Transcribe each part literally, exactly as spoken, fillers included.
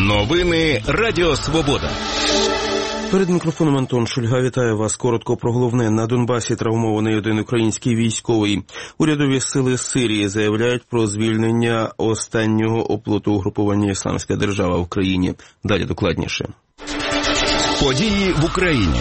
Новини Радіо Свобода. Перед мікрофоном Антон Шульга. Вітаю вас. Коротко про головне. На Донбасі травмований один український військовий. Урядові сили Сирії заявляють про звільнення останнього оплоту угрупування «Ісламська держава» в Україні. Далі докладніше. Події в Україні.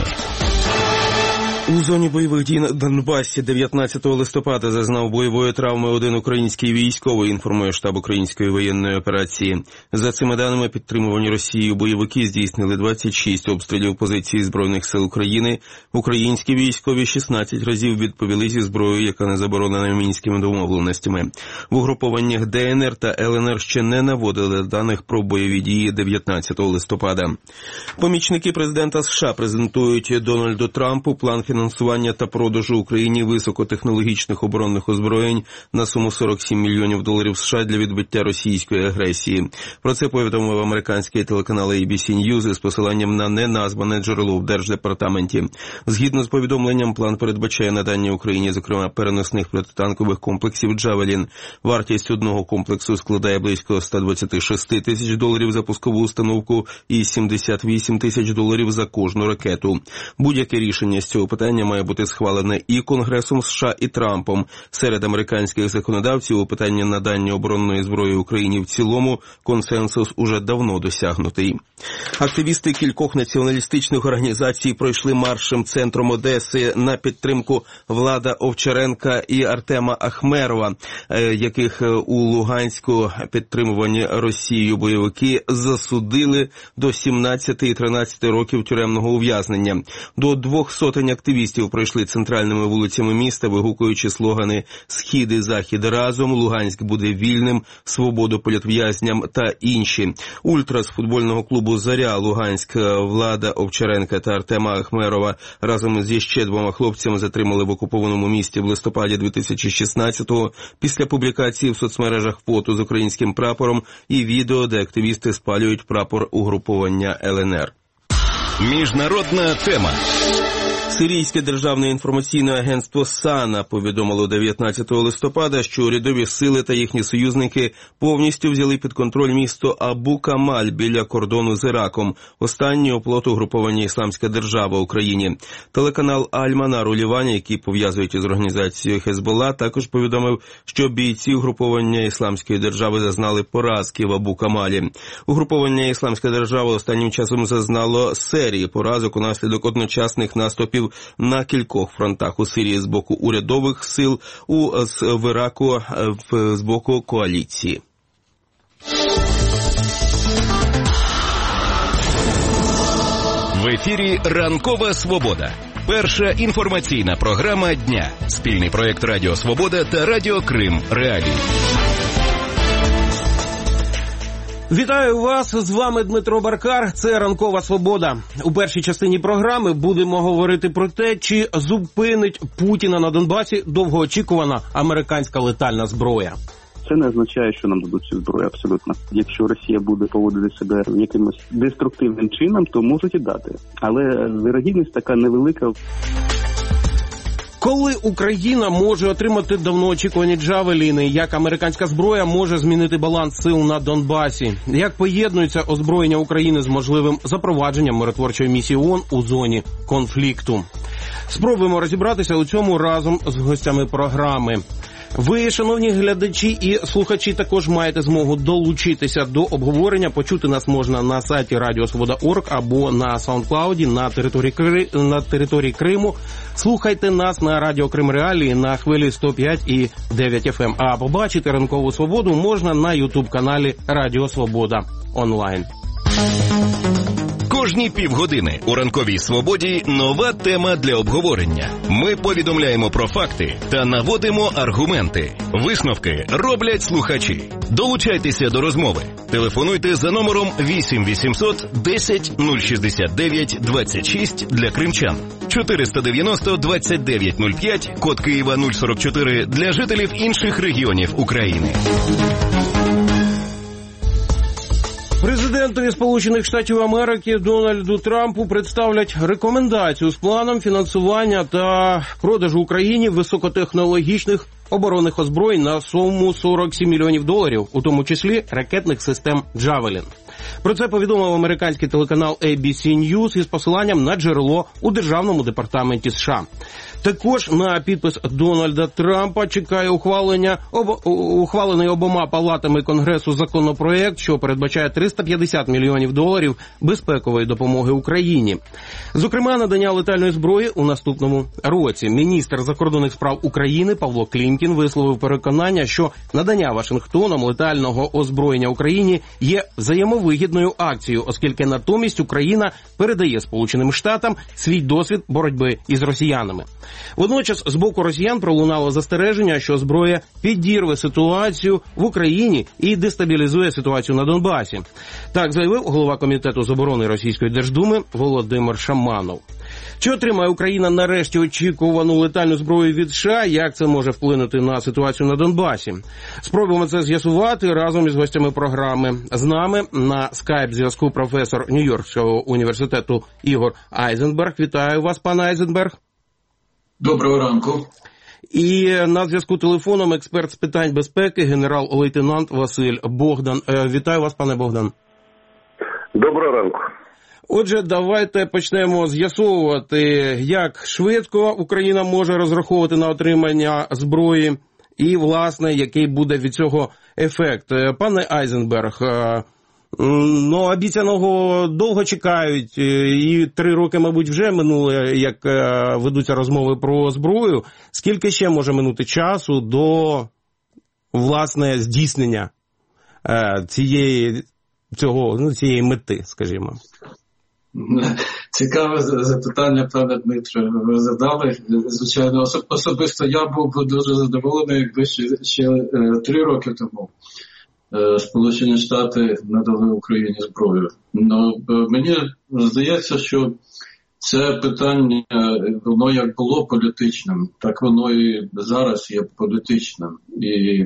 У зоні бойових дій на Донбасі дев'ятнадцятого листопада зазнав бойової травми один український військовий, інформує штаб української воєнної операції. За цими даними, підтримувані Росією бойовики здійснили двадцять шість обстрілів позицій Збройних сил України. Українські військові шістнадцять разів відповіли зі зброєю, яка не заборонена мінськими домовленостями. В угрупованнях Де Ен Ер та Ел Ен Ер ще не наводили даних про бойові дії дев'ятнадцятого листопада. Помічники президента США презентують Дональду Трампу план фінансування та продажу Україні високотехнологічних оборонних озброєнь на суму сорок сім мільйонів доларів США для відбиття російської агресії. Про це повідомив американський телеканал Ей Бі Сі News із посиланням на неназване джерело в Держдепартаменті. Згідно з повідомленням, план передбачає надання Україні, зокрема, переносних протитанкових комплексів «Джавелін». Вартість одного комплексу складає близько сто двадцять шість тисяч доларів за пускову установку і сімдесят вісім тисяч доларів за кожну ракету. Будь-яке рішення з цього питання має бути схвалене і Конгресом США, і Трампом. Серед американських законодавців у питанні надання оборонної зброї Україні в цілому консенсус уже давно досягнутий. Активісти кількох націоналістичних організацій пройшли маршем центром Одеси на підтримку Влада Овчаренка і Артема Ахмерова, яких у Луганську підтримувані Росією бойовики засудили до сімнадцяти і тринадцяти років тюремного ув'язнення. До двох сотень активістів пройшли центральними вулицями міста, вигукуючи слогани «Схід і Захід разом», «Луганськ буде вільним», «Свободу політв'язням» та інші. Ультра з футбольного клубу «Заря» Луганськ Влада Овчаренка та Артема Ахмерова разом зі ще двома хлопцями затримали в окупованому місті в листопаді дві тисячі шістнадцятого після публікації в соцмережах фото з українським прапором і відео, де активісти спалюють прапор угруповання Ел Ен Ер. Міжнародна тема. Сирійське державне інформаційне агентство САНА повідомило дев'ятнадцятого листопада, що урядові сили та їхні союзники повністю взяли під контроль місто Абу-Камаль біля кордону з Іраком, останній оплот угруповання «Ісламська держава» в Україні. Телеканал Аль-Манар у Лівані, який пов'язують із організацією Хезболла, також повідомив, що бійці угруповання «Ісламської держави» зазнали поразки в Абу-Камалі. Угруповання «Ісламська держава» останнім часом зазнало серії поразок унаслідок одночасних наступів на кількох фронтах: у Сирії з боку урядових сил, у в Іраку в, з боку коаліції. В ефірі «Ранкова Свобода». Перша інформаційна програма дня. Спільний проєкт Радіо Свобода та Радіо Крим Реалії. Вітаю вас, з вами Дмитро Баркар, це «Ранкова Свобода». У першій частині програми будемо говорити про те, чи зупинить Путіна на Донбасі довгоочікувана американська летальна зброя. Це не означає, що нам дадуть цю зброю, абсолютно. Якщо Росія буде поводити себе якимось деструктивним чином, то можуть і дати. Але вірогідність така невелика. Коли Україна може отримати давно очікувані «Джавеліни», як американська зброя може змінити баланс сил на Донбасі, як поєднується озброєння України з можливим запровадженням миротворчої місії ООН у зоні конфлікту. Спробуємо розібратися у цьому разом з гостями програми. Ви, шановні глядачі і слухачі, також маєте змогу долучитися до обговорення. Почути нас можна на сайті радіо свобода крапка орг або на саундклауді на території, Кри... на території Криму. Слухайте нас на Радіо Крим Реалії на хвилі сто п'ять і дев'ять еф ем. А побачити «Ранкову Свободу» можна на ютуб-каналі Радіо Свобода онлайн. Кожні півгодини у «Ранковій Свободі» нова тема для обговорення. Ми повідомляємо про факти та наводимо аргументи. Висновки роблять слухачі. Долучайтеся до розмови. Телефонуйте за номером вісім вісімсот десять нуль шістдесят дев'ять двадцять шість для кримчан, чотириста дев'яносто двадцять дев'ять нуль п'ять, код Києва нуль сорок чотири для жителів інших регіонів України. Президентові Сполучених Штатів Америки Дональду Трампу представлять рекомендацію з планом фінансування та продажу Україні високотехнологічних оборонних озброєнь на суму сорок сім мільйонів доларів, у тому числі ракетних систем «Джавелін». Про це повідомив американський телеканал ей бі сі News із посиланням на джерело у Державному департаменті США. Також на підпис Дональда Трампа чекає ухвалення об, ухвалений обома палатами Конгресу законопроект, що передбачає триста п'ятдесят мільйонів доларів безпекової допомоги Україні. Зокрема, надання летальної зброї у наступному році. Міністр закордонних справ України Павло Клімкін висловив переконання, що надання Вашингтоном летального озброєння Україні є взаємовигідною акцією, оскільки натомість Україна передає Сполученим Штатам свій досвід боротьби із росіянами. Водночас з боку росіян пролунало застереження, що зброя підірве ситуацію в Україні і дестабілізує ситуацію на Донбасі. Так заявив голова комітету з оборони Російської Держдуми Володимир Шаманов. Чи отримає Україна нарешті очікувану летальну зброю від США? Як це може вплинути на ситуацію на Донбасі? Спробуємо це з'ясувати разом із гостями програми. З нами на скайп-зв'язку професор Нью-Йоркського університету Ігор Айзенберг. Вітаю вас, пане Айзенберг. Доброго ранку. І на зв'язку телефоном експерт з питань безпеки, генерал-лейтенант Василь Богдан. Вітаю вас, пане Богдан. Доброго ранку. Отже, давайте почнемо з'ясовувати, як швидко Україна може розраховувати на отримання зброї і, власне, який буде від цього ефект. Пане Айзенберг, ну, обіцяного довго чекають, і три роки, мабуть, вже минули, як ведуться розмови про зброю. Скільки ще може минути часу до, власне, здійснення цієї, цього, ну, цієї мети, скажімо? Цікаве запитання, пане Дмитре, ви задали. Звичайно, особисто я був би дуже задоволений, якби ще, ще три роки тому Сполучені Штати надали Україні зброю. Но мені здається, що це питання, воно як було політичним, так воно і зараз є політичним. І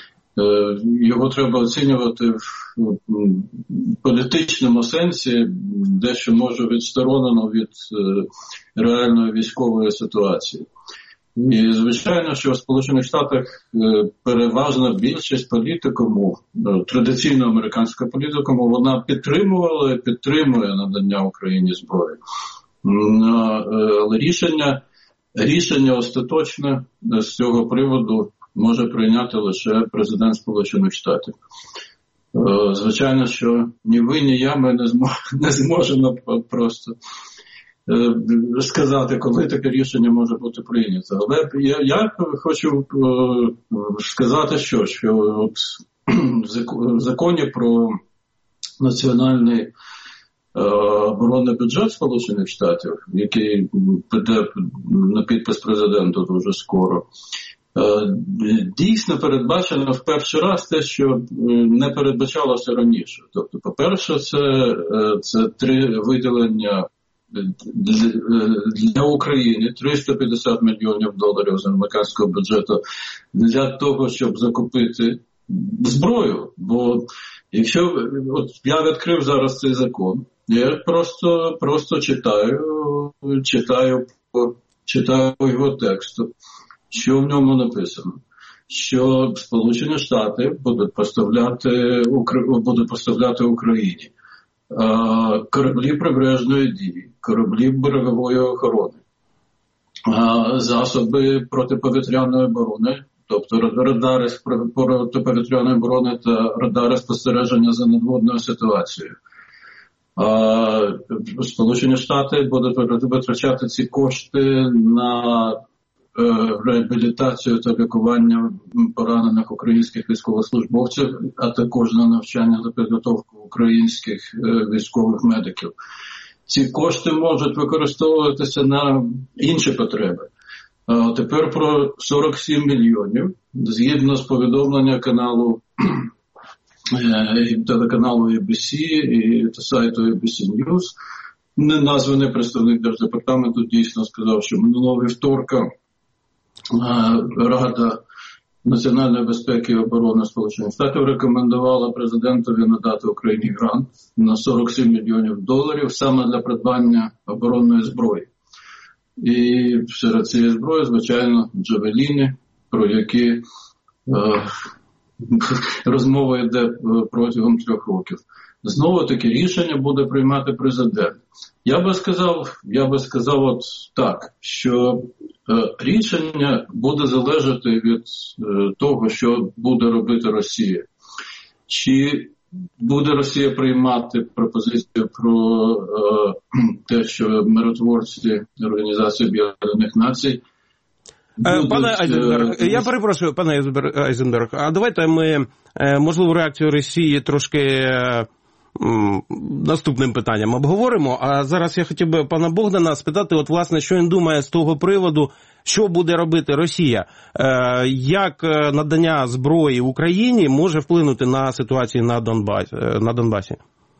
його треба оцінювати в політичному сенсі, дещо може відсторонено від реальної військової ситуації. І, звичайно, що в Сполучених Штатах переважна більшість політикуму, традиційно американського політикуму, вона підтримувала і підтримує надання Україні зброї. Але рішення, рішення остаточне з цього приводу може прийняти лише президент Сполучених Штатів. Звичайно, що ні ви, ні я, ми не, змож, не зможемо просто сказати, коли таке рішення може бути прийнято. Але я, я хочу сказати, що, що от в законі про національний оборонний бюджет Сполучених Штатів, який піде на підпис президенту дуже скоро, дійсно передбачено в перший раз те, що не передбачалося раніше. Тобто, по-перше, це, це три виділення для України, триста п'ятдесят мільйонів доларів з американського бюджету для того, щоб закупити зброю. Бо якщо, от я відкрив зараз цей закон, я просто, просто читаю, читаю, читаю його тексту. Що в ньому написано? Що Сполучені Штати будуть поставляти, будуть поставляти Україні кораблі прибережної дії, кораблі берегової охорони, засоби протиповітряної оборони, тобто радари з протиповітряної оборони та радари спостереження за надводною ситуацією. Сполучені Штати будуть витрачати ці кошти на реабілітацію та лікування поранених українських військовослужбовців, а також на навчання та підготовку українських військових медиків. Ці кошти можуть використовуватися на інші потреби. А тепер про сорок сім мільйонів, згідно з повідомлення каналу телеканалу ей бі сі і сайту ей бі сі News, неназваний представник Держдепартаменту дійсно сказав, що минулого вівторка Рада національної безпеки і оборони Сполучених Штатів рекомендувала президентові надати Україні грант на сорок сім мільйонів доларів саме для придбання оборонної зброї. І серед цієї зброї, звичайно, джавеліни, про які е, розмова йде протягом трьох років. Знову таки рішення буде приймати президент. Я би сказав, я би сказав от так, що е, рішення буде залежати від е, того, що буде робити Росія. Чи буде Росія приймати пропозицію про е, те, що миротворці Організації Об'єднаних Націй будуть... Пане Айзенберг, е... я перепрошую, пане Айзенберг, а давайте ми, можливо, реакцію Росії трошки наступним питанням обговоримо. А зараз я хотів би пана Богдана спитати, от власне, що він думає з того приводу, що буде робити Росія, як надання зброї Україні може вплинути на ситуацію на Донбасі, на Донбасі?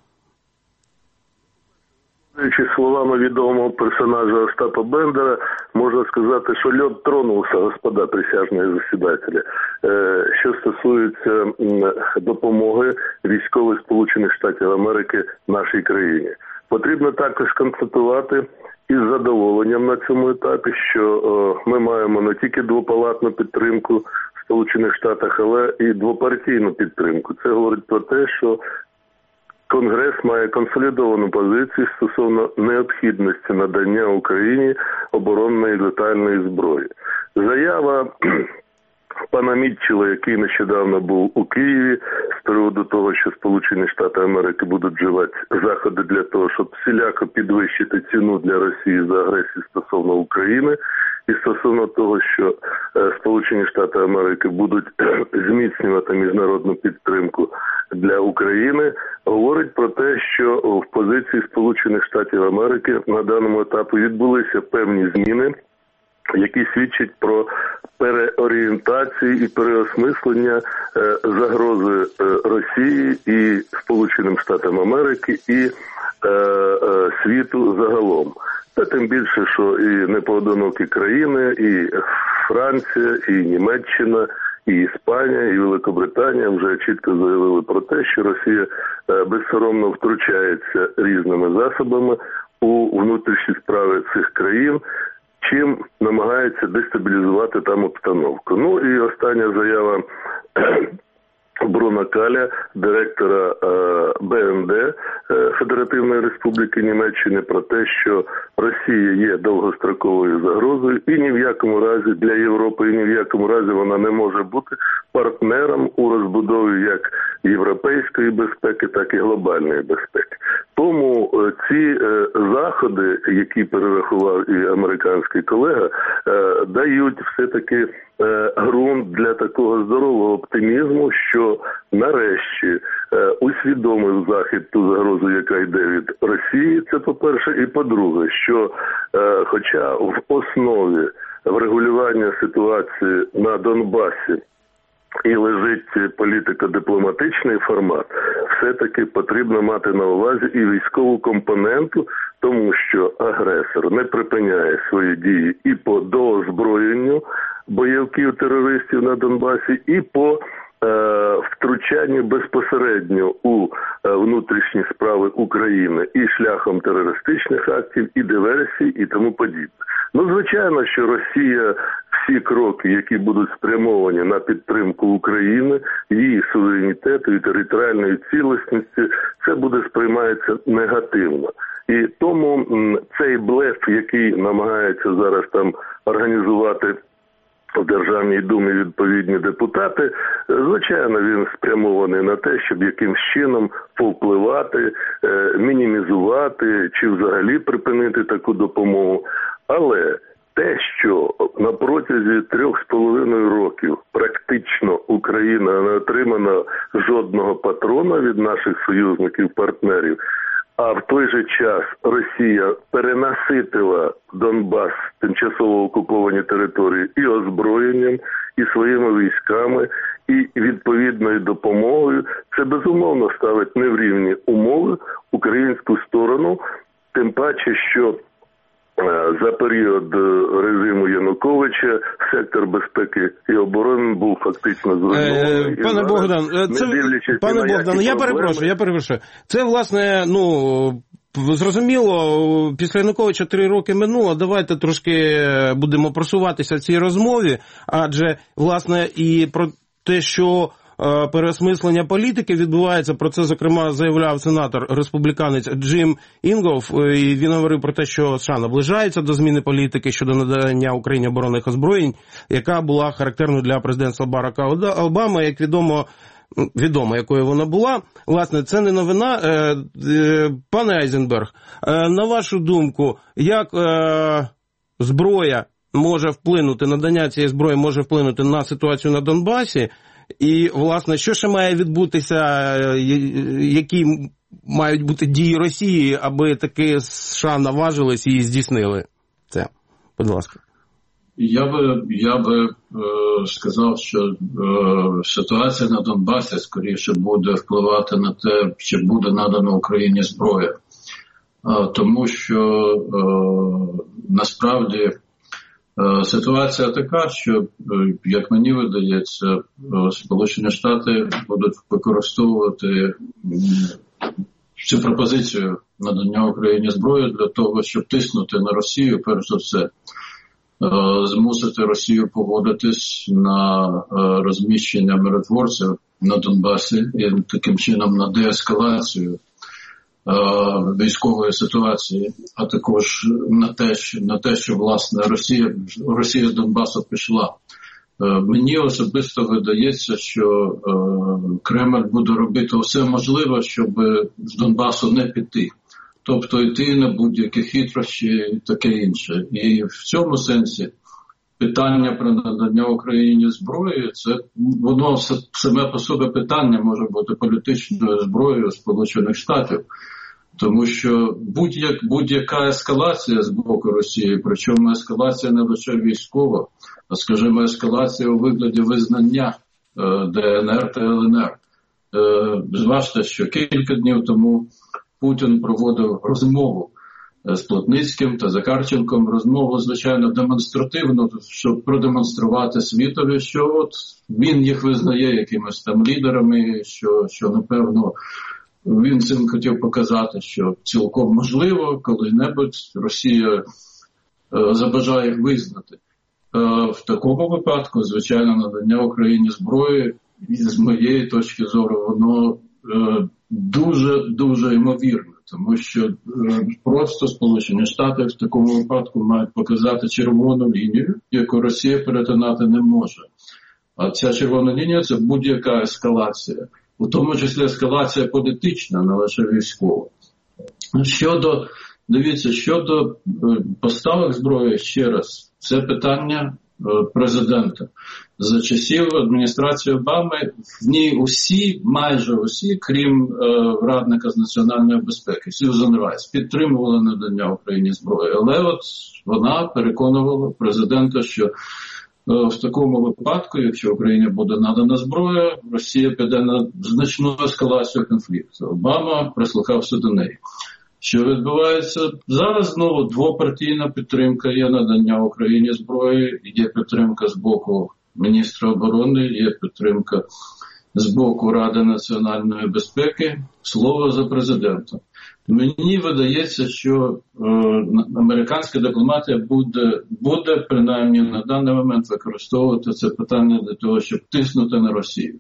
Словами відомого персонажа Остапа Бендера, можна сказати, що льод тронувся, господа присяжні засідателі. Що стосується допомоги військових Сполучених Штатів Америки нашій країні. Потрібно також констатувати із задоволенням на цьому етапі, що ми маємо не тільки двопалатну підтримку в Сполучених Штатах, але і двопартійну підтримку. Це говорить про те, що Конгрес має консолідовану позицію стосовно необхідності надання Україні оборонної летальної зброї. Заява пана Мітчелла, який нещодавно був у Києві, з приводу того, що Сполучені Штати Америки будуть вживати заходи для того, щоб всіляко підвищити ціну для Росії за агресію стосовно України, і стосовно того, що Сполучені Штати Америки будуть зміцнювати міжнародну підтримку для України, говорить про те, що в позиції Сполучених Штатів Америки на даному етапі відбулися певні зміни, які свідчать про переорієнтацію і переосмислення е, загрози е, Росії і Сполученим Штатам Америки і е, е, світу загалом. Та тим більше, що і непоодинокі країни, і Франція, і Німеччина, і Іспанія, і Великобританія вже чітко заявили про те, що Росія е, безсоромно втручається різними засобами у внутрішні справи цих країн, чим намагається дестабілізувати там обстановку. Ну і остання заява Бруно Каля, директора Б Н Д Федеративної Республіки Німеччини, про те, що Росія є довгостроковою загрозою і ні в якому разі для Європи, і ні в якому разі вона не може бути партнером у розбудові як європейської безпеки, так і глобальної безпеки. Тому ці заходи, які перерахував і американський колега, дають все-таки ґрунт для такого здорового оптимізму, що нарешті усвідомив Захід ту загрозу, яка йде від Росії, це по-перше, і по-друге, що хоча в основі врегулювання ситуації на Донбасі і лежить політико-дипломатичний формат, все-таки потрібно мати на увазі і військову компоненту, тому що агресор не припиняє свої дії і по доозброєнню бойовиків терористів на Донбасі, і по е, втручанню безпосередньо у е, внутрішні справи України і шляхом терористичних актів, і диверсій, і тому подібне. Ну, звичайно, що Росія всі кроки, які будуть спрямовані на підтримку України, її суверенітету і територіальної цілісності, це буде сприймається негативно. І тому цей блеф, який намагаються зараз там організувати в Державній Думі відповідні депутати, звичайно, він спрямований на те, щоб якимсь чином повпливати, мінімізувати чи взагалі припинити таку допомогу. Але те, що на протязі трьох з половиною років практично Україна не отримала жодного патрона від наших союзників-партнерів, а в той же час Росія перенаситила Донбас, тимчасово окуповані території, і озброєнням, і своїми військами, і відповідною допомогою, це безумовно ставить не в рівні умови українську сторону, тим паче, що за період режиму Януковича сектор безпеки і оборони був фактично зруйнований. Е, пане Богдан, це, пане Богдан, я перепрошую, я перепрошую. Це, власне, ну, зрозуміло, після Януковича три роки минуло, давайте трошки будемо просуватися в цій розмові, адже, власне, і про те, що е, переосмислення політики відбувається. Про це, зокрема, заявляв сенатор республіканець Джим Інгоф, і він говорив про те, що США наближаються до зміни політики щодо надання Україні оборонних озброєнь, яка була характерною для президентства Барака Обами. Як відомо, відомо, якою вона була. Власне, це не новина. Е, е, пане Айзенберг, е, на вашу думку, як е, зброя може вплинути, надання цієї зброї може вплинути на ситуацію на Донбасі? І, власне, що ще має відбутися, які мають бути дії Росії, аби таки США наважились і здійснили це? Будь ласка. Я би, я би е, сказав, що е, ситуація на Донбасі скоріше буде впливати на те, чи буде надана Україні зброя. Е, тому що е, насправді е, ситуація така, що, е, як мені видається, е, Сполучені Штати будуть використовувати е, цю пропозицію надання Україні зброї для того, щоб тиснути на Росію, перш за все. Змусити Росію погодитись на розміщення миротворців на Донбасі і таким чином на деескалацію військової ситуації, а також на те, що, на те, що власне Росія, Росія з Донбасу пішла. Мені особисто видається, що Кремль буде робити все можливе, щоб з Донбасу не піти. Тобто йти на будь-які хитрощі і таке інше. І в цьому сенсі питання про надання Україні зброї, це воно саме по собі питання може бути політичною зброєю Сполучених Штатів. Тому що будь-як, будь-яка ескалація з боку Росії, причому ескалація не лише військова, а, скажімо, ескалація у вигляді визнання е, ДНР та ЛНР. Е, зважте, що кілька днів тому Путін проводив розмову з Плотницьким та Захарченком, розмову, звичайно, демонстративно, щоб продемонструвати світові, що от він їх визнає якимись там лідерами, що, що напевно, він цим хотів показати, що цілком можливо, коли-небудь Росія е, забажає їх визнати. Е, в такому випадку, звичайно, надання Україні зброї, з моєї точки зору, воно е, дуже-дуже ймовірно, тому що е, просто Сполучені Штати в такому випадку мають показати червону лінію, яку Росія перетинати не може. А ця червона лінія – це будь-яка ескалація, у тому числі ескалація політична, не лише військова. Щодо, дивіться, щодо е, поставок зброї, ще раз, це питання президента. За часів адміністрації Обами в ній усі, майже усі, крім е, радника з національної безпеки, Сьюзан Райс, підтримували надання Україні зброї. Але от вона переконувала президента, що е, в такому випадку, якщо Україні буде надана зброя, Росія піде на значну ескалацію конфлікту. Обама прислухався до неї. Що відбувається? Зараз знову двопартійна підтримка, є надання Україні зброї, є підтримка з боку міністра оборони, є підтримка з боку Ради національної безпеки, слово за президента. Мені видається, що е, американська дипломатія буде, буде принаймні на даний момент використовувати це питання для того, щоб тиснути на Росію.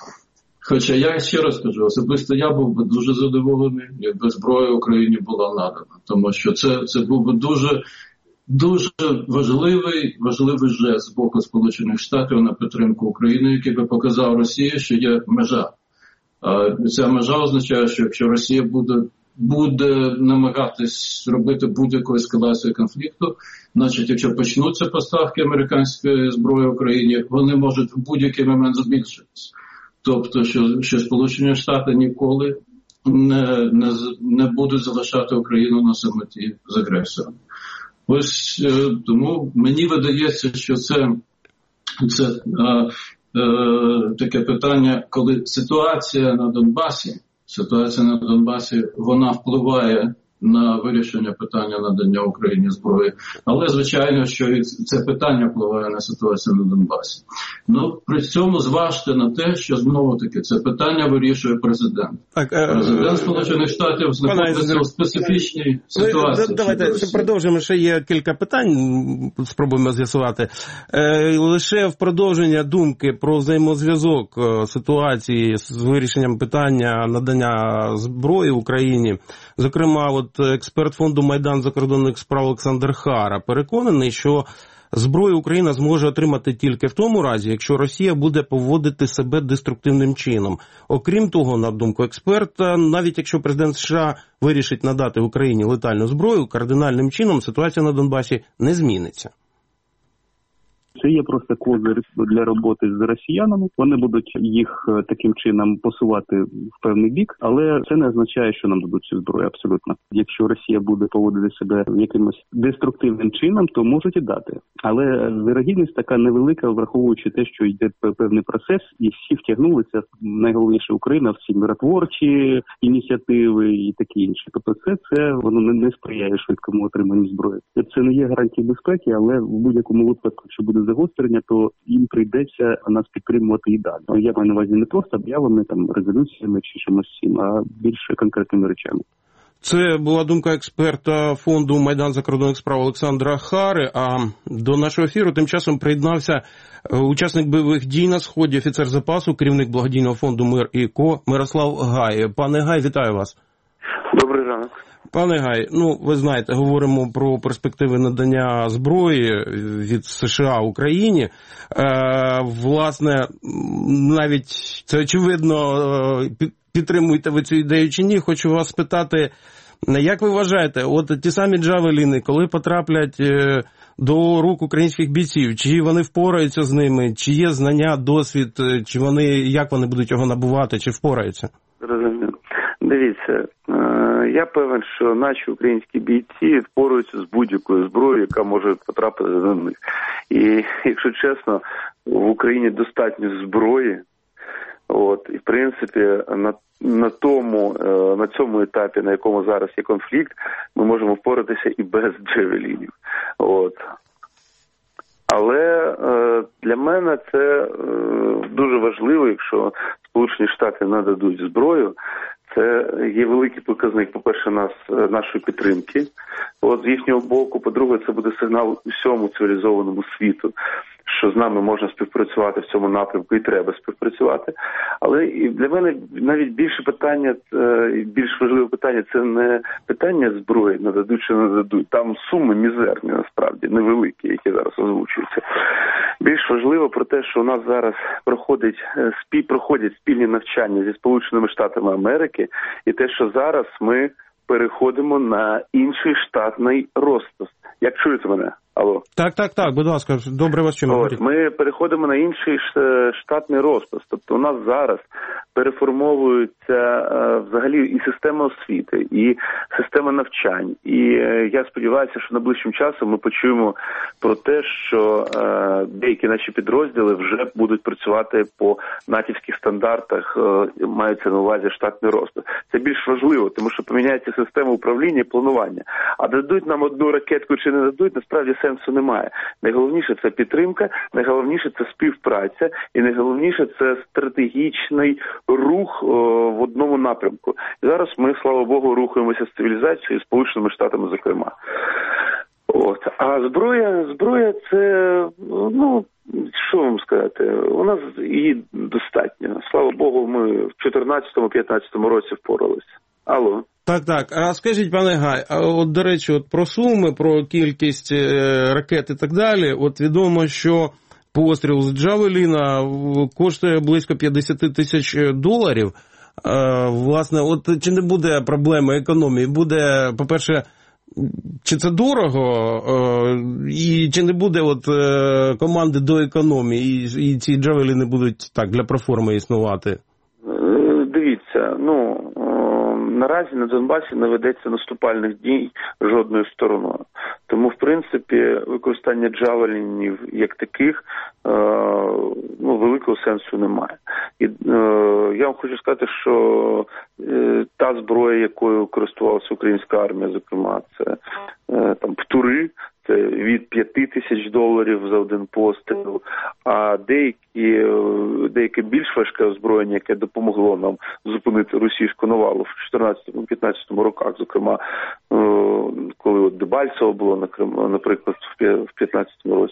Хоча я ще раз кажу, особисто я був би дуже задоволений, якби зброя Україні була надана. Тому що це, це був би дуже, дуже важливий, важливий жест з боку Сполучених Штатів на підтримку України, який би показав Росії, що є межа. А ця межа означає, що якщо Росія буде, буде намагатись робити будь-яку ескалацію конфлікту, значить, якщо почнуться поставки американської зброї Україні, вони можуть в будь-який момент збільшитися. Тобто, що, що Сполучені Штати ніколи не, не, не будуть залишати Україну на самоті з агресором. Ось е, тому мені видається, що це, це е, е, таке питання, коли ситуація на Донбасі, ситуація на Донбасі, вона впливає на вирішення питання надання Україні зброї. Але, звичайно, що і це питання впливає на ситуацію на Донбасі. Ну, при цьому зважте на те, що знову-таки це питання вирішує президент. Так, е... Президент Сполучених Штатів знаходиться у специфічній ситуації. Давайте продовжимо, ще є кілька питань, спробуємо з'ясувати. Е, лише в продовження думки про взаємозв'язок ситуації з вирішенням питання надання зброї Україні. Зокрема, от експерт фонду «Майдан закордонних справ» Олександр Хара переконаний, що зброю Україна зможе отримати тільки в тому разі, якщо Росія буде поводити себе деструктивним чином. Окрім того, на думку експерта, навіть якщо президент США вирішить надати Україні летальну зброю, кардинальним чином ситуація на Донбасі не зміниться. Це є просто козир для роботи з росіянами. Вони будуть їх таким чином посувати в певний бік, але це не означає, що нам дадуть цю зброю абсолютно. Якщо Росія буде поводити себе якимось деструктивним чином, то можуть і дати. Але вірогідність така невелика, враховуючи те, що йде певний процес, і всі втягнулися, найголовніше Україна, всі миротворчі ініціативи і таке інше. Тобто це, це воно не, не сприяє швидкому отриманню зброї. Це не є гарантії безпеки, але в будь-якому випадку, якщо буде загострення, то їм прийдеться нас підтримувати і далі. Я маю на увазі не просто об'явами, там, резолюціями чи чимось цим, а більше конкретними речами. Це була думка експерта фонду «Майдан закордонних справ» Олександра Хари, а до нашого ефіру тим часом приєднався учасник бойових дій на Сході, офіцер запасу, керівник благодійного фонду «Мир і Ко» Мирослав Гай. Пане Гай, вітаю вас. Добрий ранок. Пане Гай, ну, ви знаєте, говоримо про перспективи надання зброї від США Україні. Е, власне, навіть це очевидно, підтримуєте ви цю ідею чи ні. Хочу вас спитати, як ви вважаєте, от ті самі джавеліни, коли потраплять до рук українських бійців, чи вони впораються з ними, чи є знання, досвід, чи вони, як вони будуть його набувати, чи впораються? Розумію. Дивіться, я певен, що наші українські бійці впораються з будь-якою зброєю, яка може потрапити до них. І, якщо чесно, в Україні достатньо зброї. От, і, в принципі, на, на, тому, на цьому етапі, на якому зараз є конфлікт, ми можемо впоратися і без джавелінів. От. Але е, для мене це е, дуже важливо, якщо Сполучені Штати нададуть зброю. Це є великий показник, по-перше, нас, нашої підтримки. От з їхнього боку, по-друге, це буде сигнал усьому цивілізованому світу, що з нами можна співпрацювати в цьому напрямку і треба співпрацювати. Але і для мене навіть більше питання, більш важливе питання, це не питання зброї, нададуть чи не нададуть. Там суми мізерні, насправді, невеликі, які зараз озвучуються. Більш важливо про те, що у нас зараз проходить, спі, проходять спільні навчання зі Сполученими Штатами Америки, і те, що зараз ми переходимо на інший штатний розпис. Як чуєте мене? Алло. Так, так, так, будь ласка, добре вас чуємо. От, ми переходимо на інший штатний розпис. Тобто у нас зараз переформовується е, взагалі і система освіти, і система навчань. І е, я сподіваюся, що найближчим часом ми почуємо про те, що е, деякі наші підрозділи вже будуть працювати по натівських стандартах, е, мається на увазі штатний розпис. Це більш важливо, тому що поміняється система управління і планування. А дадуть нам одну ракетку чи не дадуть, насправді сенсу немає. Найголовніше – це підтримка, найголовніше – це співпраця, і найголовніше – це стратегічний рух о, в одному напрямку. І зараз ми, слава Богу, рухаємося з цивілізацією, Сполученими Штатами, зокрема. От. А зброя, зброя – це, ну, що вам сказати, у нас її достатньо. Слава Богу, ми в чотирнадцятому-п'ятнадцятому році впоралися. Алло. Так, так. А скажіть, пане Гай, а от, до речі, от про суми, про кількість ракет і так далі, от відомо, що постріл з Джавеліна коштує близько п'ятдесят тисяч доларів. Власне, от чи не буде проблеми економії? Буде, по-перше, чи це дорого, і чи не буде от команди до економії, і ці Джавеліни будуть так для проформи існувати? Дивіться, ну, наразі на Донбасі не ведеться наступальних дій жодною стороною. Тому, в принципі, використання джавелінів як таких, ну, великого сенсу немає. І я вам хочу сказати, що та зброя, якою користувалася українська армія, зокрема, це там птури, це від п'яти тисяч доларів за один постріл, а деякі, деяке більш важке озброєння, яке допомогло нам зупинити російську навалу в чотирнадцятому-п'ятнадцятому роках, зокрема, коли от Дебальцево було, наприклад, в п'ятнадцятому році,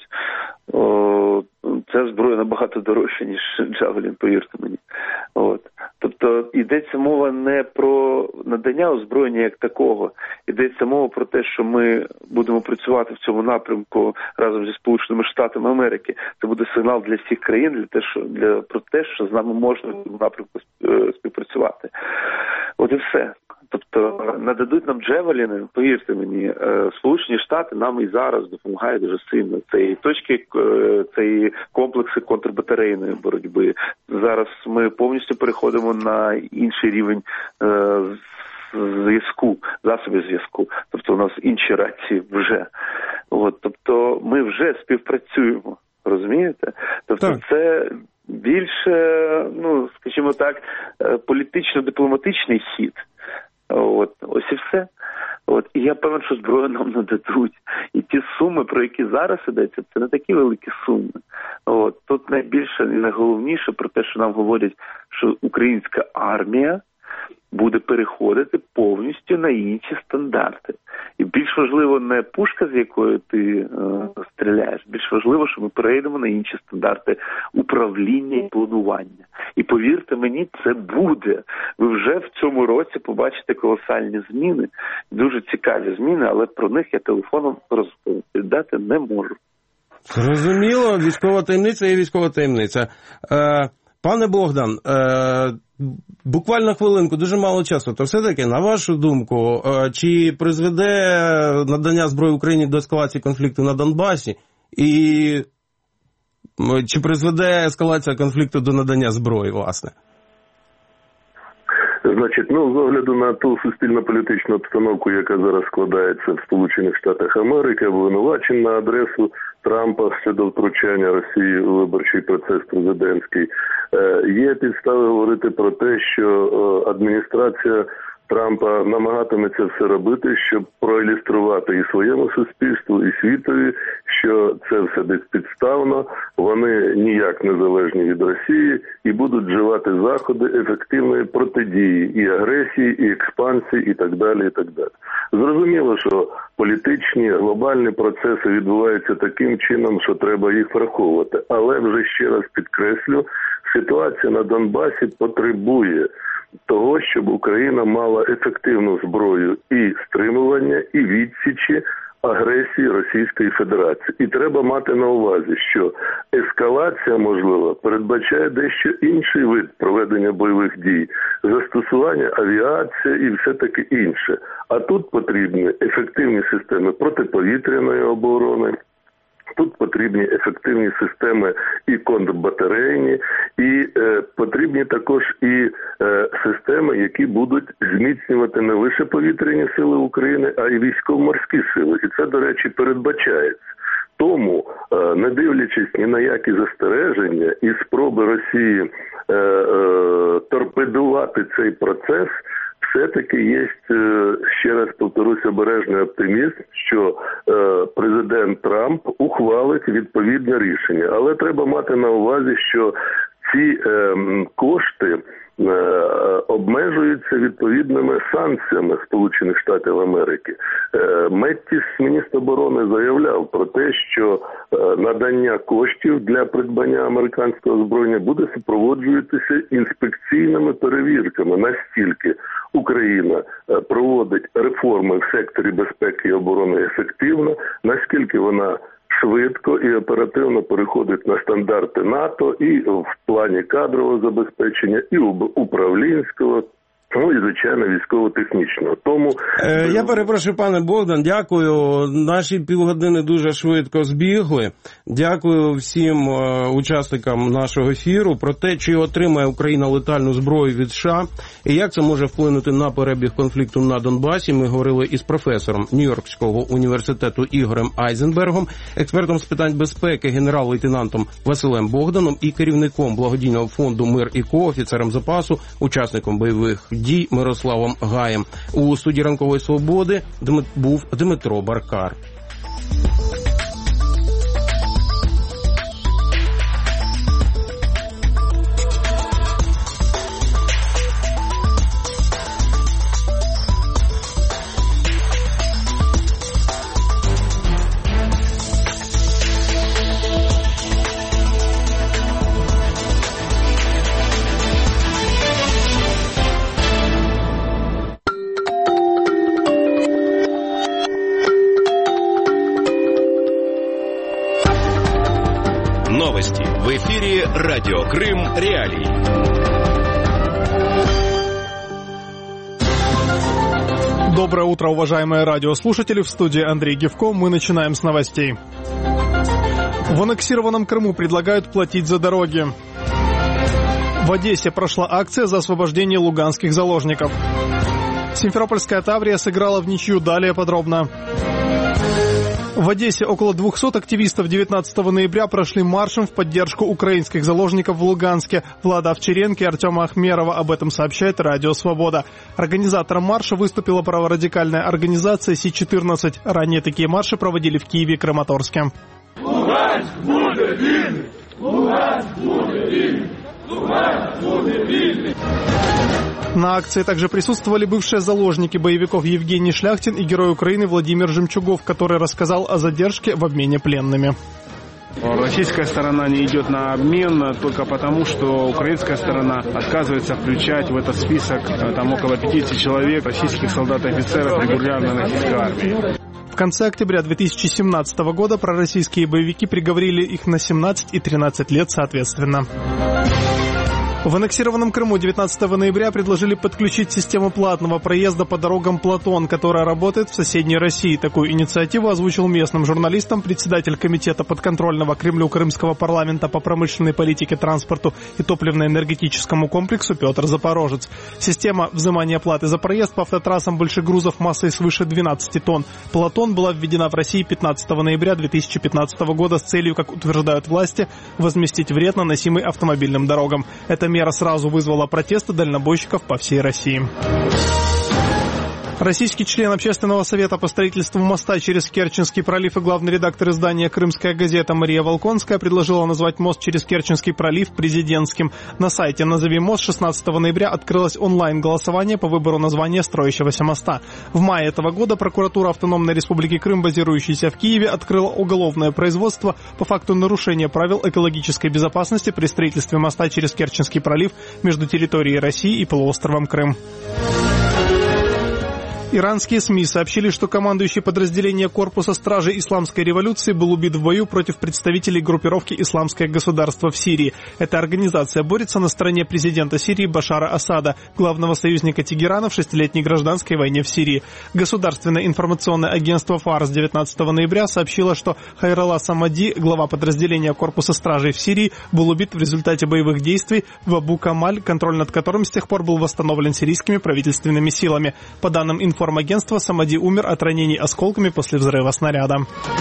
ця зброя набагато дорожча, ніж Джавелін, повірте мені. От. Тобто йдеться мова не про надання озброєння як такого, йдеться мова про те, що ми будемо працювати в цьому напрямку разом зі Сполученими Штатами Америки. Це буде сигнал для всіх країн для те, що, для, про те, що з нами можна в цьому напрямку співпрацювати. От і все. Тобто нададуть нам джевеліни, повірте мені, Сполучені Штати нам і зараз допомагають дуже сильно. Це і точки, це і комплекси контрбатарейної боротьби. Зараз ми повністю переходимо на інший рівень зв'язку, засобів зв'язку. Тобто у нас інші рації вже. От, тобто ми вже співпрацюємо, розумієте? Тобто так. Це більше, ну, скажімо так, політично-дипломатичний хід. От, ось і все. От, і я певен, що зброю нам нададуть. І ті суми, про які зараз йдеться, це не такі великі суми. От, тут найбільше і найголовніше про те, що нам говорять, що українська армія буде переходити повністю на інші стандарти. І більш важливо не пушка, з якою ти е, стріляєш, більш важливо, що ми перейдемо на інші стандарти управління і планування. І повірте мені, це буде. Ви вже в цьому році побачите колосальні зміни, дуже цікаві зміни, але про них я телефоном розповідати не можу. Зрозуміло, військова таємниця є військова таємниця. Е, пане Богдан, е, буквально хвилинку, дуже мало часу. То все-таки, на вашу думку, чи призведе надання зброї Україні до ескалації конфлікту на Донбасі? І чи призведе ескалація конфлікту до надання зброї, власне? Значить, ну, з огляду на ту суспільно-політичну обстановку, яка зараз складається в Сполучених Штатах Америки, обвинувачень на адресу Трампа щодо втручання Росії у виборчий процес президентський, є підстави говорити про те, що адміністрація Трампа намагатиметься все робити, щоб проілюструвати і своєму суспільству, і світові, що це все безпідставно, вони ніяк не залежні від Росії і будуть вживати заходи ефективної протидії і агресії, і експансії, і так далі, і так далі. Зрозуміло, що політичні, глобальні процеси відбуваються таким чином, що треба їх враховувати. Але вже ще раз підкреслю, ситуація на Донбасі потребує того, щоб Україна мала ефективну зброю і стримування, і відсічі агресії Російської Федерації. І треба мати на увазі, що ескалація, можливо, передбачає дещо інший вид проведення бойових дій, застосування авіації і все таке інше. А тут потрібні ефективні системи протиповітряної оборони, тут потрібні ефективні системи і контрбатарейні, і е, потрібні також і е, системи, які будуть зміцнювати не лише повітряні сили України, а й військово-морські сили. І це, до речі, передбачається. Тому, е, не дивлячись ні на які застереження і спроби Росії е, е, торпедувати цей процес, все-таки є, ще раз повторюсь, обережний оптимізм, що е, президент Трамп ухвалить відповідне рішення. Але треба мати на увазі, що ці е, кошти е, обмежуються відповідними санкціями Сполучених Штатів Америки. Е, Меттіс, міністр оборони, заявляв про те, що е, надання коштів для придбання американського озброєння буде супроводжуватися інспекційними перевірками, настільки Україна проводить реформи в секторі безпеки і оборони ефективно, наскільки вона швидко і оперативно переходить на стандарти НАТО і в плані кадрового забезпечення, і управлінського, Ну і, звичайно, військово-технічного. Тому... Е, я перепрошую, пане Богдан, дякую. Наші півгодини дуже швидко збігли. Дякую всім е, учасникам нашого ефіру про те, чи отримає Україна летальну зброю від США і як це може вплинути на перебіг конфлікту на Донбасі. Ми говорили із професором Нью-Йоркського університету Ігорем Айзенбергом, експертом з питань безпеки, генерал-лейтенантом Василем Богданом і керівником благодійного фонду «Мир і Ко», офіцером запасу, учасником бойових дій Мирославом Гаєм. У студії «Ранкової свободи» був Дмитро Баркар. Новости в эфире «Радио Крым. Реалии». Доброе утро, уважаемые радиослушатели. В студии Андрей Гевко. Мы начинаем с новостей. В аннексированном Крыму предлагают платить за дороги. В Одессе прошла акция за освобождение луганских заложников. Симферопольская Таврия сыграла в ничью. Далее подробно. В Одессе около двухсот активистов девятнадцатого ноября прошли маршем в поддержку украинских заложников в Луганске. Влада Овчаренко и Артема Ахмерова. Об этом сообщает Радио Свобода. Организатором марша выступила праворадикальная организация Си четырнадцать. Ранее такие марши проводили в Киеве и Краматорске. Луганск будет вильный! Луганск будет вильный! Луганск будет вильный! На акции также присутствовали бывшие заложники боевиков Евгений Шляхтин и герой Украины Владимир Жемчугов, который рассказал о задержке в обмене пленными. Российская сторона не идет на обмен только потому, что украинская сторона отказывается включать в этот список там около пятидесяти человек, российских солдат и офицеров регулярной российской армии. В конце октября две тысячи семнадцатого года пророссийские боевики приговорили их на семнадцать и тринадцать лет соответственно. В аннексированном Крыму девятнадцатого ноября предложили подключить систему платного проезда по дорогам «Платон», которая работает в соседней России. Такую инициативу озвучил местным журналистам председатель комитета подконтрольного Кремлю Крымского парламента по промышленной политике, транспорту и топливно-энергетическому комплексу Петр Запорожец. Система взимания платы за проезд по автотрассам больших грузов массой свыше двенадцати тонн. «Платон» была введена в России пятнадцатого ноября две тысячи пятнадцатого года с целью, как утверждают власти, возместить вред, наносимый автомобильным дорогам. Это мера сразу вызвала протесты дальнобойщиков по всей России. Российский член Общественного совета по строительству моста через Керченский пролив и главный редактор издания «Крымская газета» Мария Волконская предложила назвать мост через Керченский пролив президентским. На сайте «Назови мост» шестнадцатого ноября открылось онлайн-голосование по выбору названия строящегося моста. В мае этого года прокуратура Автономной Республики Крым, базирующаяся в Киеве, открыла уголовное производство по факту нарушения правил экологической безопасности при строительстве моста через Керченский пролив между территорией России и полуостровом Крым. Иранские СМИ сообщили, что командующий подразделение корпуса стражей исламской революции был убит в бою против представителей группировки «Исламское государство» в Сирии. Эта организация борется на стороне президента Сирии Башара Асада, главного союзника Тегерана в шестилетней гражданской войне в Сирии. Государственное информационное агентство ФАРС девятнадцатого ноября сообщило, что Хайралла Самади, глава подразделения корпуса стражей в Сирии, был убит в результате боевых действий в Абу-Камаль, контроль над которым с тех пор был восстановлен сирийскими правительственными силами. По данным информации, Информагентство, Самади умер от ранений осколками после взрыва снаряда.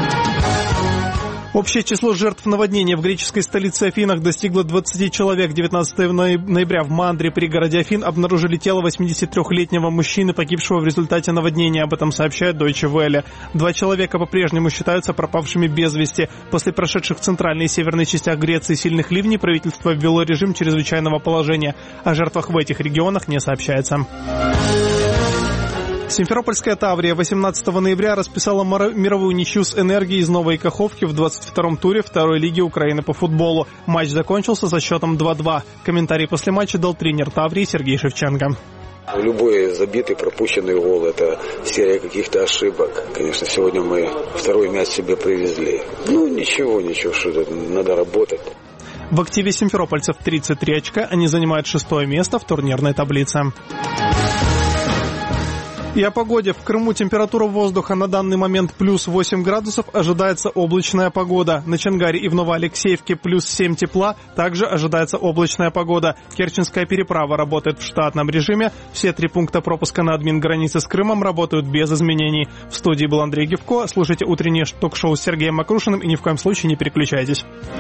Общее число жертв наводнения в греческой столице Афинах достигло двадцати человек. девятнадцатого ноября в Мандре, пригороде Афин, обнаружили тело восьмидесятитрёхлетнего мужчины, погибшего в результате наводнения. Об этом сообщает Deutsche Welle. Два человека по-прежнему считаются пропавшими без вести. После прошедших в центральной и северной частях Греции сильных ливней правительство ввело режим чрезвычайного положения. О жертвах в этих регионах не сообщается. Симферопольская Таврия восемнадцатого ноября расписала мировую ничью с «Энергией» из Новой Каховки в двадцать втором туре второй лиги Украины по футболу. Матч закончился со счетом два-два. Комментарий после матча дал тренер Таврии Сергей Шевченко. Любой забитый, пропущенный гол – это серия каких-то ошибок. Конечно, сегодня мы второй мяч себе привезли. Ну, ничего, ничего, что тут надо работать. В активе симферопольцев тридцать три очка, они занимают шестое место в турнирной таблице. И о погоде. В Крыму температура воздуха на данный момент плюс восемь градусов, ожидается облачная погода. На Чангаре и в Новоалексеевке плюс семь тепла, также ожидается облачная погода. Керченская переправа работает в штатном режиме. Все три пункта пропуска на админ-границе с Крымом работают без изменений. В студии был Андрей Гевко. Слушайте утреннее ток-шоу с Сергеем Макрушиным и ни в коем случае не переключайтесь.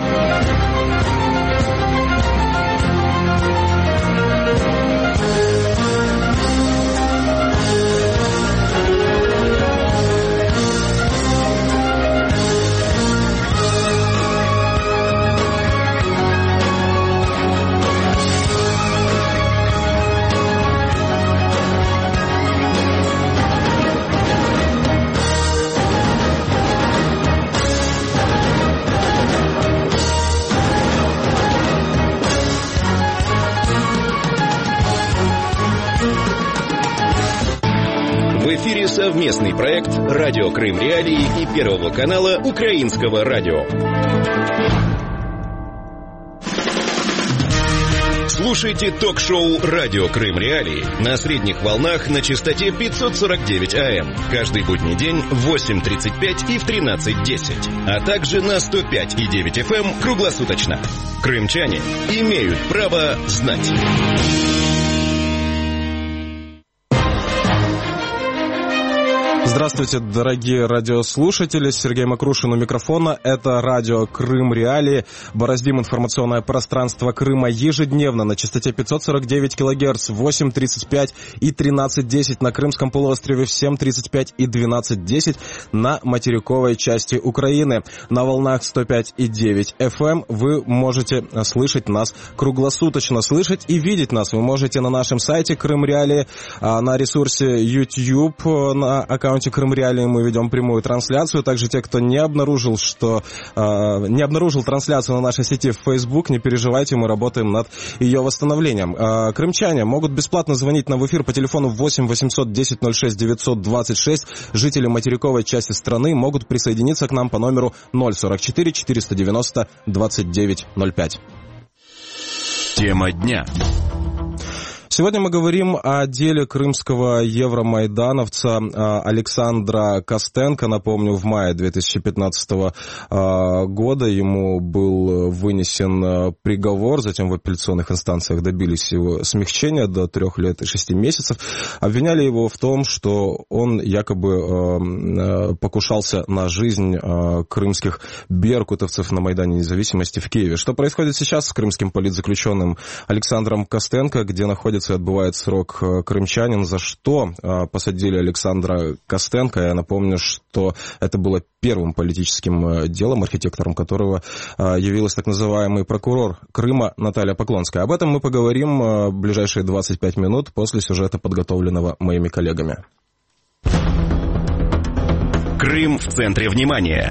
Совместный проект «Радио Крым Реалии» и Первого канала Украинского радио. Слушайте ток-шоу «Радио Крым Реалии» на средних волнах на частоте пятьсот сорок девять АМ. Каждый будний день в восемь тридцать пять и в тринадцать десять. А также на сто пять и девять эф эм круглосуточно. Крымчане имеют право знать. Здравствуйте, дорогие радиослушатели. Сергей Макрушин у микрофона. Это радио Крым Реалии. Бороздим информационное пространство Крыма ежедневно на частоте пятьсот сорок девять килогерц в восемь тридцать пять и тринадцать десять на Крымском полуострове, в семь тридцать пять и двенадцать десять на материковой части Украины. На волнах сто пять и девять эф эм вы можете слышать нас круглосуточно. Слышать и видеть нас вы можете на нашем сайте Крым Реалии, на ресурсе YouTube, на аккаунте Крым Реалии мы ведем прямую трансляцию. Также те, кто не обнаружил, что э, не обнаружил трансляцию на нашей сети в Facebook, не переживайте, мы работаем над ее восстановлением. Э, крымчане могут бесплатно звонить нам в эфир по телефону восемь восемьсот десять ноль шесть девятьсот двадцать шесть. Жители материковой части страны могут присоединиться к нам по номеру ноль сорок четыре четыреста девяносто двадцать девять ноль пять. Тема дня. Сегодня мы говорим о деле крымского евромайдановца Александра Костенко. Напомню, в мае две тысячи пятнадцатого года ему был вынесен приговор, затем в апелляционных инстанциях добились его смягчения до трех лет и шести месяцев. Обвиняли его в том, что он якобы покушался на жизнь крымских беркутовцев на Майдане Независимости в Киеве. Что происходит сейчас с крымским политзаключенным Александром Костенко, где находится и отбывает срок крымчанин, за что посадили Александра Костенко? Я напомню, что это было первым политическим делом, архитектором которого явилась так называемый прокурор Крыма Наталья Поклонская. Об этом мы поговорим в ближайшие двадцать пять минут после сюжета, подготовленного моими коллегами. Крым в центре внимания.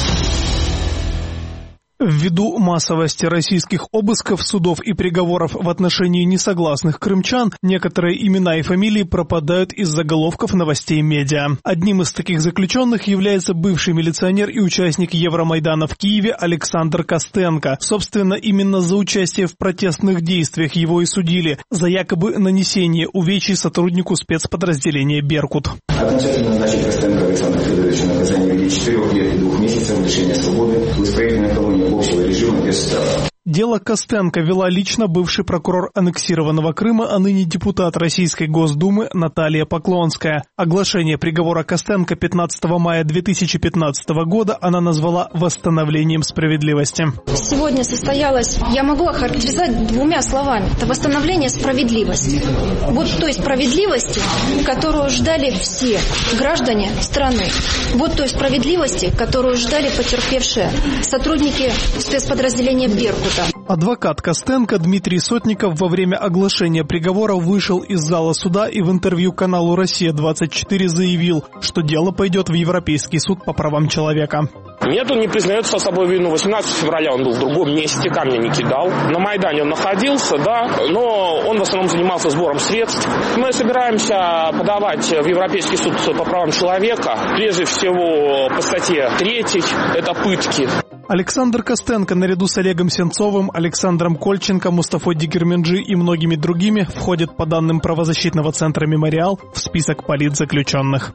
Ввиду массовости российских обысков, судов и приговоров в отношении несогласных крымчан, некоторые имена и фамилии пропадают из заголовков новостей медиа. Одним из таких заключенных является бывший милиционер и участник Евромайдана в Киеве Александр Костенко. Собственно, именно за участие в протестных действиях его и судили, за якобы нанесение увечий сотруднику спецподразделения «Беркут». Окончательно назначить Костенко Александру Федоровичу наказание в виде четырех лет и двух месяцев лишения свободы в исправительной колонии общего режима без штрафа. Дело Костенко вела лично бывший прокурор аннексированного Крыма, а ныне депутат Российской Госдумы Наталья Поклонская. Оглашение приговора Костенко пятнадцатого мая две тысячи пятнадцатого года она назвала восстановлением справедливости. Сегодня состоялось, я могу охарактеризовать двумя словами, это восстановление справедливости. Вот той справедливости, которую ждали все граждане страны. Вот той справедливости, которую ждали потерпевшие сотрудники спецподразделения «Беркут». Адвокат Костенко Дмитрий Сотников во время оглашения приговора вышел из зала суда и в интервью каналу «Россия-двадцать четыре» заявил, что дело пойдет в Европейский суд по правам человека. Нет, он не признает со собой вину. восемнадцатого февраля он был в другом месте, камня не кидал. На Майдане он находился, да, но он в основном занимался сбором средств. Мы собираемся подавать в Европейский суд по правам человека, прежде всего по статье третьей, это пытки. Александр Костенко наряду с Олегом Сенцовым, Александром Кольченко, Мустафой Дигерменджи и многими другими входит, по данным правозащитного центра «Мемориал», в список политзаключенных.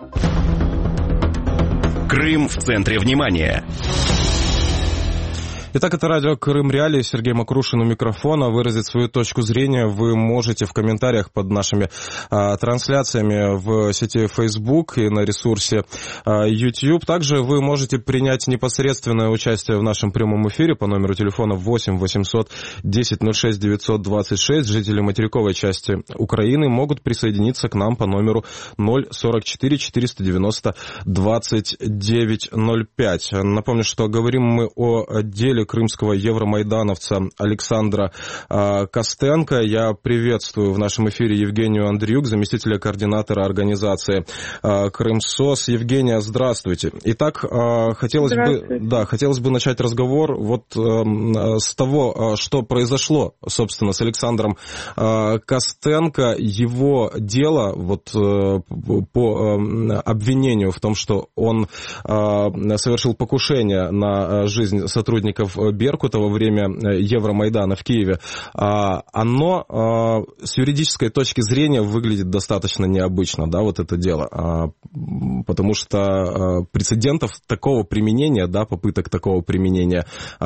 Крым в центре внимания. Итак, это радио Крым Реалии. Сергей Макрушин у микрофона. Выразить свою точку зрения вы можете в комментариях под нашими а, трансляциями в сети Facebook и на ресурсе а, YouTube. Также вы можете принять непосредственное участие в нашем прямом эфире по номеру телефона восемь восемьсот десять ноль шесть девятьсот двадцать шесть. Жители материковой части Украины могут присоединиться к нам по номеру ноль сорок четыре четыреста девяносто двадцать девять ноль пять. Напомню, что говорим мы о деле крымского евромайдановца Александра э, Костенко. Я приветствую в нашем эфире Евгению Андриюк, заместителя координатора организации э, Крымсос. Евгения, здравствуйте. Итак, э, хотелось бы, да, хотелось бы начать разговор вот э, с того, что произошло, собственно, с Александром э, Костенко. Его дело вот э, по э, обвинению в том, что он э, совершил покушение на жизнь сотрудников Беркута во время Евромайдана в Киеве, оно с юридической точки зрения выглядит достаточно необычно, да, вот это дело, потому что прецедентов такого применения, да, попыток такого применения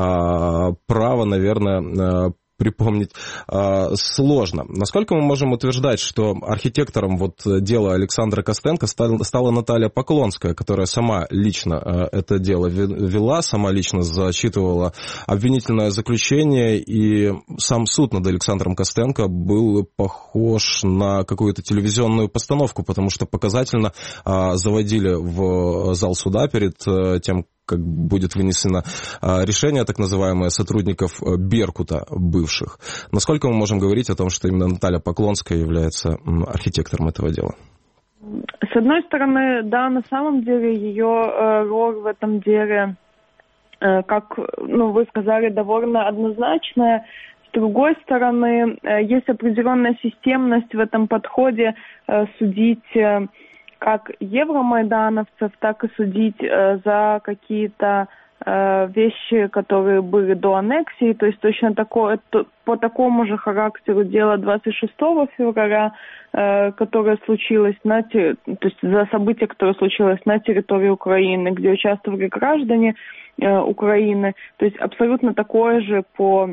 права, наверное, припомнить э, сложно. Насколько мы можем утверждать, что архитектором вот дела Александра Костенко стал, стала Наталья Поклонская, которая сама лично э, это дело вела, сама лично зачитывала обвинительное заключение, и сам суд над Александром Костенко был похож на какую-то телевизионную постановку, потому что показательно э, заводили в зал суда перед э, тем, как будет вынесено решение, так называемое, сотрудников Беркута бывших. Насколько мы можем говорить о том, что именно Наталья Поклонская является архитектором этого дела? С одной стороны, да, на самом деле ее роль в этом деле, как, ну, вы сказали, довольно однозначная. С другой стороны, есть определенная системность в этом подходе судить как евромайдановцев, так и судить э, за какие-то э, вещи, которые были до аннексии. То есть точно такое, то, по такому же характеру дело двадцать шестого февраля, э, которое случилось на те, то есть за событие, которое случилось на территории Украины, где участвовали граждане э, Украины. То есть абсолютно такое же по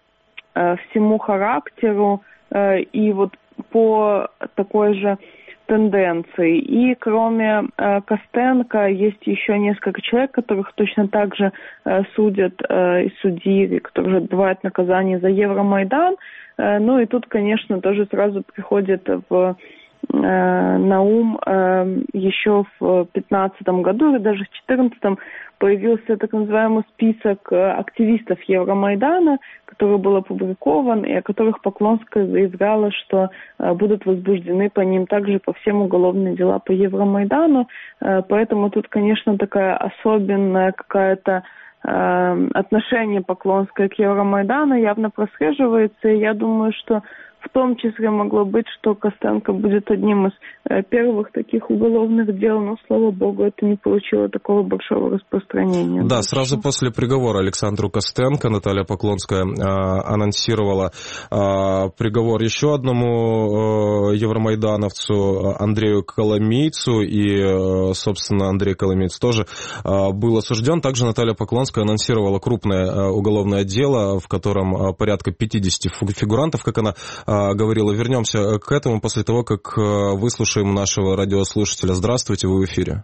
э, всему характеру э, и вот по такой же тенденции. И кроме э, Костенко есть еще несколько человек, которых точно так же э, судят э, и судили, которые отбывают наказание за Евромайдан. Э, ну и тут, конечно, тоже сразу приходит в, э, на ум э, еще в пятнадцатом году или даже в четырнадцатом появился так называемый список активистов Евромайдана, который был опубликован, и о которых Поклонская заявляла, что э, будут возбуждены по ним также по всем уголовные дела по Евромайдану. Э, поэтому тут, конечно, такая особенная какая-то э, отношение Поклонской к Евромайдану явно прослеживается, и я думаю, что в том числе могло быть, что Костенко будет одним из э, первых таких уголовных дел, но, слава богу, это не получило такого большого распространения. Да, сразу после приговора Александру Костенко Наталья Поклонская э, анонсировала э, приговор еще одному э, евромайдановцу Андрею Коломийцу, и, э, собственно, Андрей Коломийц тоже э, был осужден. Также Наталья Поклонская анонсировала крупное э, уголовное дело, в котором э, порядка пятьдесят фигурантов, как она говорила. Вернемся к этому после того, как выслушаем нашего радиослушателя. Здравствуйте, вы в эфире.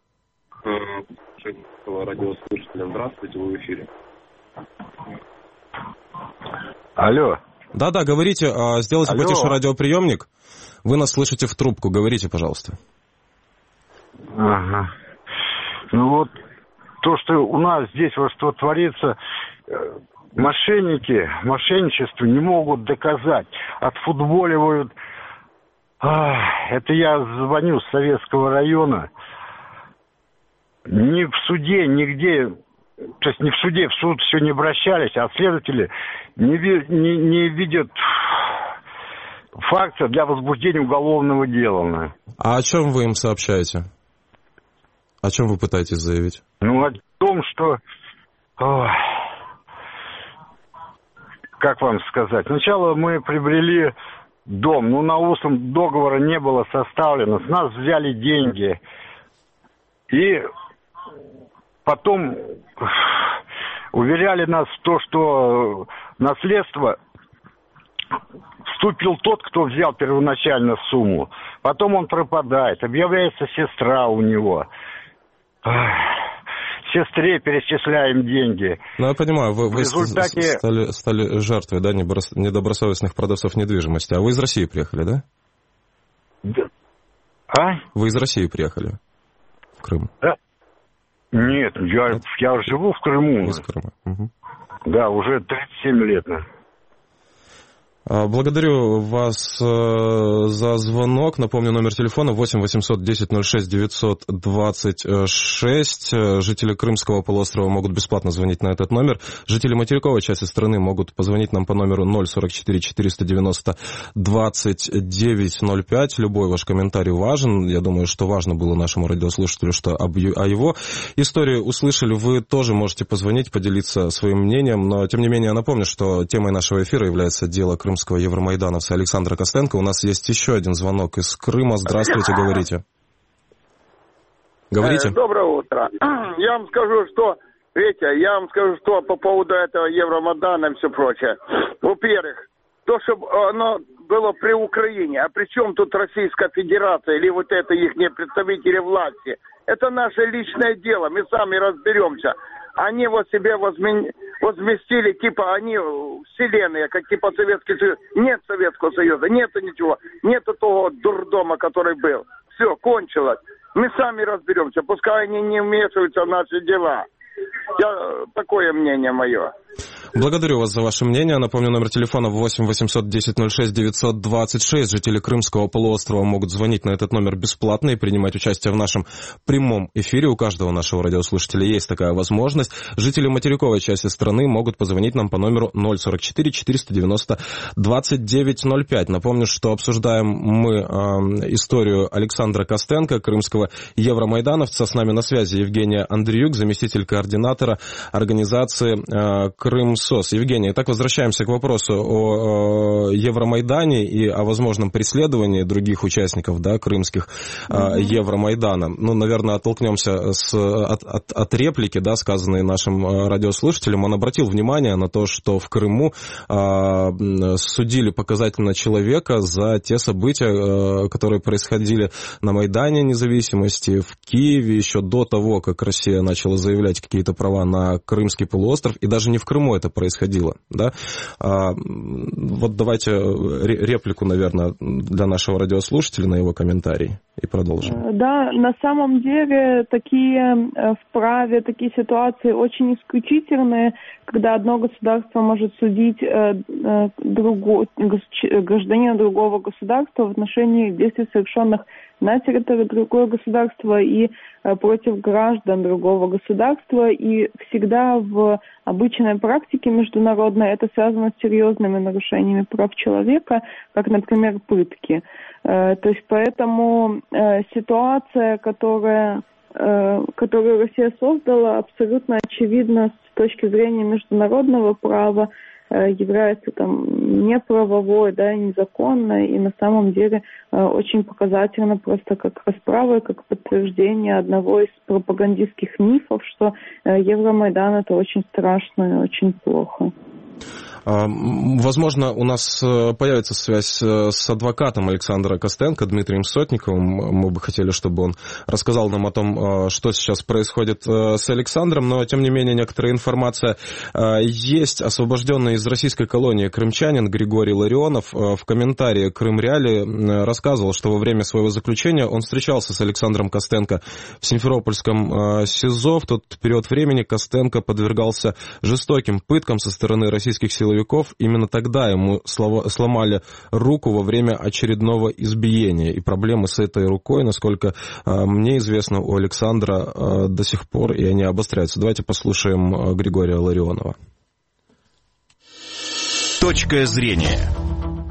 Радиослушателя, здравствуйте, вы в эфире. Алло. Да-да, говорите. Сделайте Алло. потише радиоприемник. Вы нас слышите в трубку. Говорите, пожалуйста. Ага. Ну вот, то, что у нас здесь вот что творится... Мошенники, мошенничество не могут доказать. Отфутболивают. Ах, это я звоню с Советского района. Ни в суде, нигде, то есть ни в суде, в суд все не обращались, а следователи не, не, не видят факта для возбуждения уголовного дела. А о чем вы им сообщаете? О чем вы пытаетесь заявить? Ну, о том, что... Ой. Как вам сказать? Сначала мы приобрели дом, ну, на устном договора не было составлено, с нас взяли деньги. И потом уверяли нас в то, что наследство вступил тот, кто взял первоначально сумму. Потом он пропадает, объявляется сестра у него. Сестре перечисляем деньги. Ну, я понимаю, вы, вы результате... стали, стали жертвой, да, недобросовестных продавцов недвижимости. А вы из России приехали, да? Да. А? Вы из России приехали в Крым? Да. Нет, я, я живу в Крыму. Из Крыма. Угу. Да, уже тридцать семь лет. Благодарю вас за звонок. Напомню, номер телефона восемь восемьсот десять ноль шесть девятьсот двадцать шесть. Жители Крымского полуострова могут бесплатно звонить на этот номер. Жители материковой части страны могут позвонить нам по номеру ноль сорок четыре четыреста девяносто двадцать девять ноль пять. Любой ваш комментарий важен. Я думаю, что важно было нашему радиослушателю, что об его истории услышали. Вы тоже можете позвонить, поделиться своим мнением. Но, тем не менее, я напомню, что темой нашего эфира является дело Крымского евромайдановца Александра Костенко. У нас есть еще один звонок из Крыма. Здравствуйте, говорите. Говорите. Доброе утро. Я вам скажу, что, Витя, я вам скажу, что по поводу этого Евромайдана и все прочее. Во-первых, то, чтобы оно было при Украине, а при чем тут Российская Федерация или вот это их представители власти? Это наше личное дело, мы сами разберемся. Они вот себе возмен... возместили, типа они вселенные, как типа Советский Союз. Нет Советского Союза, нету ничего, нету того дурдома, который был. Все, кончилось. Мы сами разберемся, пускай они не вмешиваются в наши дела. Я... Такое мнение мое. Благодарю вас за ваше мнение. Напомню, номер телефона восемь восемьсот десять ноль шесть девятьсот двадцать шесть. Жители Крымского полуострова могут звонить на этот номер бесплатно и принимать участие в нашем прямом эфире. У каждого нашего радиослушателя есть такая возможность. Жители материковой части страны могут позвонить нам по номеру ноль сорок четыре четыреста девяносто двадцать девять ноль пять. Напомню, что обсуждаем мы э, историю Александра Костенко, крымского евромайдановца. С нами на связи Евгения Андреюк, заместитель координатора организации э, Крымсос. Евгений, итак, возвращаемся к вопросу о, о Евромайдане и о возможном преследовании других участников, да, крымских mm-hmm. Евромайдана. Ну, наверное, оттолкнемся с, от, от, от реплики, да, сказанной нашим радиослушателем. Он обратил внимание на то, что в Крыму а, судили показательно человека за те события, а, которые происходили на Майдане Независимости, в Киеве, еще до того, как Россия начала заявлять какие-то права на Крымский полуостров, и даже не в Крыму это происходило, да. А, вот давайте реплику, наверное, для нашего радиослушателя на его комментарий и продолжим. Да, на самом деле такие вправе, такие ситуации очень исключительные, когда одно государство может судить э, э, другу, гражданина другого государства в отношении действий, совершенных на территории другого государства и э, против граждан другого государства. И всегда в обычной практике международной это связано с серьезными нарушениями прав человека, как, например, пытки. Э, то есть поэтому э, ситуация, которая, э, которую Россия создала, абсолютно очевидна с точки зрения международного права, является там неправовой, да, незаконной, и на самом деле очень показательно просто как расправа, как подтверждение одного из пропагандистских мифов, что Евромайдан это очень страшно и очень плохо. Возможно, у нас появится связь с адвокатом Александра Костенко, Дмитрием Сотниковым. Мы бы хотели, чтобы он рассказал нам о том, что сейчас происходит с Александром, но, тем не менее, некоторая информация есть. Освобожденный из российской колонии крымчанин Григорий Ларионов в комментарии Крым Реали рассказывал, что во время своего заключения он встречался с Александром Костенко в Симферопольском СИЗО. В тот период времени Костенко подвергался жестоким пыткам со стороны российских сил. Именно тогда ему сломали руку во время очередного избиения. И проблемы с этой рукой, насколько мне известно, у Александра до сих пор, и они обостряются. Давайте послушаем Григория Ларионова. Точка зрения.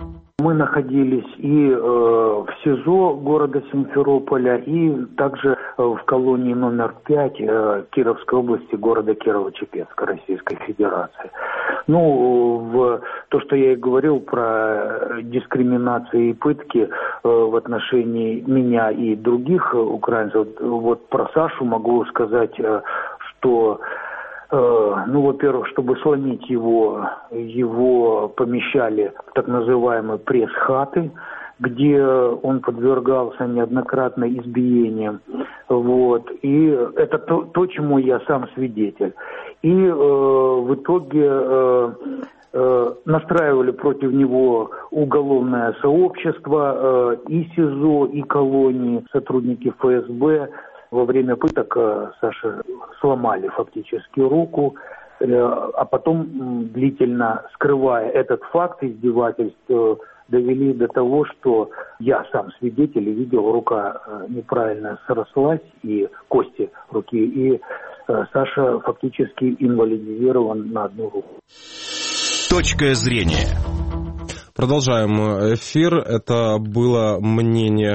Мы находились и э, в СИЗО города Симферополя, и также э, в колонии номер пять э, Кировской области города Кирово-Чепецка Российской Федерации. Ну, в, то, что я и говорил про дискриминацию и пытки э, в отношении меня и других украинцев, вот про Сашу могу сказать, э, что... Ну, во-первых, чтобы сломить его, его помещали в так называемые пресс-хаты, где он подвергался неоднократно избиениям. Вот. И это то, то, чему я сам свидетель. И э, в итоге э, э, настраивали против него уголовное сообщество, э, и СИЗО, и колонии, сотрудники эф эс бэ. Во время пыток Саше сломали фактически руку, а потом, длительно скрывая этот факт издевательств, довели до того, что я сам свидетель и видел, рука неправильно срослась, и кости руки, и Саша фактически инвалидизирован на одну руку. Точка зрения. Продолжаем эфир. Это было мнение,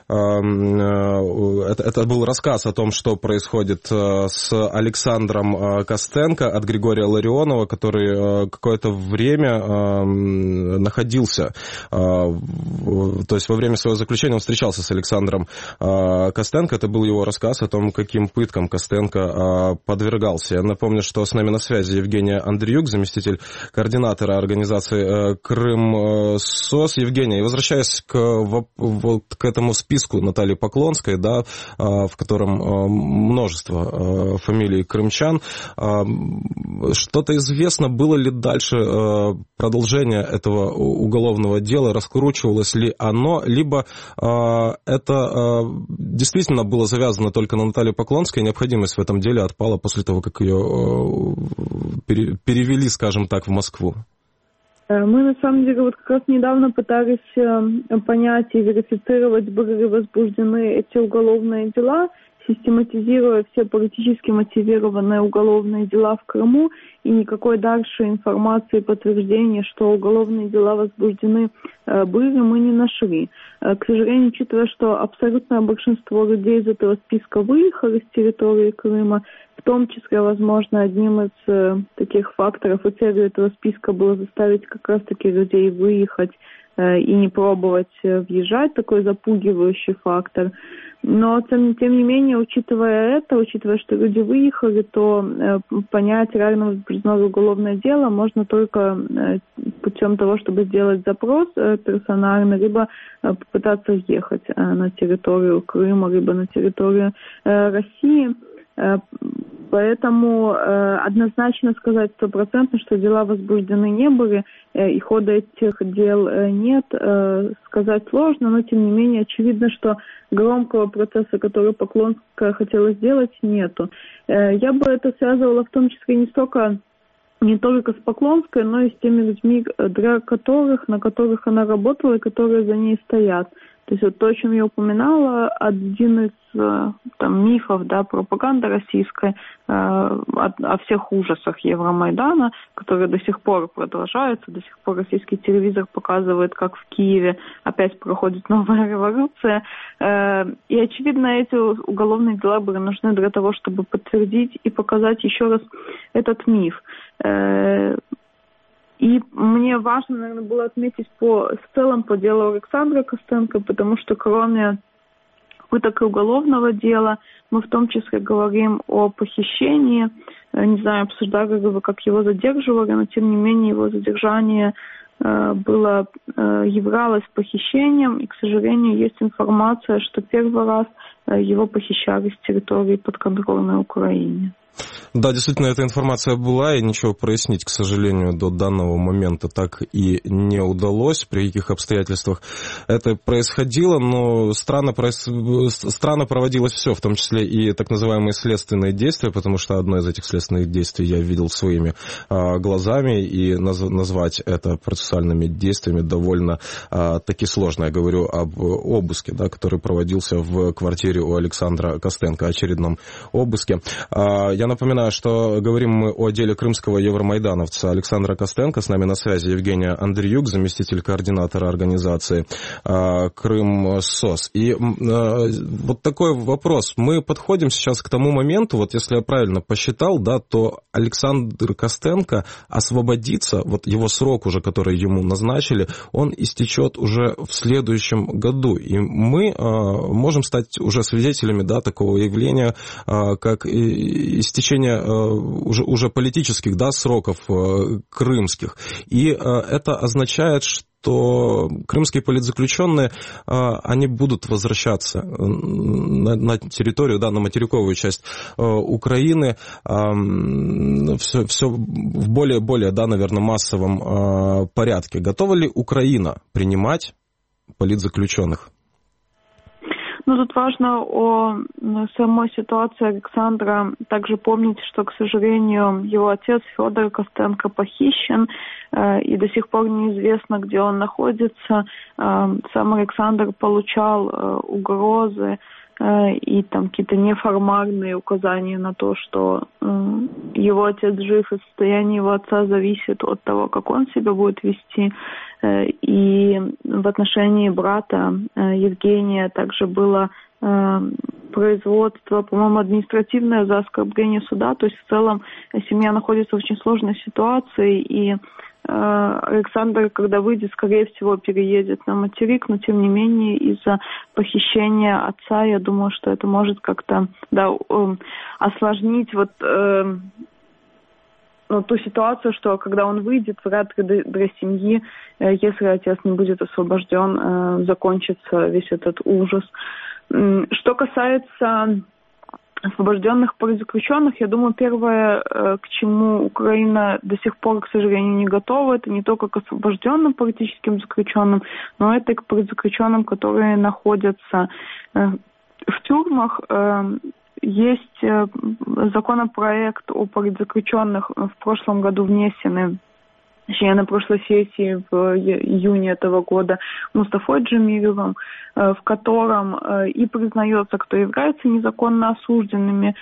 это, это был рассказ о том, что происходит с Александром Костенко от Григория Ларионова, который какое-то время находился, то есть во время своего заключения он встречался с Александром Костенко. Это был его рассказ о том, каким пыткам Костенко подвергался. Я напомню, что с нами на связи Евгения Андреюк, заместитель координатора организации «Крым СОС». Евгения, возвращаясь к, вот, к этому списку Натальи Поклонской, да, в котором множество фамилий крымчан, что-то известно, было ли дальше продолжение этого уголовного дела, раскручивалось ли оно, либо это действительно было завязано только на Наталью Поклонской, и необходимость в этом деле отпала после того, как ее перевели, скажем так, в Москву? Мы, на самом деле, вот как раз недавно пытались понять и верифицировать, были ли возбуждены эти уголовные дела, систематизируя все политически мотивированные уголовные дела в Крыму, и никакой дальше информации и подтверждения, что уголовные дела возбуждены были, мы не нашли. К сожалению, учитывая, что абсолютное большинство людей из этого списка выехали с территории Крыма, в том числе, возможно, одним из э, таких факторов и целью этого списка было заставить как раз-таки людей выехать э, и не пробовать э, въезжать, такой запугивающий фактор. Но, тем, тем не менее, учитывая это, учитывая, что люди выехали, то э, понять, реально возбуждено уголовное дело можно только э, путем того, чтобы сделать запрос э, персонально, либо э, попытаться въехать э, на территорию Крыма, либо на территорию э, России. Поэтому э, однозначно сказать стопроцентно, что дела возбуждены не были, э, и хода этих дел э, нет, э, сказать сложно, но тем не менее очевидно, что громкого процесса, который Поклонская хотела сделать, нету. Э, я бы это связывала в том числе не столько не только с Поклонской, но и с теми людьми, для которых, на которых она работала и которые за ней стоят. То есть вот то, о чем я упоминала, один из там, мифов, да, пропаганды российской э, о, о всех ужасах Евромайдана, которые до сих пор продолжаются, до сих пор российский телевизор показывает, как в Киеве опять проходит новая революция. Э, и, очевидно, эти уголовные дела были нужны для того, чтобы подтвердить и показать еще раз этот миф. Э, И мне важно, наверное, было отметить по, в целом по делу Александра Костенко, потому что кроме пыток и уголовного дела мы в том числе говорим о похищении. Не знаю, обсуждали ли вы, как его задерживали, но тем не менее его задержание было, являлось похищением, и, к сожалению, есть информация, что первый раз его похищали с территории подконтрольной Украине. Да, действительно, эта информация была, и ничего прояснить, к сожалению, до данного момента так и не удалось, при каких обстоятельствах это происходило, но странно, проис... странно проводилось все, в том числе и так называемые следственные действия, потому что одно из этих следственных действий я видел своими а, глазами, и наз... назвать это процессуальными действиями довольно а, таки сложно. Я говорю об обыске, да, который проводился в квартире у Александра Костенко, очередном обыске. А, Я напоминаю, что говорим мы о деле крымского евромайдановца Александра Костенко. С нами на связи Евгения Андриюк, заместитель координатора организации Крым-СОС. И вот такой вопрос. Мы подходим сейчас к тому моменту, вот если я правильно посчитал, да, то Александр Костенко освободится, вот его срок уже, который ему назначили, он истечет уже в следующем году. И мы можем стать уже свидетелями, да, такого явления, как истечение уже, уже политических, да, сроков крымских. И это означает, что то крымские политзаключенные, они будут возвращаться на, на территорию, да, на материковую часть Украины все, все в более-более, да, наверное, массовом порядке. Готова ли Украина принимать политзаключенных? Ну, тут важно о самой ситуации Александра также помнить, что, к сожалению, его отец Федор Костенко похищен, и до сих пор неизвестно, где он находится. Сам Александр получал угрозы и там какие-то неформальные указания на то, что его отец жив, и состояние его отца зависит от того, как он себя будет вести. И в отношении брата Евгения также было производство, по-моему, административное за оскорбление суда. То есть в целом семья находится в очень сложной ситуации, и Александр, когда выйдет, скорее всего, переедет на материк, но тем не менее из-за похищения отца, я думаю, что это может как-то, да, осложнить вот э, ну, ту ситуацию, что когда он выйдет, вряд ли для семьи, э, если отец не будет освобожден, э, закончится весь этот ужас. Что касается освобожденных политзаключенных, я думаю, первое, к чему Украина до сих пор, к сожалению, не готова, это не только к освобожденным политическим заключенным, но это и к политзаключенным, которые находятся в тюрьмах. Есть законопроект о политзаключенных, в прошлом году внесенный, точнее, на прошлой сессии в июне этого года Мустафой Джемилевым, в котором и признается, кто является незаконно осужденными,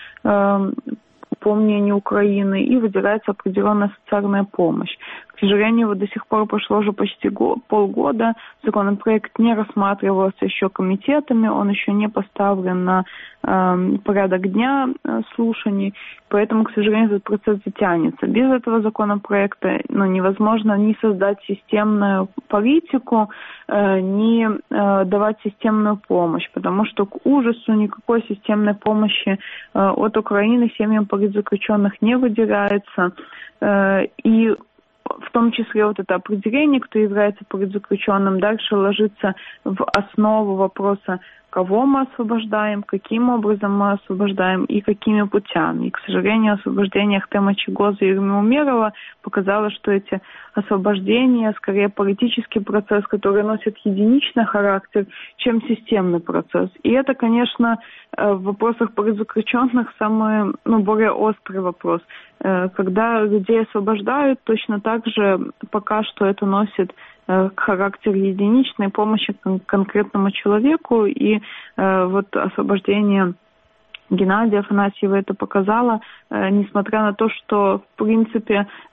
по мнению Украины, и выделяется определенная социальная помощь. К сожалению, вот до сих пор прошло уже почти полгода, законопроект не рассматривался еще комитетами, он еще не поставлен на э, порядок дня э, слушаний, поэтому, к сожалению, этот процесс затянется. Без этого законопроекта ну, невозможно ни создать системную политику, э, ни э, давать системную помощь, потому что к ужасу никакой системной помощи э, от Украины семьям политзаключенных не выделяется, э, и в том числе вот это определение, кто является политзаключенным, дальше ложится в основу вопроса, кого мы освобождаем, каким образом мы освобождаем и какими путями. И, к сожалению, освобождение Ахтема Чийгоза и Ирмы Умерова показало, что эти освобождения скорее политический процесс, который носит единичный характер, чем системный процесс. И это, конечно, в вопросах политзаключенных самый, ну, более острый вопрос. Когда людей освобождают, точно так же пока что это носит характер единичной помощи конкретному человеку, и э, вот освобождение Геннадия Афанасьева это показало, э, несмотря на то, что в принципе э,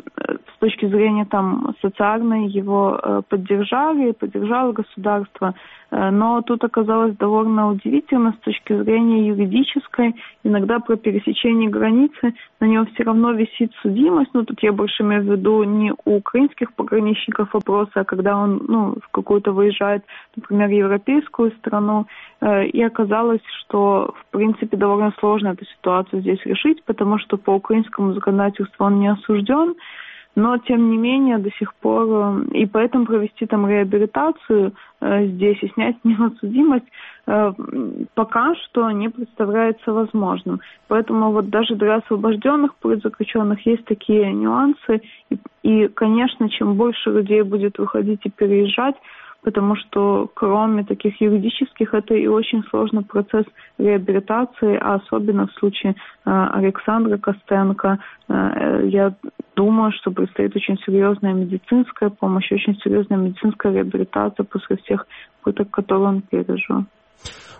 с точки зрения там социальной его э, поддержали, поддержало государство, э, но тут оказалось довольно удивительно с точки зрения юридической. Иногда при пересечении границы на него все равно висит судимость, ну тут я больше имею в виду не у украинских пограничников вопросы, а когда он ну, в какую-то выезжает, например, европейскую страну, э, и оказалось, что в принципе В принципе, довольно сложно эту ситуацию здесь решить, потому что по украинскому законодательству он не осужден, но, тем не менее, до сих пор, и поэтому провести там реабилитацию э, здесь и снять с него судимость э, пока что не представляется возможным. Поэтому вот даже для освобожденных политзаключенных есть такие нюансы, и, и, конечно, чем больше людей будет выходить и переезжать, потому что кроме таких юридических, это и очень сложный процесс реабилитации, а особенно в случае э, Александра Костенко, э, я думаю, что предстоит очень серьезная медицинская помощь, очень серьезная медицинская реабилитация после всех пыток, которые он пережил.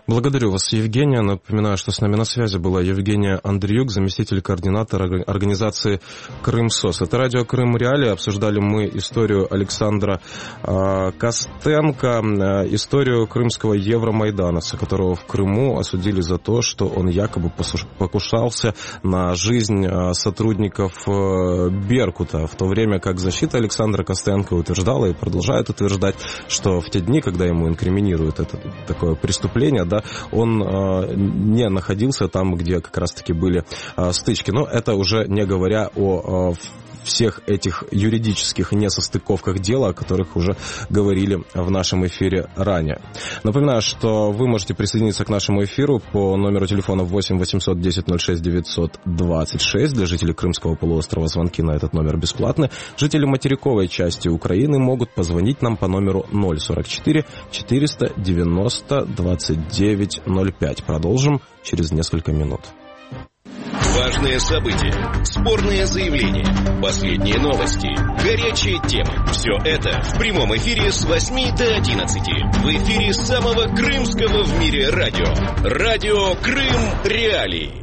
Благодарю вас, Евгения. Напоминаю, что с нами на связи была Евгения Андреюк, заместитель координатора организации «Крымсос». Это радио «Крым Реалии». Обсуждали мы историю Александра э, Костенко, э, историю крымского евромайдановца, которого в Крыму осудили за то, что он якобы покушался на жизнь э, сотрудников э, Беркута, в то время как защита Александра Костенко утверждала и продолжает утверждать, что в те дни, когда ему инкриминируют это такое преступление, да, он э, не находился там, где как раз-таки были э, стычки. Но это уже не говоря о... Э, всех этих юридических несостыковках дела, о которых уже говорили в нашем эфире ранее. Напоминаю, что вы можете присоединиться к нашему эфиру по номеру телефона восемь восемьсот десять ноль шесть девятьсот двадцать шесть. Для жителей Крымского полуострова звонки на этот номер бесплатны. Жители материковой части Украины могут позвонить нам по номеру ноль сорок четыре четыреста девяносто двадцать девять ноль пять. Продолжим через несколько минут. Важные события, спорные заявления, последние новости, горячие темы. Все это в прямом эфире с восьми до одиннадцати. В эфире самого крымского в мире радио. Радио Крым Реалии.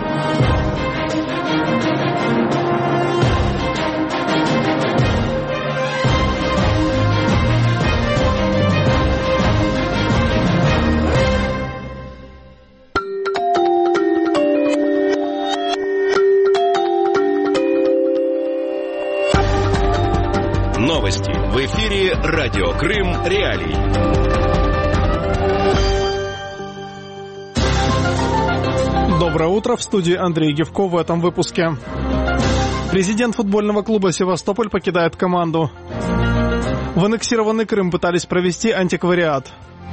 Новости в эфире радио Крым Реалии. Доброе утро, в студии Андрей Гевко в этом выпуске. Президент футбольного клуба «Севастополь» покидает команду. В аннексированный Крым пытались провести антиквариат.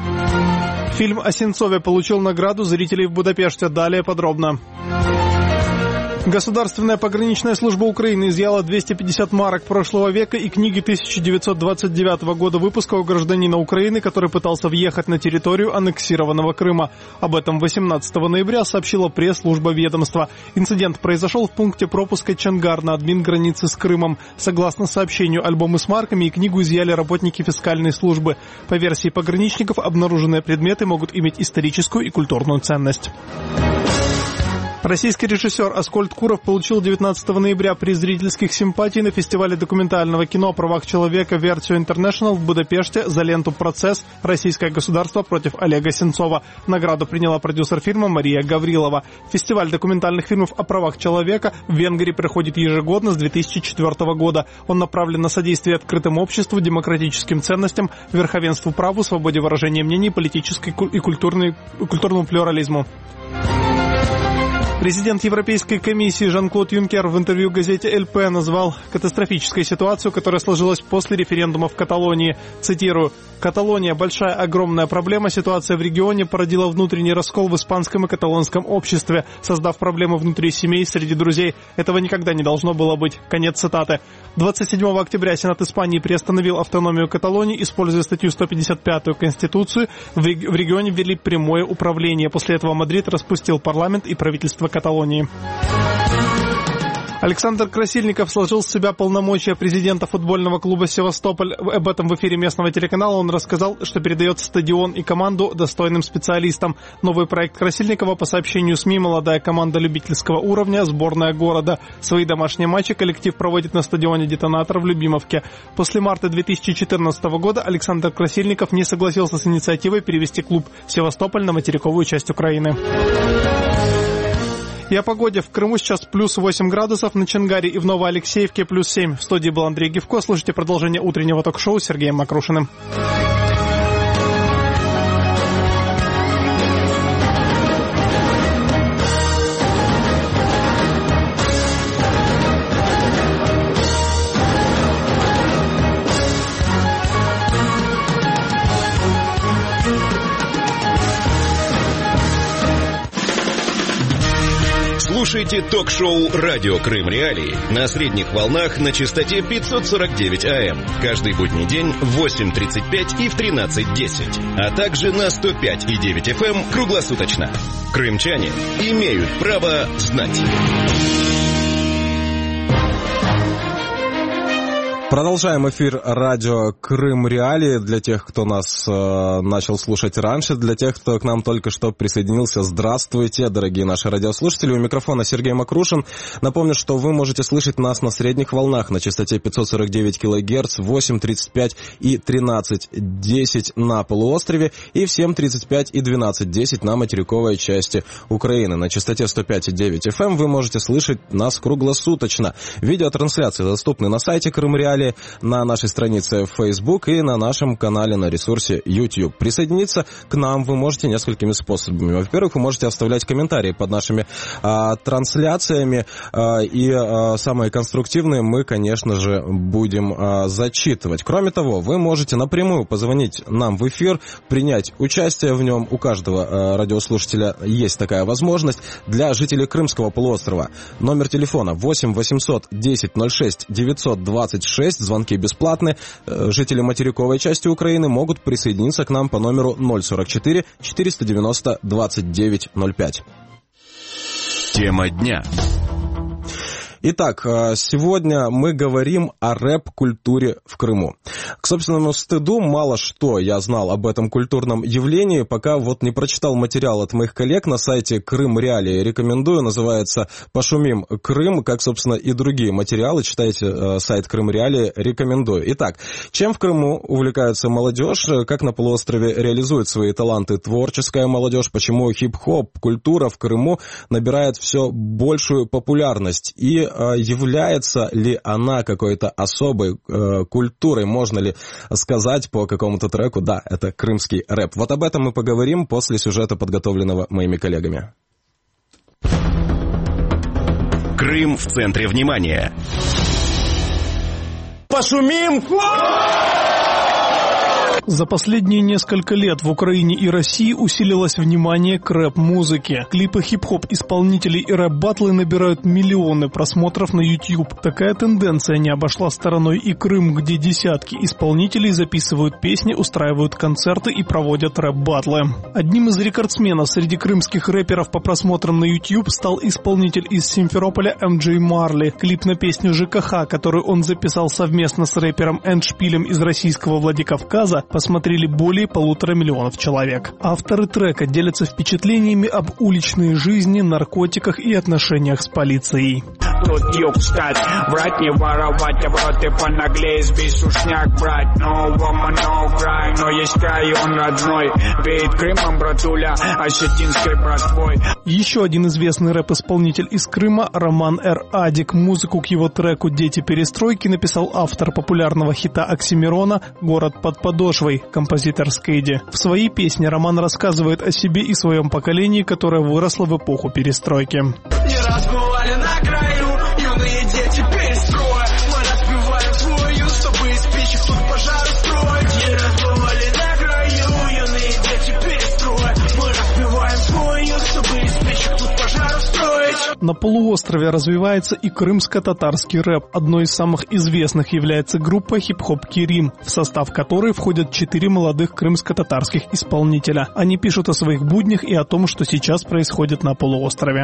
Фильм о Сенцове получил награду зрителей в Будапеште. Далее подробно. Государственная пограничная служба Украины изъяла двести пятьдесят марок прошлого века и книги тысяча девятьсот двадцать девятого года выпуска у гражданина Украины, который пытался въехать на территорию аннексированного Крыма. Об этом восемнадцатого ноября сообщила пресс-служба ведомства. Инцидент произошел в пункте пропуска Чангар на админгранице с Крымом. Согласно сообщению, альбомы с марками и книгу изъяли работники фискальной службы. По версии пограничников, обнаруженные предметы могут иметь историческую и культурную ценность. Российский режиссер Аскольд Куров получил девятнадцатого ноября приз зрительских симпатий на фестивале документального кино о правах человека Vertio International в Будапеште за ленту «Процесс. Российское государство против Олега Сенцова». Награду приняла продюсер фильма Мария Гаврилова. Фестиваль документальных фильмов о правах человека в Венгрии проходит ежегодно с две тысячи четвёртого года. Он направлен на содействие открытому обществу, демократическим ценностям, верховенству права, свободе выражения мнений, политической и культурной, культурному плюрализму. Президент Европейской комиссии Жан-Клод Юнкер в интервью газете эл пэ назвал катастрофической ситуацию, которая сложилась после референдума в Каталонии. Цитирую: «Каталония – большая, огромная проблема. Ситуация в регионе породила внутренний раскол в испанском и каталонском обществе, создав проблемы внутри семей, среди друзей. Этого никогда не должно было быть». Конец цитаты. двадцать седьмого октября Сенат Испании приостановил автономию Каталонии, используя статью сто пятьдесят пятую Конституции. В регионе ввели прямое управление. После этого Мадрид распустил парламент и правительство Каталонии. Александр Красильников сложил с себя полномочия президента футбольного клуба «Севастополь». Об этом в эфире местного телеканала он рассказал, что передает стадион и команду достойным специалистам. Новый проект Красильникова, по сообщению СМИ, молодая команда любительского уровня, сборная города. Свои домашние матчи коллектив проводит на стадионе «Детонатор» в Любимовке. После марта две тысячи четырнадцатого года Александр Красильников не согласился с инициативой перевести клуб «Севастополь» на материковую часть Украины. И о погоде. В Крыму сейчас плюс восемь градусов, на Чангаре и в Новоалексеевке плюс семь. В студии был Андрей Гевко. Слушайте продолжение утреннего ток-шоу с Сергеем Макрушиным. Слушайте ток-шоу «Радио Крым Реалии» на средних волнах на частоте пятьсот сорок девять АМ. Каждый будний день в восемь тридцать пять и в тринадцать десять. А также на сто пять и девять эф эм круглосуточно. Крымчане имеют право знать. Продолжаем эфир радио Крым Реалии. Для тех, кто нас э, начал слушать раньше, для тех, кто к нам только что присоединился, здравствуйте, дорогие наши радиослушатели. У микрофона Сергей Макрушин. Напомню, что вы можете слышать нас на средних волнах на частоте пятьсот сорок девять килогерц, восемь тридцать пять и тринадцать десять на полуострове и в семь тридцать пять и двенадцать десять на материковой части Украины. На частоте сто пять и девять эф эм вы можете слышать нас круглосуточно. Видеотрансляции доступны на сайте Крым Реалии, на нашей странице в Facebook и на нашем канале на ресурсе YouTube. Присоединиться к нам вы можете несколькими способами. Во-первых, вы можете оставлять комментарии под нашими а, трансляциями, а, и а, самые конструктивные мы, конечно же, будем а, зачитывать. Кроме того, вы можете напрямую позвонить нам в эфир, принять участие в нем. У каждого а, радиослушателя есть такая возможность. Для жителей Крымского полуострова номер телефона восемь восемьсот десять ноль шесть девятьсот двадцать шесть. Звонки бесплатны. Жители материковой части Украины могут присоединиться к нам по номеру ноль сорок четыре четыреста девяносто двадцать девять ноль пять. Тема дня. Итак, сегодня мы говорим о рэп-культуре в Крыму. К собственному стыду мало что я знал об этом культурном явлении, пока вот не прочитал материал от моих коллег на сайте Крым Реалии. Рекомендую, называется «Пошумим Крым», как, собственно, и другие материалы. Читайте сайт Крым Реалии, рекомендую. Итак, чем в Крыму увлекается молодежь, как на полуострове реализует свои таланты творческая молодежь, почему хип-хоп культура в Крыму набирает все большую популярность и является ли она какой-то особой э, культурой, можно ли сказать по какому-то треку, да, это крымский рэп. Вот об этом мы поговорим после сюжета, подготовленного моими коллегами. Крым в центре внимания. Пошумим! За последние несколько лет в Украине и России усилилось внимание к рэп-музыке. Клипы хип-хоп исполнителей и рэп-баттлы набирают миллионы просмотров на YouTube. Такая тенденция не обошла стороной и Крым, где десятки исполнителей записывают песни, устраивают концерты и проводят рэп-баттлы. Одним из рекордсменов среди крымских рэперов по просмотрам на YouTube стал исполнитель из Симферополя эм джей Марли. Клип на песню «ЖКХ», который он записал совместно с рэпером Эндшпилем из российского Владикавказа, посмотрели более полутора миллионов человек. Авторы трека делятся впечатлениями об уличной жизни, наркотиках и отношениях с полицией. Тут юг стать, врать не воровать, а брат ты понаглей, сбей сушняк брать. No woman, no cry, но есть край, он родной. Веет Крымом, братуля, осетинской братвой. Еще один известный рэп-исполнитель из Крыма, Роман Р. Адик. Музыку к его треку «Дети перестройки» написал автор популярного хита Оксимирона «Город под подошвой», композитор Скейди. В своей песне Роман рассказывает о себе и своем поколении, которое выросло в эпоху перестройки. Не раз бывали на краю, юные дети перестроя. Мы разбиваем свою, чтобы из печек тут пожар устроить. Не раз бывали на краю, юные дети перестроя. Мы разбиваем свою, чтобы из печек тут пожар устроить. На полуострове развивается и крымско-татарский рэп. Одной из самых известных является группа хип-хоп «Керим», в состав которой входят четыре молодых крымско-татарских исполнителя. Они пишут о своих буднях и о том, что сейчас происходит на полуострове.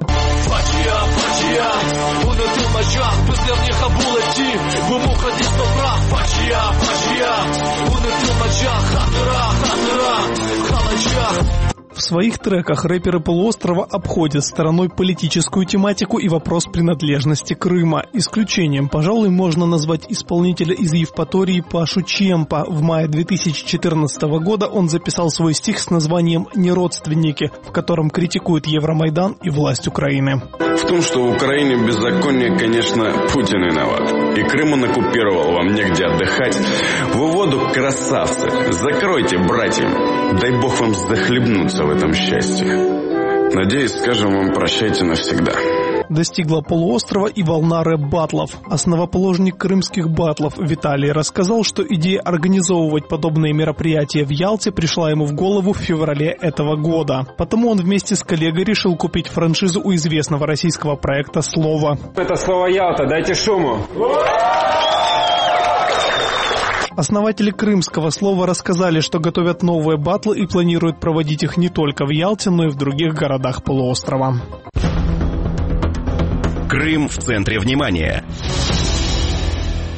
В своих треках рэперы полуострова обходят стороной политическую тематику и вопрос принадлежности Крыма. Исключением, пожалуй, можно назвать исполнителя из Евпатории Пашу Чемпа. В мае две тысячи четырнадцатого года он записал свой стих с названием «Неродственники», в котором критикует Евромайдан и власть Украины. В том, что в Украине беззаконие, конечно, Путин виноват. И Крым он оккупировал, вам негде отдыхать. Вы воду, красавцы, закройте, братьям. Дай бог вам захлебнуться в этом счастье. Надеюсь, скажем вам прощайте навсегда. Достигла полуострова и волна рэп-баттлов. Основоположник крымских баттлов Виталий рассказал, что идея организовывать подобные мероприятия в Ялте пришла ему в голову в феврале этого года. Потому он вместе с коллегой решил купить франшизу у известного российского проекта «Слово». Это слово Ялта, дайте шуму. Основатели крымского слова рассказали, что готовят новые баттлы и планируют проводить их не только в Ялте, но и в других городах полуострова. Крым в центре внимания.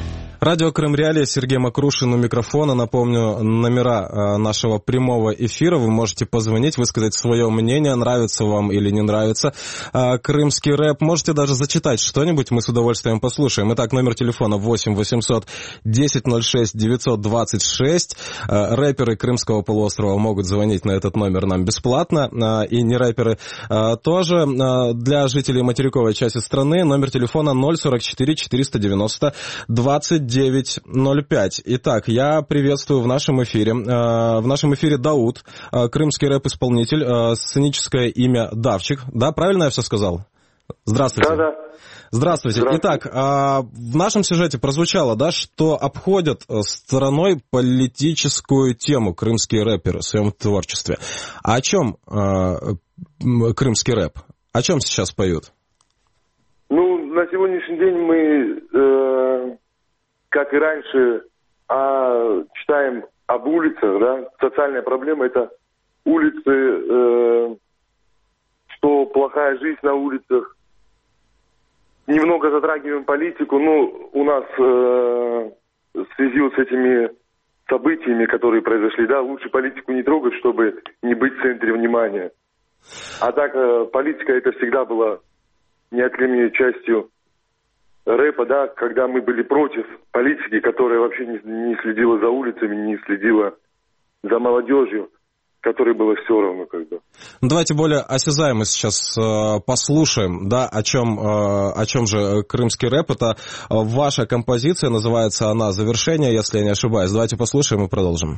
Радио Крым Реалии, Сергей Макрушин у микрофона. Напомню, номера нашего прямого эфира. Вы можете позвонить, высказать свое мнение, нравится вам или не нравится крымский рэп. Можете даже зачитать что-нибудь, мы с удовольствием послушаем. Итак, номер телефона восемь восемьсот десять ноль шесть девятьсот двадцать шесть. Рэперы Крымского полуострова могут звонить на этот номер нам бесплатно. И не рэперы тоже. Для жителей материковой части страны номер телефона ноль сорок четыре четыреста девяносто двадцать девять ноль пять. Итак, я приветствую в нашем эфире. В нашем эфире Дауд, крымский рэп-исполнитель, сценическое имя Давчик. Да, правильно я все сказал? Здравствуйте. Да, да. Здравствуйте. Здравствуйте. Итак, в нашем сюжете прозвучало, да, что обходят стороной политическую тему крымские рэперы в своем творчестве. А о чем крымский рэп? О чем сейчас поют? Ну, на сегодняшний день мы, э, как и раньше, а, читаем об улицах, да. Социальная проблема — это улицы, э, что плохая жизнь на улицах. Немного затрагиваем политику, ну, у нас э, в связи с этими событиями, которые произошли, да, лучше политику не трогать, чтобы не быть в центре внимания. А так, э, политика — это всегда была неотъемлемой частью рэпа, да, когда мы были против политики, которая вообще не, не следила за улицами, не следила за молодежью, которой было все равно, как бы. Ну, давайте более осязаемо сейчас э, послушаем, да, о чем, э, о чем же крымский рэп. Это ваша композиция, называется она «Завершение», если я не ошибаюсь. Давайте послушаем и продолжим.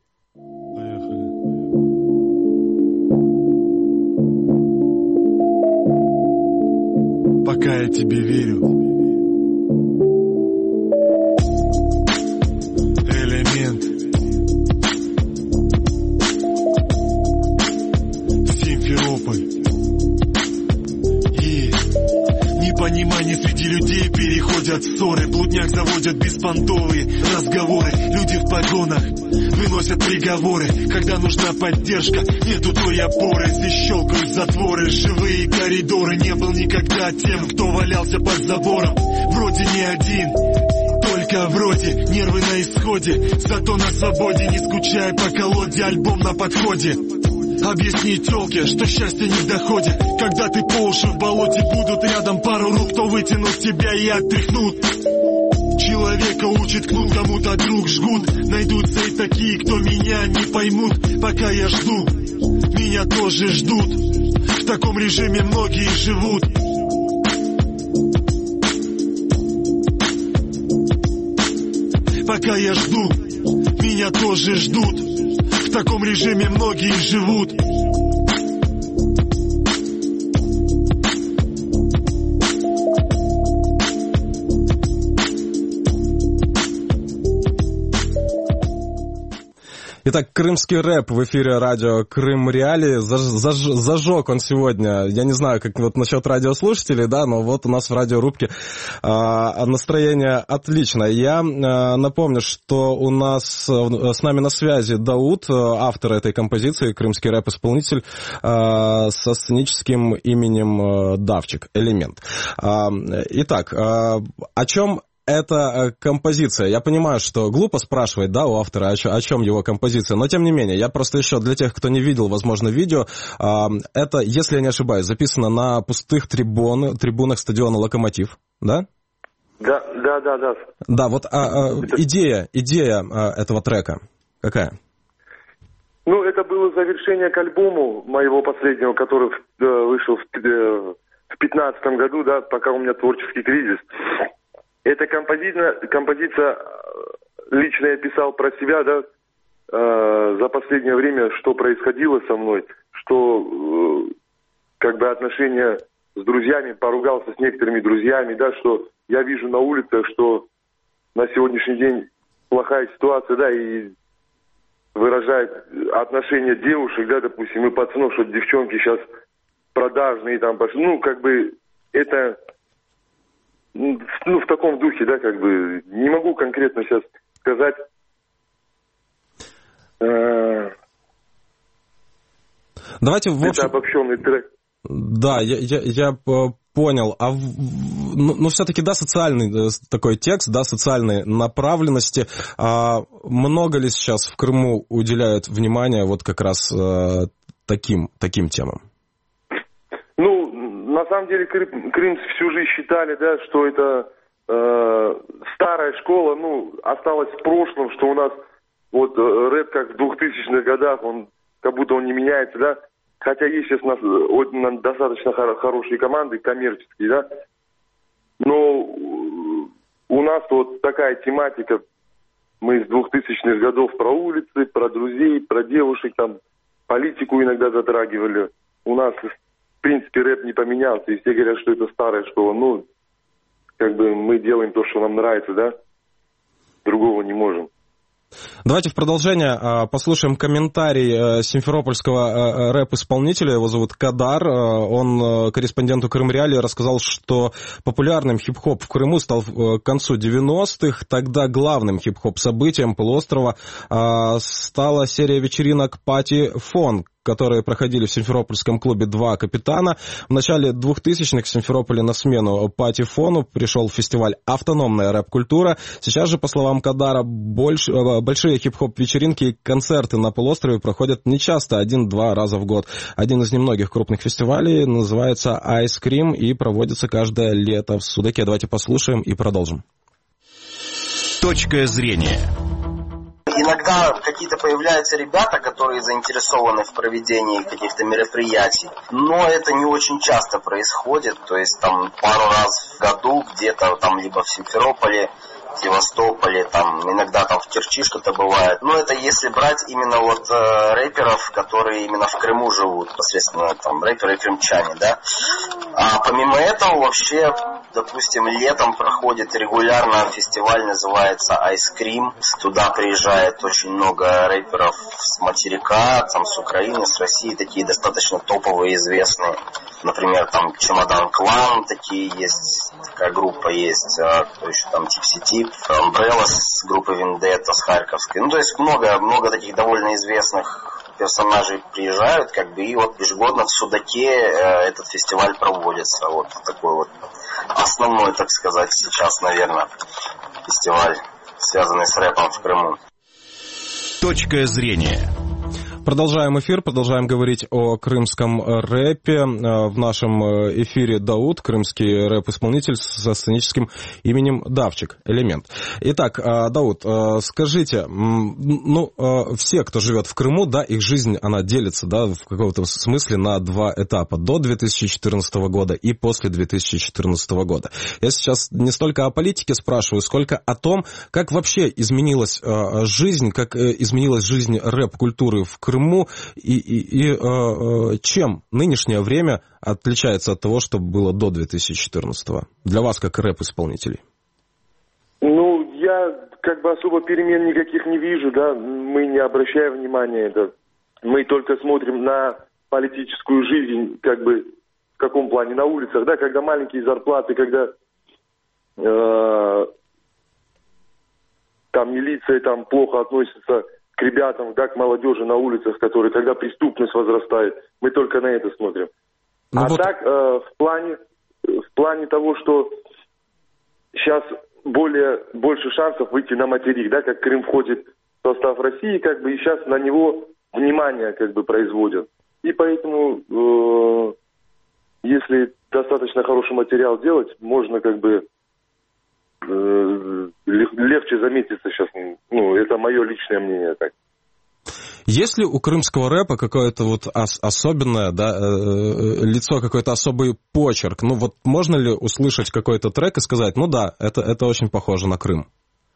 Пока я тебе верю. Элемент. Симферополь. И непонимание среди людей переходят в ссоры. Блудняк заводят беспонтовые разговоры. Люди в погонах выносят приговоры. Когда нужна поддержка, нету той опоры. Здесь щелкают затворы, живые коридоры. Не был никогда тем, кто валялся под забором. Вроде не один, только вроде. Нервы на исходе, зато на свободе. Не скучая по колоде, альбом на подходе. Объясни тёлке, что счастье не в доходе. Когда ты по уши в болоте, будут рядом пару рук, кто вытянут тебя и отряхнут. Человека учит кнут, кому-то друг жгут. Найдутся и такие, кто меня не поймут. Пока я жду, меня тоже ждут. В таком режиме многие живут. Пока я жду, меня тоже ждут. В таком режиме многие живут. Итак, крымский рэп в эфире радио Крым Реалии. Заж, заж, зажег он сегодня. Я не знаю, как вот насчет радиослушателей, да, но вот у нас в радиорубке а, настроение отличное. Я а, напомню, что у нас с нами на связи Дауд, автор этой композиции, крымский рэп-исполнитель а, со сценическим именем Давчик, Элемент. А, итак, а, о чем эта композиция? Я понимаю, что глупо спрашивать, да, у автора, о чем его композиция, но тем не менее, я просто еще для тех, кто не видел, возможно, видео, это, если я не ошибаюсь, записано на пустых трибун, трибунах стадиона «Локомотив», да? Да, да, да, да. Да, вот а, а, идея, идея а, этого трека какая? Ну, это было завершение к альбому моего последнего, который вышел в пятнадцатом году, да, пока у меня творческий кризис. Эта композиция, композиция, лично я писал про себя, да, э, за последнее время, что происходило со мной, что э, как бы отношения с друзьями, поругался с некоторыми друзьями, да, что я вижу на улицах, что на сегодняшний день плохая ситуация, да, и выражает отношение девушек, да, допустим, и пацанов, что девчонки сейчас продажные там пошли, ну, как бы это... Ну, в таком духе, да, как бы, не могу конкретно сейчас сказать. Давайте в общем... Это обобщенный трек. Да, я, я, я понял. А ну, ну все-таки, да, социальный такой текст, да, социальной направленности. А много ли сейчас в Крыму уделяют внимание вот как раз э, таким, таким темам? Ну, на самом деле, крым, крымцы всю жизнь считали, да, что это э, старая школа, ну, осталась в прошлом, что у нас вот рэп как в двухтысячных годах, он как будто он не меняется, да. Хотя есть сейчас у нас достаточно хорошие команды, коммерческие, да. Но у нас вот такая тематика, мы с двухтысячных годов про улицы, про друзей, про девушек, там, политику иногда затрагивали. У нас, в принципе, рэп не поменялся, и все говорят, что это старая школа. Ну, как бы мы делаем то, что нам нравится, да, другого не можем. Давайте в продолжение послушаем комментарий симферопольского рэп-исполнителя. Его зовут Кадар. Он корреспонденту Крым Реалии рассказал, что популярным хип-хоп в Крыму стал к концу девяностых. Тогда главным хип-хоп событием полуострова стала серия вечеринок «Пати Фон», которые проходили в симферопольском клубе «Два капитана». В начале двухтысячных в Симферополе на смену пати-фону пришел фестиваль «Автономная рэп-культура». Сейчас же, по словам Кадара, больш... большие хип-хоп-вечеринки и концерты на полуострове проходят нечасто, один-два раза в год. Один из немногих крупных фестивалей называется Ice Cream и проводится каждое лето в Судаке. Давайте послушаем и продолжим. Точка зрения. Иногда какие-то появляются ребята, которые заинтересованы в проведении каких-то мероприятий, но это не очень часто происходит, то есть там пару раз в году где-то там либо в Симферополе, в Севастополе, там иногда там в Керчи что-то бывает. Но это если брать именно вот э, рэперов, которые именно в Крыму живут, непосредственно там рэперы и крымчане, да. А помимо этого вообще, допустим, летом проходит регулярно фестиваль, называется Ice Cream. Туда приезжает очень много рэперов с материка, там с Украины, с России, такие достаточно топовые, известные. Например, там Чемодан Клан, такие есть, такая группа есть, а, кто еще там Типси Тип, Umbrella с группы Vendetta, с Харьковской. Ну, то есть много, много таких довольно известных персонажей приезжают, как бы, и вот ежегодно в Судаке э, этот фестиваль проводится. Вот такой вот основной, так сказать, сейчас, наверное, фестиваль, связанный с рэпом в Крыму. Точка зрения. Продолжаем эфир, продолжаем говорить о крымском рэпе. В нашем эфире Дауд, крымский рэп-исполнитель со сценическим именем Давчик, Элемент. Итак, Дауд, скажите, ну, все, кто живет в Крыму, да, их жизнь, она делится, да, в каком-то смысле на два этапа, до две тысячи четырнадцатого года и после две тысячи четырнадцатого года. Я сейчас не столько о политике спрашиваю, сколько о том, как вообще изменилась жизнь, как изменилась жизнь рэп-культуры в Крыму, и, и, и э, чем нынешнее время отличается от того, что было до две тысячи четырнадцатого? Для вас, как рэп-исполнителей. Ну, я как бы особо перемен никаких не вижу, да, мы не обращаем внимания, да. Мы только смотрим на политическую жизнь, как бы, в каком плане, на улицах, да, когда маленькие зарплаты, когда э, там милиция там плохо относится к ребятам, да, к молодежи на улицах, которые, когда преступность возрастает, мы только на это смотрим. Ну, а вот... так, э, в плане, в плане того, что сейчас более, больше шансов выйти на материк, да, как Крым входит в состав России, как бы, и сейчас на него внимание, как бы, производят. И поэтому, э, если достаточно хороший материал делать, можно, как бы, легче заметиться сейчас. Ну, это мое личное мнение, так. Есть ли у крымского рэпа какое-то вот ос- особенное, да, э- лицо, какой-то особый почерк? Ну, вот можно ли услышать какой-то трек и сказать, ну да, это, это очень похоже на Крым?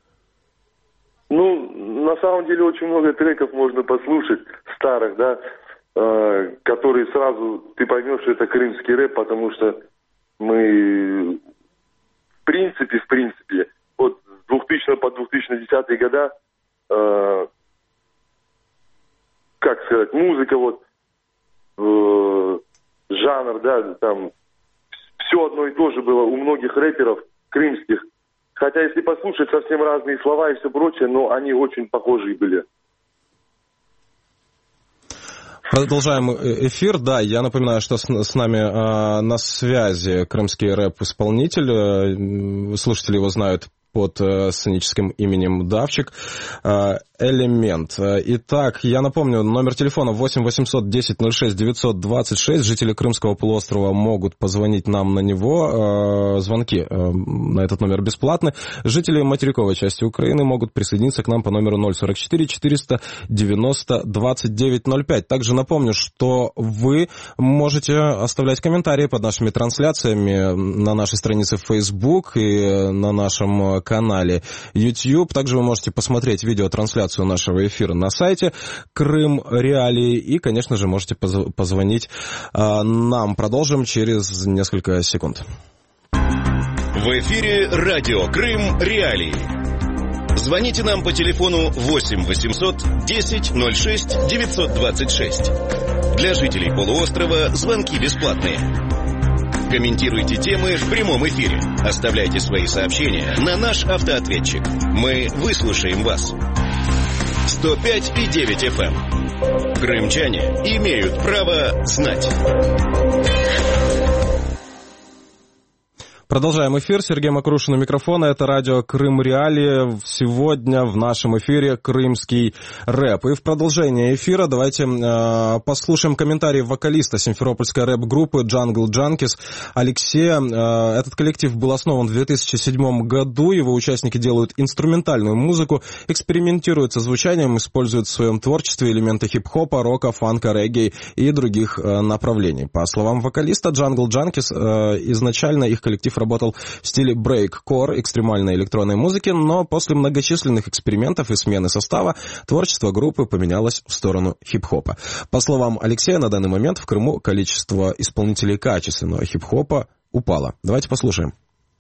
Ну, на самом деле очень много треков можно послушать, старых, да, э- которые сразу ты поймешь, что это крымский рэп, потому что мы... В принципе, в принципе, от двухтысячного по две тысячи десятые года, э, как сказать, музыка, вот, э, жанр, да, там, все одно и то же было у многих рэперов крымских. Хотя, если послушать, совсем разные слова и все прочее, но они очень похожие были. Продолжаем эфир. Да, я напоминаю, что с, с нами э, на связи крымский рэп-исполнитель. Слушатели его знают под э, сценическим именем Давчик. Э, Элемент. Итак, я напомню, номер телефона восемь восемьсот десять ноль шесть девятьсот двадцать шесть. Жители Крымского полуострова могут позвонить нам на него. Звонки на этот номер бесплатны. Жители материковой части Украины могут присоединиться к нам по номеру ноль сорок четыре четыреста девяносто двадцать девять ноль пять. Также напомню, что вы можете оставлять комментарии под нашими трансляциями на нашей странице в Facebook и на нашем канале YouTube. Также вы можете посмотреть видеотрансляцию нашего эфира на сайте Крым Реалии. И, конечно же, можете позвонить а, нам. Продолжим через несколько секунд. В эфире радио Крым Реалии. Звоните нам по телефону восемь восемьсот десять ноль шесть девятьсот двадцать шесть. Для жителей полуострова звонки бесплатные. Комментируйте темы в прямом эфире. Оставляйте свои сообщения на наш автоответчик. Мы выслушаем вас. сто пять и девять эф эм. Крымчане имеют право знать. Продолжаем эфир. Сергей Макрушин у микрофона. Это радио Крым Реалии. Сегодня в нашем эфире крымский рэп. И в продолжение эфира давайте э, послушаем комментарии вокалиста симферопольской рэп-группы Jungle Junkies Алексея. Э, этот коллектив был основан в две тысячи седьмом году. Его участники делают инструментальную музыку, экспериментируют со звучанием, используют в своем творчестве элементы хип-хопа, рока, фанка, регги и других э, направлений. По словам вокалиста Jungle Junkies, э, изначально их коллектив работал в стиле брейк-кор, экстремальной электронной музыки, но после многочисленных экспериментов и смены состава творчество группы поменялось в сторону хип-хопа. По словам Алексея, на данный момент в Крыму количество исполнителей качественного хип-хопа упало. Давайте послушаем.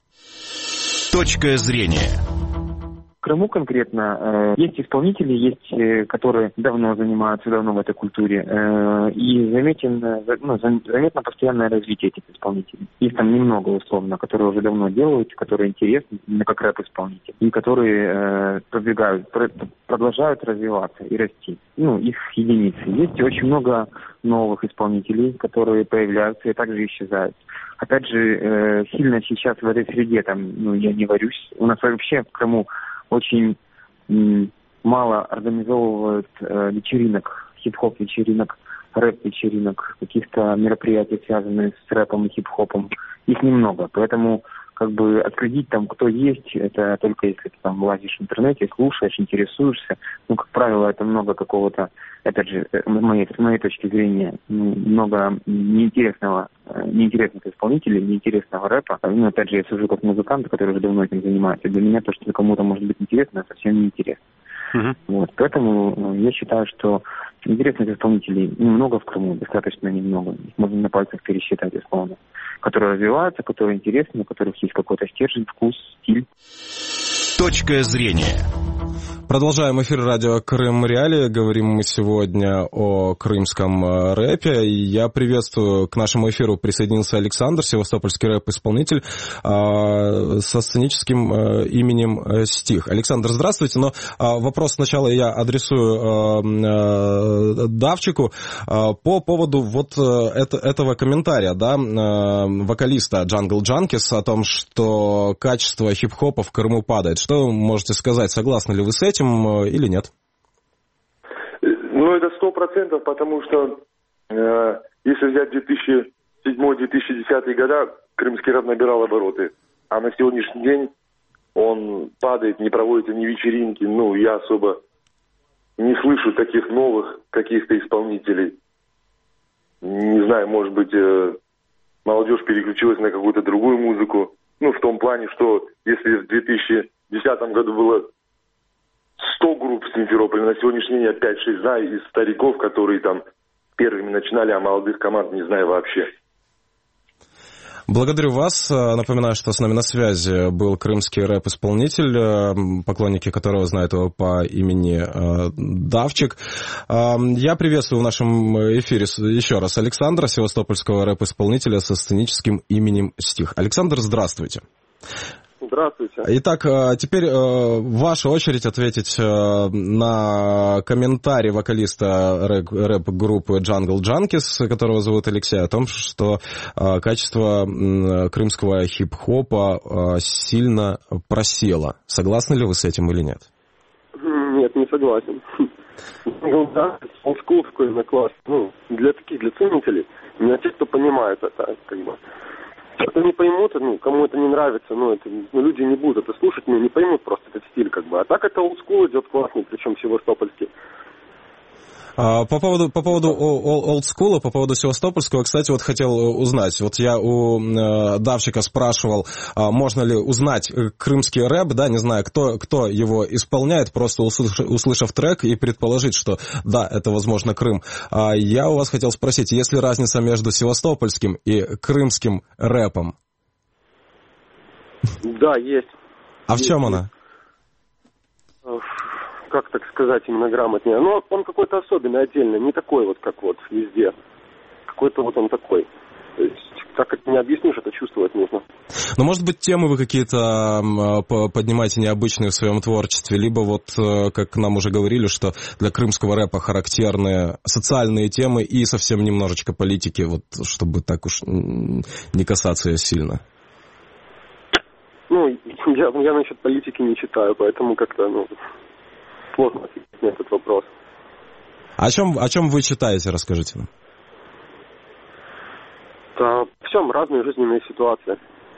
Точка зрения. В Крыму конкретно э, есть исполнители, есть, э, которые давно занимаются, давно в этой культуре, э, и заметен, э, ну, заметно постоянное развитие этих исполнителей. Их там немного, условно, которые уже давно делают, которые интересны, именно как рэп-исполнители, и которые э, продвигают, продолжают развиваться и расти. Ну, их единицы. Есть очень много новых исполнителей, которые появляются и также исчезают. Опять же, э, сильно сейчас в этой среде, там, ну, я не варюсь. У нас вообще в Крыму очень м, мало организовывают э, вечеринок, хип-хоп вечеринок, рэп-вечеринок, каких-то мероприятий, связанных с рэпом и хип-хопом. Их немного, поэтому как бы отследить там, кто есть, это только если ты там лазишь в интернете, слушаешь, интересуешься. Ну, как правило, это много какого-то, опять же, с моей, с моей точки зрения, много неинтересного, неинтересных исполнителей, неинтересного рэпа. Ну, опять же, я сужу как музыкант, который уже давно этим занимается. Для меня то, что кому-то может быть интересно, совсем неинтересно. Uh-huh. Вот, поэтому я считаю, что интересных исполнителей немного в Крыму, достаточно немного. Их можно на пальцах пересчитать, условно. Которые развиваются, которые интересны, у которых есть какой-то стержень, вкус, стиль. Точка зрения. Продолжаем эфир радио Крым Реалии. Говорим мы сегодня о крымском рэпе. Я приветствую, к нашему эфиру присоединился Александр, севастопольский рэп-исполнитель э, со сценическим э, именем Стих. Александр, здравствуйте. Но э, вопрос сначала я адресую э, э, Давчику э, по поводу вот э, это, этого комментария, да, э, вокалиста Jungle Junkies о том, что качество хип-хопа в Крыму падает. Что вы можете сказать? Согласны ли вы с этим или нет? Ну, это сто процентов, потому что э, если взять две тысячи седьмой - две тысячи десятый года, крымский рэп набирал обороты. А на сегодняшний день он падает, не проводятся ни вечеринки. Ну, я особо не слышу таких новых каких-то исполнителей. Не знаю, может быть, э, молодежь переключилась на какую-то другую музыку. Ну, в том плане, что если в две тысячи десятом году было сто групп в Симферополе, на сегодняшний день я пять-шесть знаю из стариков, которые там первыми начинали, а молодых команд не знаю вообще. Благодарю вас. Напоминаю, что с нами на связи был крымский рэп-исполнитель, поклонники которого знают его по имени Давчик. Я приветствую в нашем эфире еще раз Александра, севастопольского рэп-исполнителя со сценическим именем Стих. Александр, здравствуйте. Здравствуйте. Итак, теперь ваша очередь ответить на комментарий вокалиста рэп-группы Jungle Junkies, которого зовут Алексей, о том, что качество крымского хип-хопа сильно просело. Согласны ли вы с этим или нет? Нет, не согласен. Ну да, олдскул такой на класс. Ну, для таких, для ценителей, для тех, кто понимает это, как бы. Кто не поймут, ну, кому это не нравится, ну, это, ну, люди не будут это слушать, ну, не поймут просто этот стиль, как бы. А так это олдскул идет классный, причем севастопольский. По поводу, по поводу олдскула, по поводу севастопольского, кстати, вот хотел узнать. Вот я у Давчика спрашивал, можно ли узнать крымский рэп, да, не знаю, кто, кто его исполняет, просто услышав, услышав трек и предположить, что да, это, возможно, Крым. Я у вас хотел спросить, есть ли разница между севастопольским и крымским рэпом? Да, есть. А есть. В чем она? Как так сказать именно грамотнее? Ну, он какой-то особенный, отдельный, не такой вот, как вот везде. Какой-то вот он такой. То есть, как это не объяснишь, это чувствовать нужно. Ну, может быть, темы вы какие-то поднимаете необычные в своем творчестве, либо вот, как нам уже говорили, что для крымского рэпа характерны социальные темы и совсем немножечко политики, вот, чтобы так уж не касаться ее сильно. Ну, я, я насчет политики не читаю, поэтому как-то, ну... сложно ответить на этот вопрос. О чем, о чем вы читаете, расскажите нам. Да, в всем разные жизненные ситуации.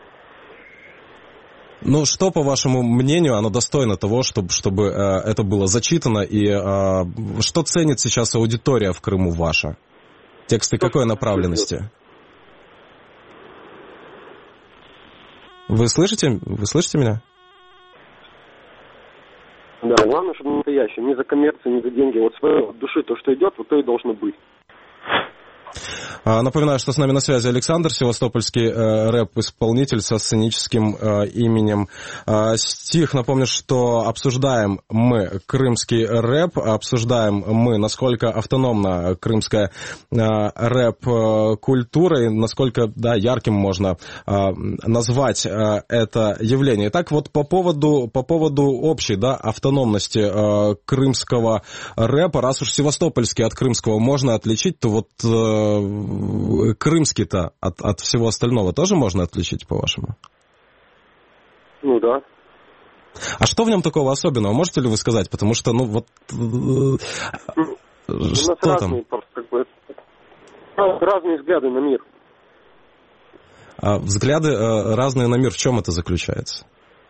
Ну, что, по вашему мнению, оно достойно того, чтобы, чтобы э, это было зачитано, и э, что ценит сейчас аудитория в Крыму ваша? Тексты что какой направленности? Вы слышите? Вы слышите меня? Да, главное, чтобы настоящее. Не за коммерцию, не за деньги. Вот своей души то, что идет, вот то и должно быть. Напоминаю, что с нами на связи Александр, севастопольский э, рэп-исполнитель со сценическим э, именем э, Стих. Напомню, что обсуждаем мы крымский рэп, обсуждаем мы, насколько автономна крымская э, рэп-культура и насколько, да, ярким можно э, назвать э, это явление. Итак, вот по поводу, по поводу общей, да, автономности э, крымского рэпа, раз уж севастопольский от крымского можно отличить, то вот э, крымский-то от, от всего остального тоже можно отличить, по-вашему? Ну да. А что в нем такого особенного? Можете ли вы сказать? Потому что, ну вот... Ну, что там? Разные, как бы, разные взгляды на мир. А взгляды разные на мир, в чем это заключается?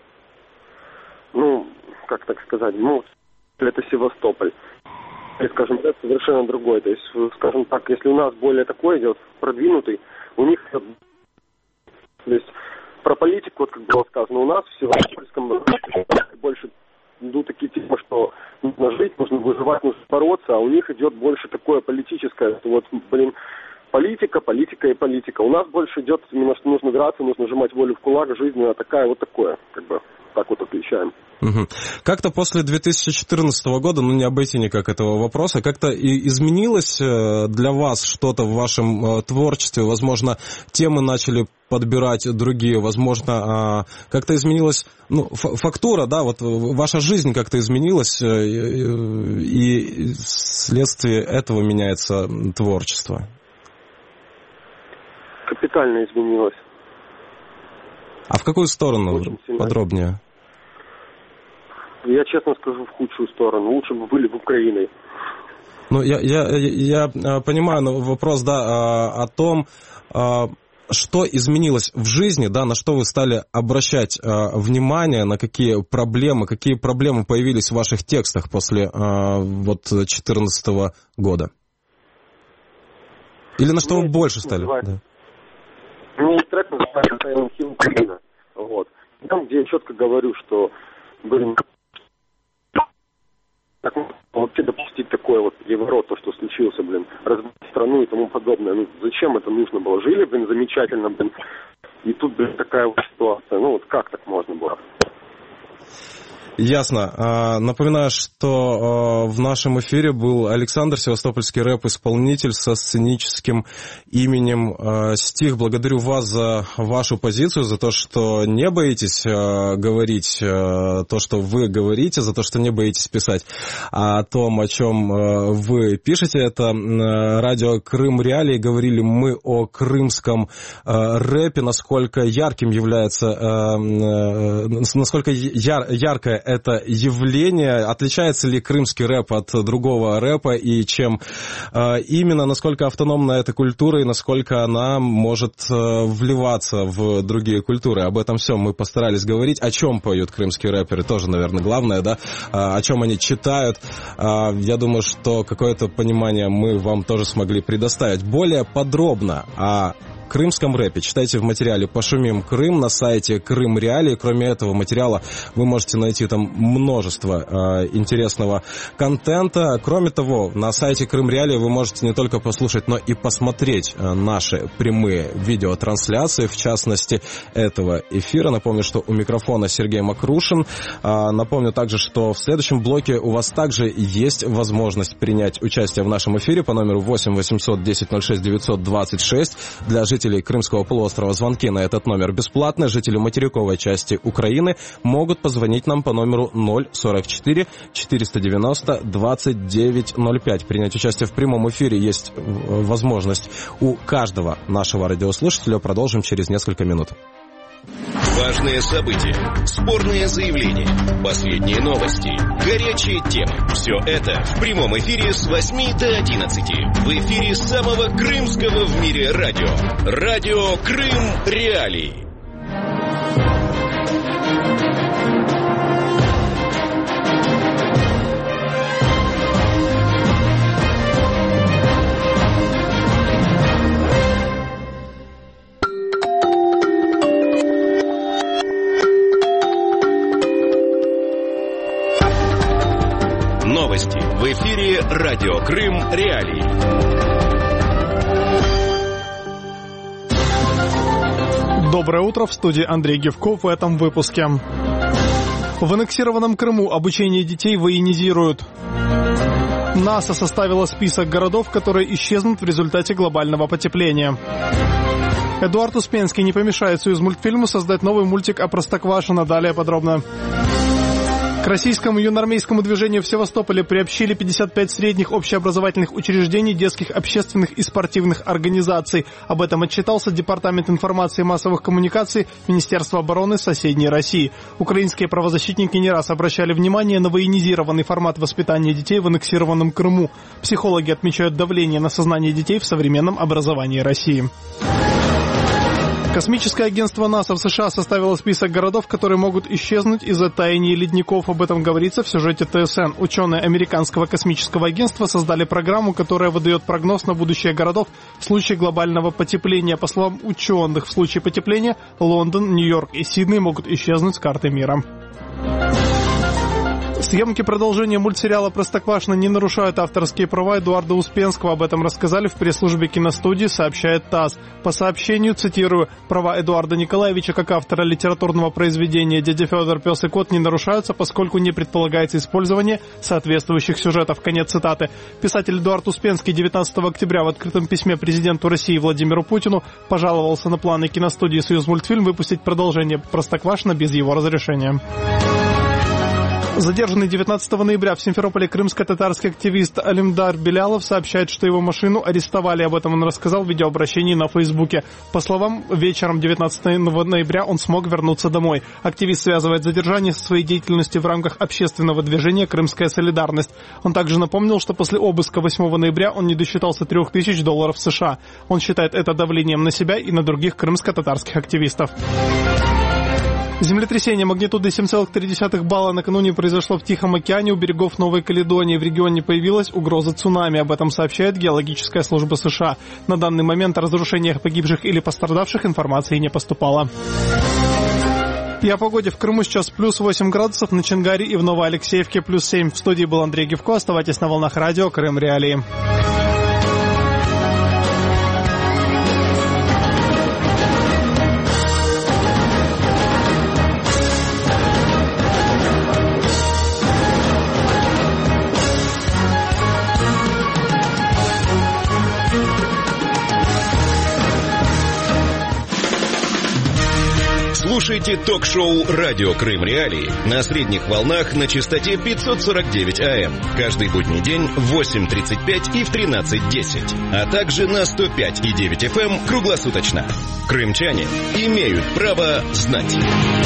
Ну, как так сказать, ну, это Севастополь. И, скажем так, совершенно другой. То есть, скажем так, если у нас более такой идет, продвинутый, у них, то есть, про политику, вот как было сказано, у нас в Севастопольском больше идут такие темы, что нужно жить, нужно выживать, нужно бороться, а у них идет больше такое политическое, что вот, блин, политика, политика и политика. У нас больше идет именно, что нужно драться, нужно сжимать волю в кулак, жизнь, а такая вот такое, как бы, так вот отличаем. Угу. Как-то после две тысячи четырнадцатого года, ну не обойти никак этого вопроса, как-то и изменилось для вас что-то в вашем творчестве? Возможно, темы начали подбирать другие, возможно, как-то изменилась, ну, фактура, да, вот ваша жизнь как-то изменилась, и вследствие этого меняется творчество? Капитально изменилось. А в какую сторону? Подробнее? Я честно скажу, в худшую сторону. Лучше бы были в Украине. Ну, я, я, я понимаю, но вопрос, да, о том, что изменилось в жизни, да, на что вы стали обращать внимание, на какие проблемы, какие проблемы появились в ваших текстах после вот две тысячи четырнадцатого года? Или на что вы больше стали? Да. У меня есть трек, называется «Silent Hill Украина». Вот. Там, где я четко говорю, что, блин, как вообще допустить такой вот переворот, то, что случился, блин, разбить страну и тому подобное. Ну, зачем это нужно было? Жили, блин, замечательно, блин, и тут, блин, такая вот ситуация. Ну, вот как так можно было? Ясно. Напоминаю, что в нашем эфире был Александр, севастопольский рэп-исполнитель со сценическим именем «Стих». Благодарю вас за вашу позицию, за то, что не боитесь говорить то, что вы говорите, за то, что не боитесь писать о том, о чем вы пишете. Это радио «Крым Реалии». Говорили мы о крымском рэпе, насколько ярким является, насколько яр, яркое это явление, отличается ли крымский рэп от другого рэпа и чем э, именно, насколько автономна эта культура и насколько она может э, вливаться в другие культуры. Об этом всем мы постарались говорить. О чем поют крымские рэперы, тоже, наверное, главное, да, о чем они читают. Э, я думаю, что какое-то понимание мы вам тоже смогли предоставить. Более подробно о крымском рэпе читайте в материале «Пошумим Крым» на сайте Крым Реалии. Кроме этого материала вы можете найти там множество э, интересного контента. Кроме того, на сайте Крым Реалии вы можете не только послушать, но и посмотреть э, наши прямые видеотрансляции, в частности, этого эфира. Напомню, что у микрофона Сергей Макрушин. Э, напомню также, что в следующем блоке у вас также есть возможность принять участие в нашем эфире по номеру восемь восемьсот десять ноль шесть девятьсот двадцать шесть. Для жителей Крымского полуострова звонки на этот номер бесплатны. Жители материковой части Украины могут позвонить нам по номеру ноль сорок четыре четыреста девяносто двадцать девять ноль пять. Принять участие в прямом эфире есть возможность у каждого нашего радиослушателя. Продолжим через несколько минут. Важные события, спорные заявления, последние новости, горячие темы. Все это в прямом эфире с восьми до одиннадцати. В эфире самого крымского в мире радио. Радио Крым Реалии. Новости в эфире радио Крым Реалии. Доброе утро, в студии Андрей Гевков в этом выпуске. В аннексированном Крыму обучение детей военизируют. НАСА составила список городов, которые исчезнут в результате глобального потепления. Эдуард Успенский не помешает Союзмультфильму создать новый мультик о Простоквашино. Далее подробно. К российскому юноармейскому движению в Севастополе приобщили пятьдесят пять средних общеобразовательных учреждений, детских, общественных и спортивных организаций. Об этом отчитался Департамент информации и массовых коммуникаций Министерства обороны соседней России. Украинские правозащитники не раз обращали внимание на военизированный формат воспитания детей в аннексированном Крыму. Психологи отмечают давление на сознание детей в современном образовании России. Космическое агентство НАСА в США составило список городов, которые могут исчезнуть из-за таяния ледников. Об этом говорится в сюжете ТСН. Ученые американского космического агентства создали программу, которая выдает прогноз на будущее городов в случае глобального потепления. По словам ученых, в случае потепления Лондон, Нью-Йорк и Сидней могут исчезнуть с карты мира. Съемки продолжения мультсериала «Простоквашино» не нарушают авторские права Эдуарда Успенского. Об этом рассказали в пресс-службе киностудии, сообщает ТАСС. По сообщению, цитирую, «Права Эдуарда Николаевича как автора литературного произведения «Дядя Федор, пес и кот» не нарушаются, поскольку не предполагается использование соответствующих сюжетов». Конец цитаты. Писатель Эдуард Успенский девятнадцатого октября в открытом письме президенту России Владимиру Путину пожаловался на планы киностудии «Союзмультфильм» выпустить продолжение «Простоквашино» без его разрешения. Задержанный девятнадцатого ноября в Симферополе крымско-татарский активист Алимдар Белялов сообщает, что его машину арестовали. Об этом он рассказал в видеообращении на Фейсбуке. По словам, вечером девятнадцатого ноября он смог вернуться домой. Активист связывает задержание со своей деятельностью в рамках общественного движения «Крымская солидарность». Он также напомнил, что после обыска восьмого ноября он не досчитался трех тысяч долларов США. Он считает это давлением на себя и на других крымско-татарских активистов. Землетрясение магнитудой семь целых три десятых балла накануне произошло в Тихом океане у берегов Новой Каледонии. В регионе появилась угроза цунами. Об этом сообщает Геологическая служба США. На данный момент о разрушениях погибших или пострадавших информации не поступало. И о погоде в Крыму сейчас плюс восемь градусов, на Чонгаре и в Новоалексеевке плюс семь. В студии был Андрей Гевко. Оставайтесь на волнах радио Крым Реалии. Слушайте ток-шоу «Радио Крым Реалии» на средних волнах на частоте пятьсот сорок девять АМ. Каждый будний день в восемь тридцать пять и в тринадцать десять. А также на сто пять и девять эф эм круглосуточно. Крымчане имеют право знать.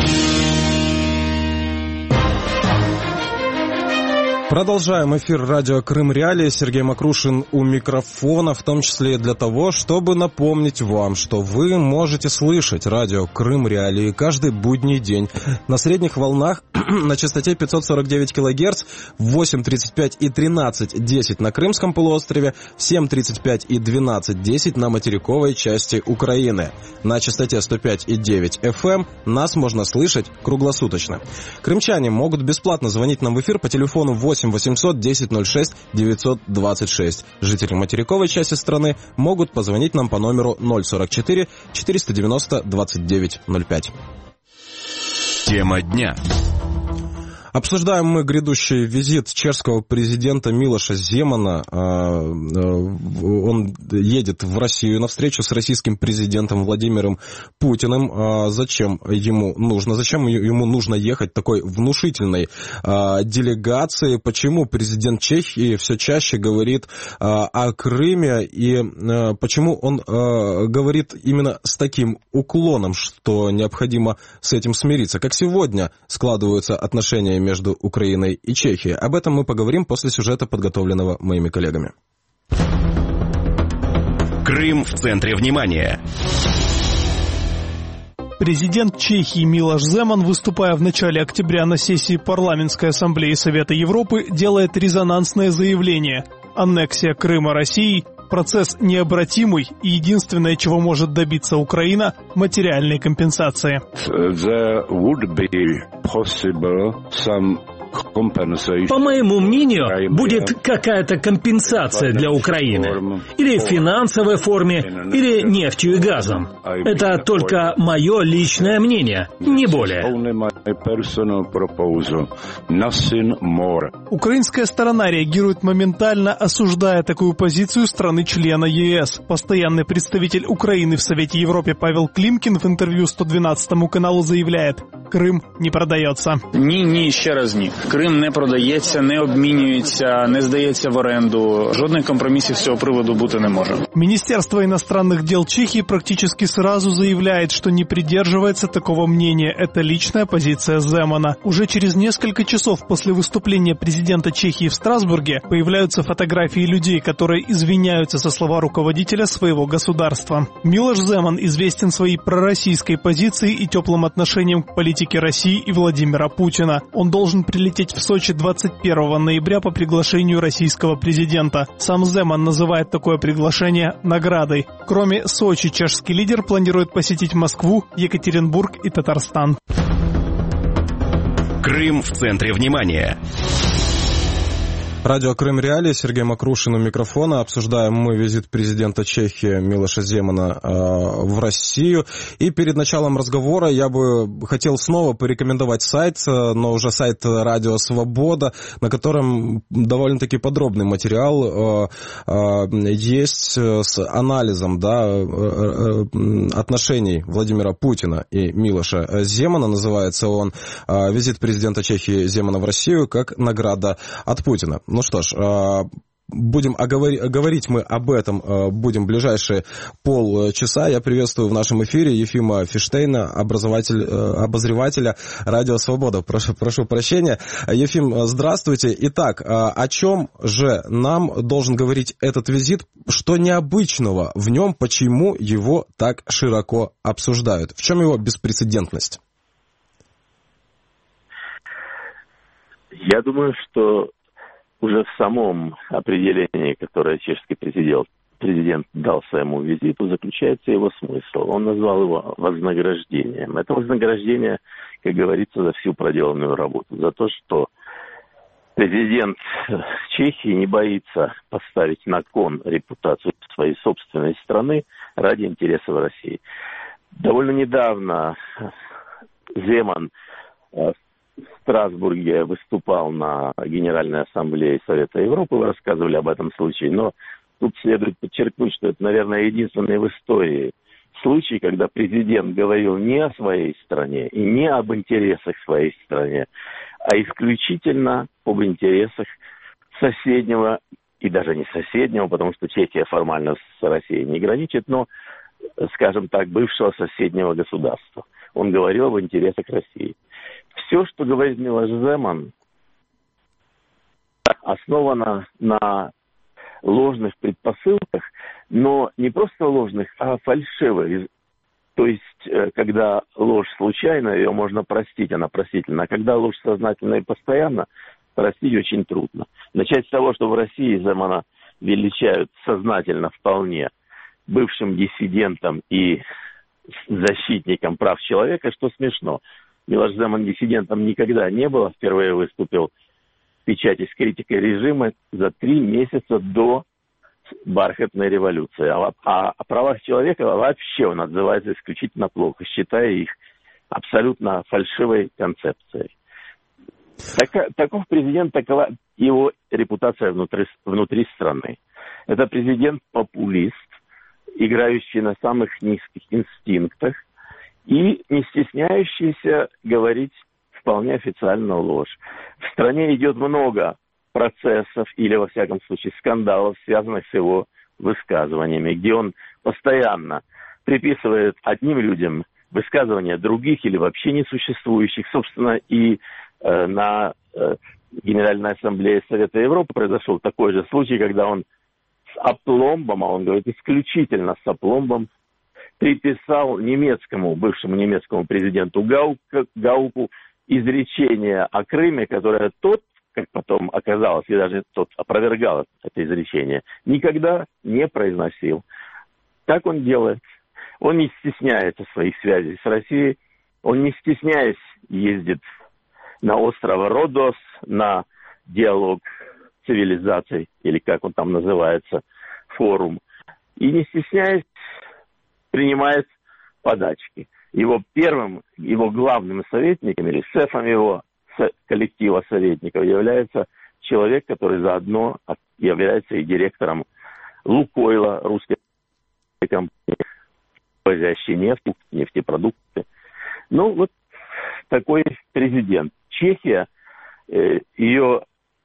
Продолжаем эфир радио Крым Реалии. Сергей Макрушин у микрофона, в том числе и для того, чтобы напомнить вам, что вы можете слышать радио Крым Реалии каждый будний день на средних волнах на частоте пятьсот сорок девять килогерц в восемь тридцать пять и тринадцать десять на Крымском полуострове, в семь тридцать пять и двенадцать десять на материковой части Украины. На частоте сто пять и девять эф эм нас можно слышать круглосуточно. Крымчане могут бесплатно звонить нам в эфир по телефону восемь восемьсот десять ноль шесть девятьсот двадцать шесть. Жители материковой части страны могут позвонить нам по номеру ноль сорок четыре четыреста девяносто двадцать девять ноль пять. Тема дня. Обсуждаем мы грядущий визит чешского президента Милоша Земана. Он едет в Россию на встречу с российским президентом Владимиром Путиным. Зачем ему нужно? Зачем ему нужно ехать такой внушительной делегацией? Почему президент Чехии все чаще говорит о Крыме? И почему он говорит именно с таким уклоном, что необходимо с этим смириться? Как сегодня складываются отношения между Украиной и Чехией? Об этом мы поговорим после сюжета, подготовленного моими коллегами. Крым в центре внимания. Президент Чехии Милош Земан, выступая в начале октября на сессии Парламентской ассамблеи Совета Европы, делает резонансное заявление. Аннексия Крыма Россией – процесс необратимый, и единственное, чего может добиться Украина – материальной компенсации. There would be possible some По моему мнению, будет какая-то компенсация для Украины. Или в финансовой форме, или нефтью и газом. Это только мое личное мнение, не более. Украинская сторона реагирует моментально, осуждая такую позицию страны-члена е эс. Постоянный представитель Украины в Совете Европы Павел Климкін в интервью сто дванадцятому каналу заявляет: Крим не продается. Ні, ні, ще раз ні. Крим не продається, не обмінюється, не здається в оренду. Жодних компромісів з цього приводу бути не може. Министерство иностранных дел Чехии практически сразу заявляет, что не придерживается такого мнения. Это личная позиция Земана. Уже через несколько часов после выступления президента Чехии в Страсбурге появляются фотографии людей, которые извиняются за слова руководителя своего государства. Милош Земан известен своей пророссийской позицией и теплым отношением к политике России и Владимира Путина. Он должен прилететь в Сочи двадцать первого ноября по приглашению российского президента. Сам Земан называет такое приглашение наградой. Кроме Сочи, чешский лидер планирует посетить Москву, Екатеринбург и Татарстан. Крым в центре внимания. Радио Крым Реалии, Сергей Макрушин у микрофона. Обсуждаем мы визит президента Чехии Милоша Земана э, в Россию. И перед началом разговора я бы хотел снова порекомендовать сайт, но уже сайт Радио Свобода, на котором довольно-таки подробный материал э, э, есть с анализом, да, э, э, отношений Владимира Путина и Милоша Земана. Называется он э, «Визит президента Чехии Земана в Россию как награда от Путина». Ну что ж, будем оговор... говорить мы об этом будем в ближайшие полчаса. Я приветствую в нашем эфире Ефима Фиштейна, образователь... обозревателя Радио Свобода. Прошу, прошу прощения. Ефим, здравствуйте. Итак, о чем же нам должен говорить этот визит? Что необычного в нем? Почему его так широко обсуждают? В чем его беспрецедентность? Я думаю, что уже в самом определении, которое чешский президент, президент дал своему визиту, заключается его смысл. Он назвал его вознаграждением. Это вознаграждение, как говорится, за всю проделанную работу. За то, что президент Чехии не боится поставить на кон репутацию своей собственной страны ради интересов России. Довольно недавно Земан в Страсбурге выступал на Генеральной Ассамблее Совета Европы, вы рассказывали об этом случае, но тут следует подчеркнуть, что это, наверное, единственный в истории случаи, когда президент говорил не о своей стране и не об интересах своей страны, а исключительно об интересах соседнего, и даже не соседнего, потому что Чехия формально с Россией не граничит, но, скажем так, бывшего соседнего государства. Он говорил об интересах России. Все, что говорит Милош Земан, основано на ложных предпосылках, но не просто ложных, а фальшивых. То есть, когда ложь случайная, ее можно простить, она простительна. А когда ложь сознательно и постоянно, простить очень трудно. Начать с того, что в России Земана величают сознательно вполне бывшим диссидентом и защитником прав человека, что смешно. Милош Земан диссидентом никогда не был, впервые выступил в печати с критикой режима за три месяца до бархатной революции. А, а о правах человека вообще он отзывается исключительно плохо, считая их абсолютно фальшивой концепцией. Так, таков президент, такова его репутация внутри, внутри страны. Это президент-популист, играющий на самых низких инстинктах и не стесняющийся говорить вполне официальную ложь. В стране идет много процессов или, во всяком случае, скандалов, связанных с его высказываниями, где он постоянно приписывает одним людям высказывания других или вообще несуществующих. Собственно, и э, на э, Генеральной Ассамблее Совета Европы произошел такой же случай, когда он с апломбом, а он говорит исключительно с апломбом, приписал немецкому, бывшему немецкому президенту Гауку, Гауку изречение о Крыме, которое тот, как потом оказалось, и даже тот опровергал это изречение, никогда не произносил. Так он делает. Он не стесняется своих связей с Россией, он не стесняясь ездит на остров Родос, на диалог цивилизаций, или как он там называется, форум, и не стесняясь принимает подачки. Его первым, его главным советником или шефом его коллектива советников является человек, который заодно является и директором Лукойла, русской компании, возящей нефть, нефтепродукты. Ну, вот такой президент. Чехия, э, ее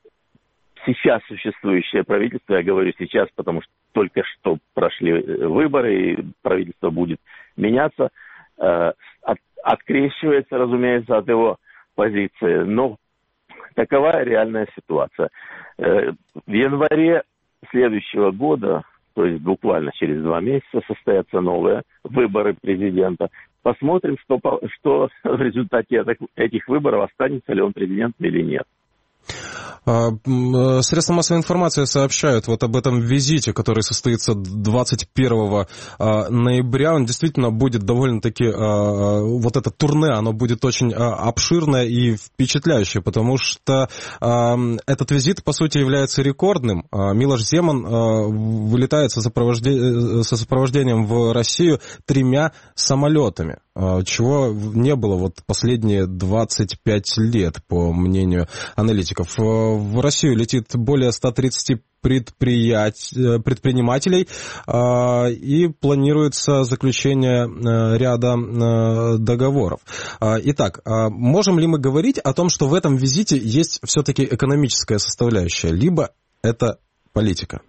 сейчас существующее правительство, я говорю сейчас, потому что только что прошли выборы, и правительство будет меняться, э, от, открещивается, разумеется, от его позиции. Но такова реальная ситуация. Э, в январе следующего года, то есть буквально через два месяца, состоятся новые выборы президента. Посмотрим, что, что в результате этих выборов, останется ли он президентом или нет. Средства массовой информации сообщают вот об этом визите, который состоится двадцать первого ноября. Он действительно будет довольно-таки, вот это турне, оно будет очень обширное и впечатляющее, потому что этот визит, по сути, является рекордным. Милош Земан вылетает со, сопровожде... со сопровождением в Россию тремя самолетами, чего не было вот последние двадцать пять лет, по мнению аналитиков. В Россию летит более ста тридцати предприятий, предпринимателей, и планируется заключение ряда договоров. Итак, можем ли мы говорить о том, что в этом визите есть все-таки экономическая составляющая, либо это политика?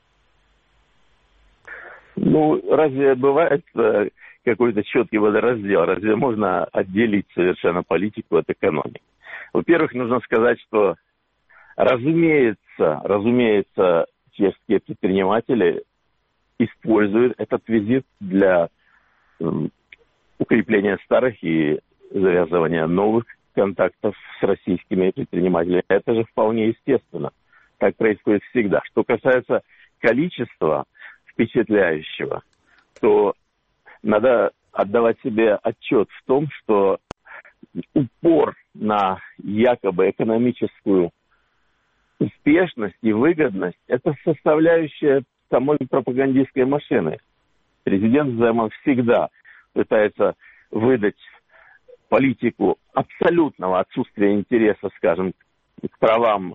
Ну, разве бывает какой-то четкий водораздел? Разве можно отделить совершенно политику от экономики? Во-первых, нужно сказать, что Разумеется, разумеется, чешские предприниматели используют этот визит для э, укрепления старых и завязывания новых контактов с российскими предпринимателями. Это же вполне естественно. Так происходит всегда. Что касается количества впечатляющего, то надо отдавать себе отчет в том, что упор на якобы экономическую успешность и выгодность – это составляющая самой пропагандистской машины. Президент Земан всегда пытается выдать политику абсолютного отсутствия интереса, скажем, к правам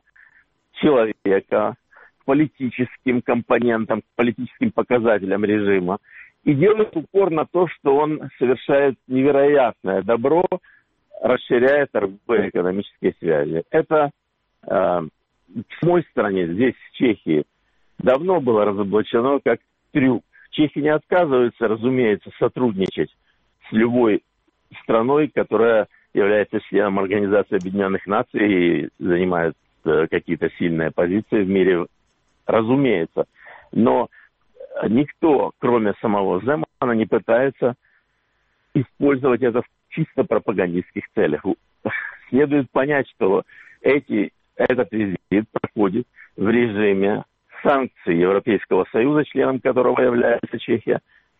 человека, к политическим компонентам, к политическим показателям режима. и делает упор на то, что он совершает невероятное добро, расширяя торговые экономические связи. Это э, с моей стороны, здесь, в Чехии, давно было разоблачено как трюк. Чехи не отказываются, разумеется, сотрудничать с любой страной, которая является членом Организации Объединенных Наций и занимает э, какие-то сильные позиции в мире, разумеется. Но никто, кроме самого Земана, не пытается использовать это в чисто пропагандистских целях. Следует понять, что эти, этот визит проходит в режиме санкций Европейского Союза, членом которого является Чехия.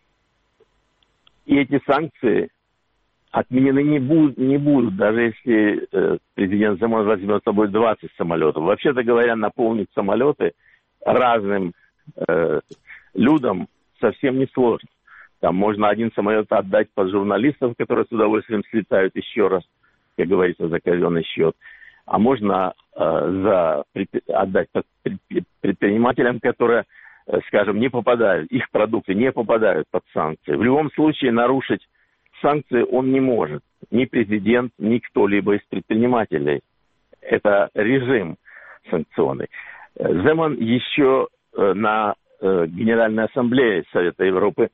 И эти санкции отменены не будут, не будут даже если э, президент Земан возьмет с собой двадцать самолетов. Вообще-то говоря, наполнить самолеты разным э, людям совсем не сложно. Там можно один самолет отдать под журналистов, которые с удовольствием слетают еще раз, как говорится, за казенный счет. А можно э, за, отдать под предпринимателям, которые, э, скажем, не попадают, их продукты не попадают под санкции. В любом случае нарушить санкции он не может. Ни президент, ни кто-либо из предпринимателей. Это режим санкционный. Земан еще э, на э, Генеральной Ассамблее Совета Европы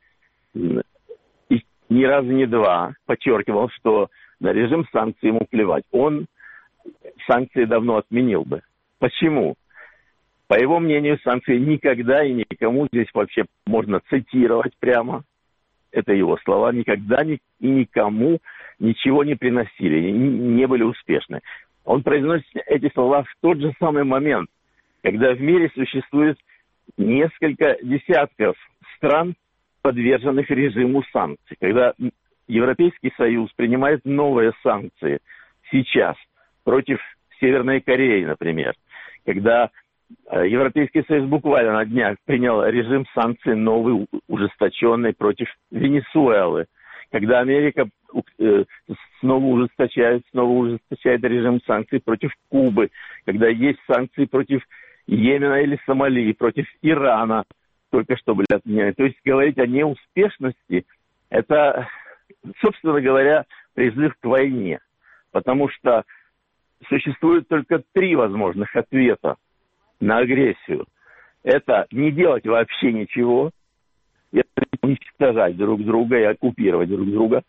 и ни разу, ни два подчеркивал, что на режим санкций ему плевать. Он санкции давно отменил бы. Почему? По его мнению, санкции никогда и никому, здесь вообще можно цитировать прямо, это его слова, никогда ни, и никому ничего не приносили, не, не были успешны. Он произносит эти слова в тот же самый момент, когда в мире существует несколько десятков стран, подверженных режиму санкций. Когда Европейский Союз принимает новые санкции сейчас против Северной Кореи, например, когда Европейский Союз буквально на днях принял режим санкций новый, ужесточенный против Венесуэлы, когда Америка э, снова ужесточает, снова ужесточает режим санкций против Кубы, когда есть санкции против Йемена или Сомали, против Ирана, только что были отменены. То есть говорить о неуспешности, это, собственно говоря, призыв к войне, потому что существует только три возможных ответа на агрессию. Это не делать вообще ничего, это уничтожать друг друга и оккупировать друг друга,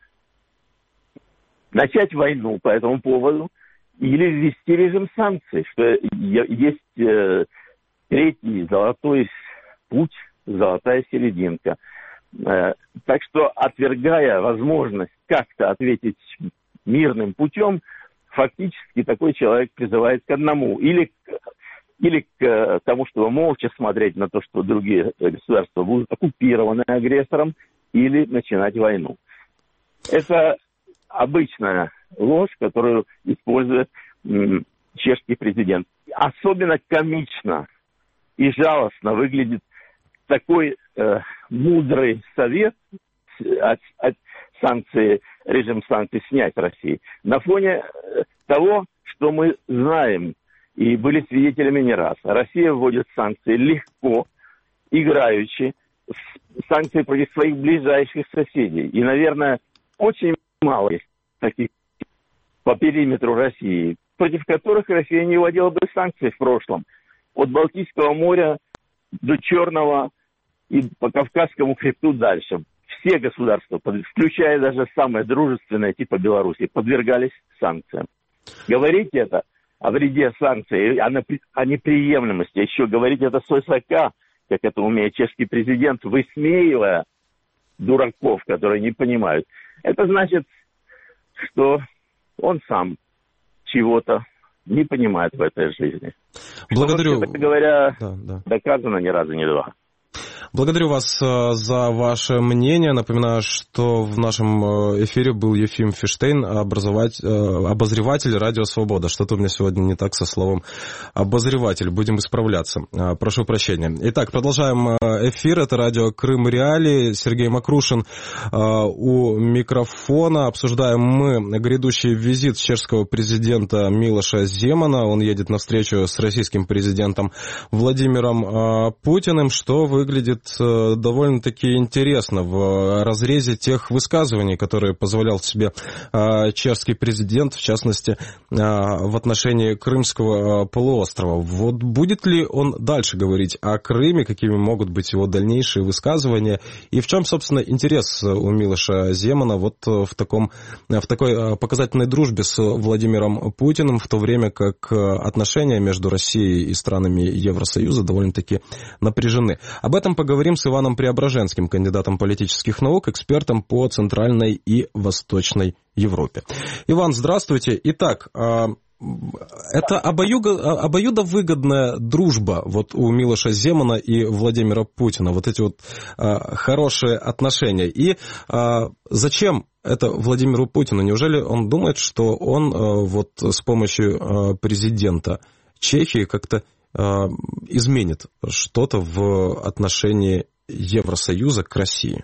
начать войну по этому поводу или ввести режим санкций, что есть э, третий золотой путь, золотая серединка. Э, так что, отвергая возможность как-то ответить мирным путем, фактически такой человек призывает к одному. Или, или к тому, чтобы молча смотреть на то, что другие государства будут оккупированы агрессором, или начинать войну. Это обычная ложь, которую использует м, чешский президент. Особенно комично и жалостно выглядит такой э, мудрый совет от, от санкций, режим санкций снять России на фоне того, что мы знаем и были свидетелями не раз. Россия вводит санкции легко, играючи, санкции против своих ближайших соседей. И, наверное, очень мало есть таких по периметру России, против которых Россия не вводила бы санкции в прошлом. От Балтийского моря до Черного и по Кавказскому хребту дальше. Все государства, включая даже самые дружественные, типа Беларуси, подвергались санкциям. Говорить это о вреде санкций, о неприемлемости, еще говорить это свысока, как это умеет чешский президент, высмеивая дураков, которые не понимают. Это значит, что он сам чего-то не понимает в этой жизни. Благодарю. Что, говоря, да, да. доказано ни разу, ни два. Благодарю вас за ваше мнение. Напоминаю, что в нашем эфире был Ефим Фиштейн, обозреватель «Радио Свобода». Что-то у меня сегодня не так со словом «обозреватель». Будем исправляться. Прошу прощения. Итак, продолжаем эфир. Это радио Крым Реалии. Сергей Макрушин у микрофона. Обсуждаем мы грядущий визит чешского президента Милоша Земана. Он едет на встречу с российским президентом Владимиром Путиным, что выглядит выглядит довольно-таки интересно в разрезе тех высказываний, которые позволял себе чешский президент, в частности, в отношении Крымского полуострова. Вот будет ли он дальше говорить о Крыме, какими могут быть его дальнейшие высказывания, и в чем, собственно, интерес у Милоша Земана вот в, таком, в такой показательной дружбе с Владимиром Путиным, в то время как отношения между Россией и странами Евросоюза довольно-таки напряжены. Об этом поговорим с Иваном Преображенским, кандидатом политических наук, экспертом по Центральной и Восточной Европе. Иван, здравствуйте. Итак, это обоюдовыгодная дружба вот у Милоша Земана и Владимира Путина, вот эти вот хорошие отношения. И зачем это Владимиру Путину? Неужели он думает, что он вот с помощью президента Чехии как-то изменит что-то в отношении Евросоюза к России?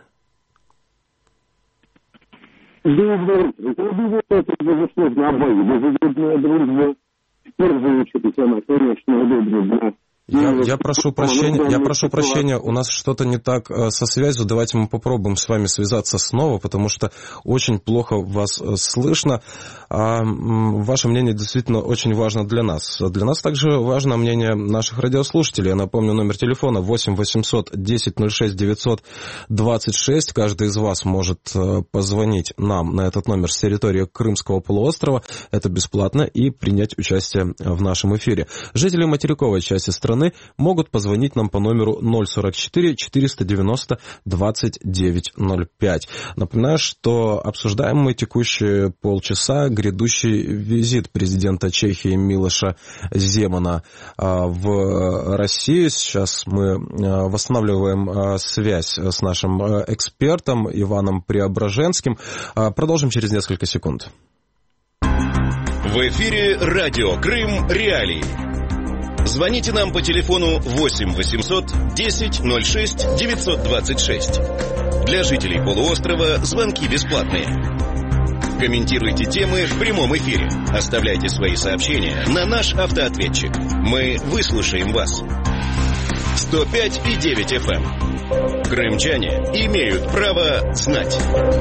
Да, да, это, безусловно, обоюдовыгодная дружба. В первую очередь она, конечно, удобна для... Я, я прошу прощения, я прошу прощения, у нас что-то не так со связью. Давайте мы попробуем с вами связаться снова, потому что очень плохо вас слышно. А ваше мнение действительно очень важно для нас. Для нас также важно мнение наших радиослушателей. Я напомню, номер телефона восемь восемьсот десять ноль шесть девятьсот двадцать шесть. Каждый из вас может позвонить нам на этот номер с территории Крымского полуострова. Это бесплатно, и принять участие в нашем эфире. Жители материковой части страны могут позвонить нам по номеру ноль сорок четыре четыреста девяносто двадцать девять ноль пять. Напоминаю, что обсуждаем мы текущие полчаса грядущий визит президента Чехии Милоша Земана в Россию. Сейчас мы восстанавливаем связь с нашим экспертом Иваном Преображенским. Продолжим через несколько секунд. В эфире радио Крым Реалии. Звоните нам по телефону восемь восемьсот десять ноль шесть девятьсот двадцать шесть. Для жителей полуострова звонки бесплатные. Комментируйте темы в прямом эфире. Оставляйте свои сообщения на наш автоответчик. Мы выслушаем вас. сто пять и девять эф эм. Крымчане имеют право знать.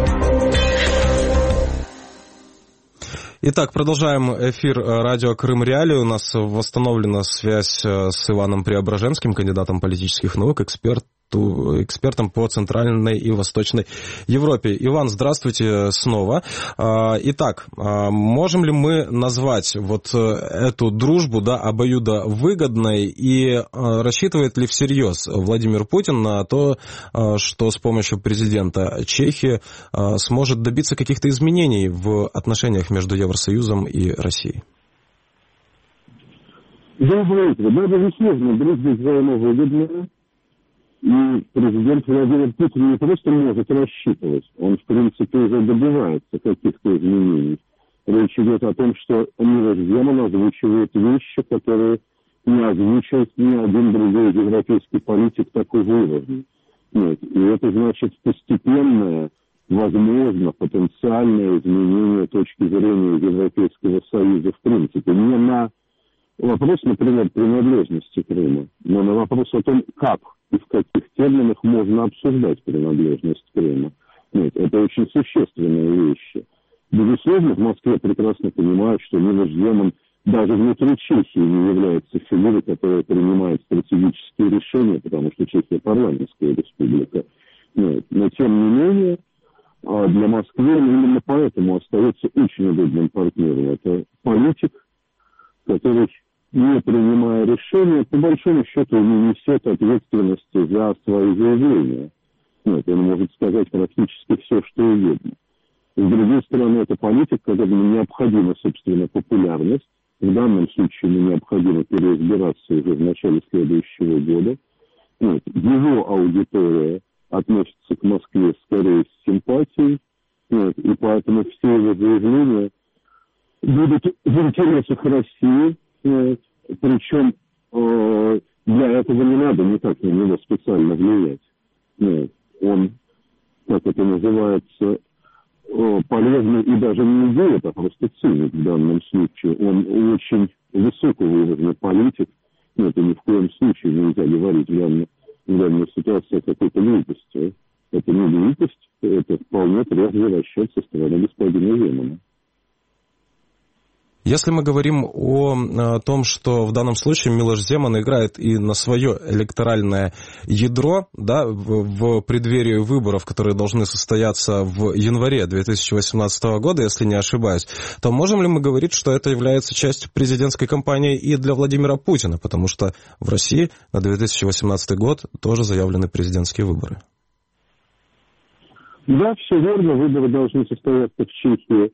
Итак, продолжаем эфир радио Крым Реалии. У нас восстановлена связь с Иваном Преображенским, кандидатом политических наук, эксперт, экспертом по Центральной и Восточной Европе. Иван, здравствуйте снова. Итак, можем ли мы назвать вот эту дружбу, да, обоюдовыгодной, и рассчитывает ли всерьез Владимир Путин на то, что с помощью президента Чехии сможет добиться каких-то изменений в отношениях между Евросоюзом и Россией? Доброе утро. Да, безусловно, дружба взаимовыгодная. И президент Владимир Путин не просто может рассчитывать, он, в принципе, уже добивается каких-то изменений. Речь идет о том, что Милош Земан озвучивает вещи, которые не озвучивает ни один другой европейский политик такого уровня. Нет. И это значит постепенное, возможно, потенциальное изменение точки зрения Европейского Союза в принципе. Не на вопрос, например, принадлежности Крыма, но на вопрос о том, как и в каких терминах можно обсуждать принадлежность Крыма. Нет, это очень существенные вещи. Безусловно, в Москве прекрасно понимают, что Милош Земан даже внутри Чехии не является фигурой, которая принимает стратегические решения, потому что Чехия парламентская республика. Нет. Но, тем не менее, для Москвы именно поэтому остается очень удобным партнером. Это политик, который, не принимая решения, по большому счету не несет ответственности за свои заявления. Нет, он может сказать практически все, что угодно. С другой стороны, это политик, которому необходима, собственно, популярность. В данном случае ему необходимо переизбираться уже в начале следующего года. Нет, его аудитория относится к Москве скорее с симпатией. Нет, и поэтому все его заявления будут в интересах России. Нет, причем э, для этого не надо никак на него специально влиять. Нет, он, как это называется, э, полезный и даже не идея, а просто циник в данном случае. Он очень высокого уровня политик. Нет, и ни в коем случае нельзя говорить в данном, в данной ситуации какой-то глупостью. Это не глупость, это вполне трезвый расчет со стороны господина Земана. Если мы говорим о, о том, что в данном случае Милош Земан играет и на свое электоральное ядро, да, в, в преддверии выборов, которые должны состояться в январе две тысячи восемнадцатого года, если не ошибаюсь, то можем ли мы говорить, что это является частью президентской кампании и для Владимира Путина, потому что в России на две тысячи восемнадцатый год тоже заявлены президентские выборы? Да, все верно, выборы должны состояться в Чехии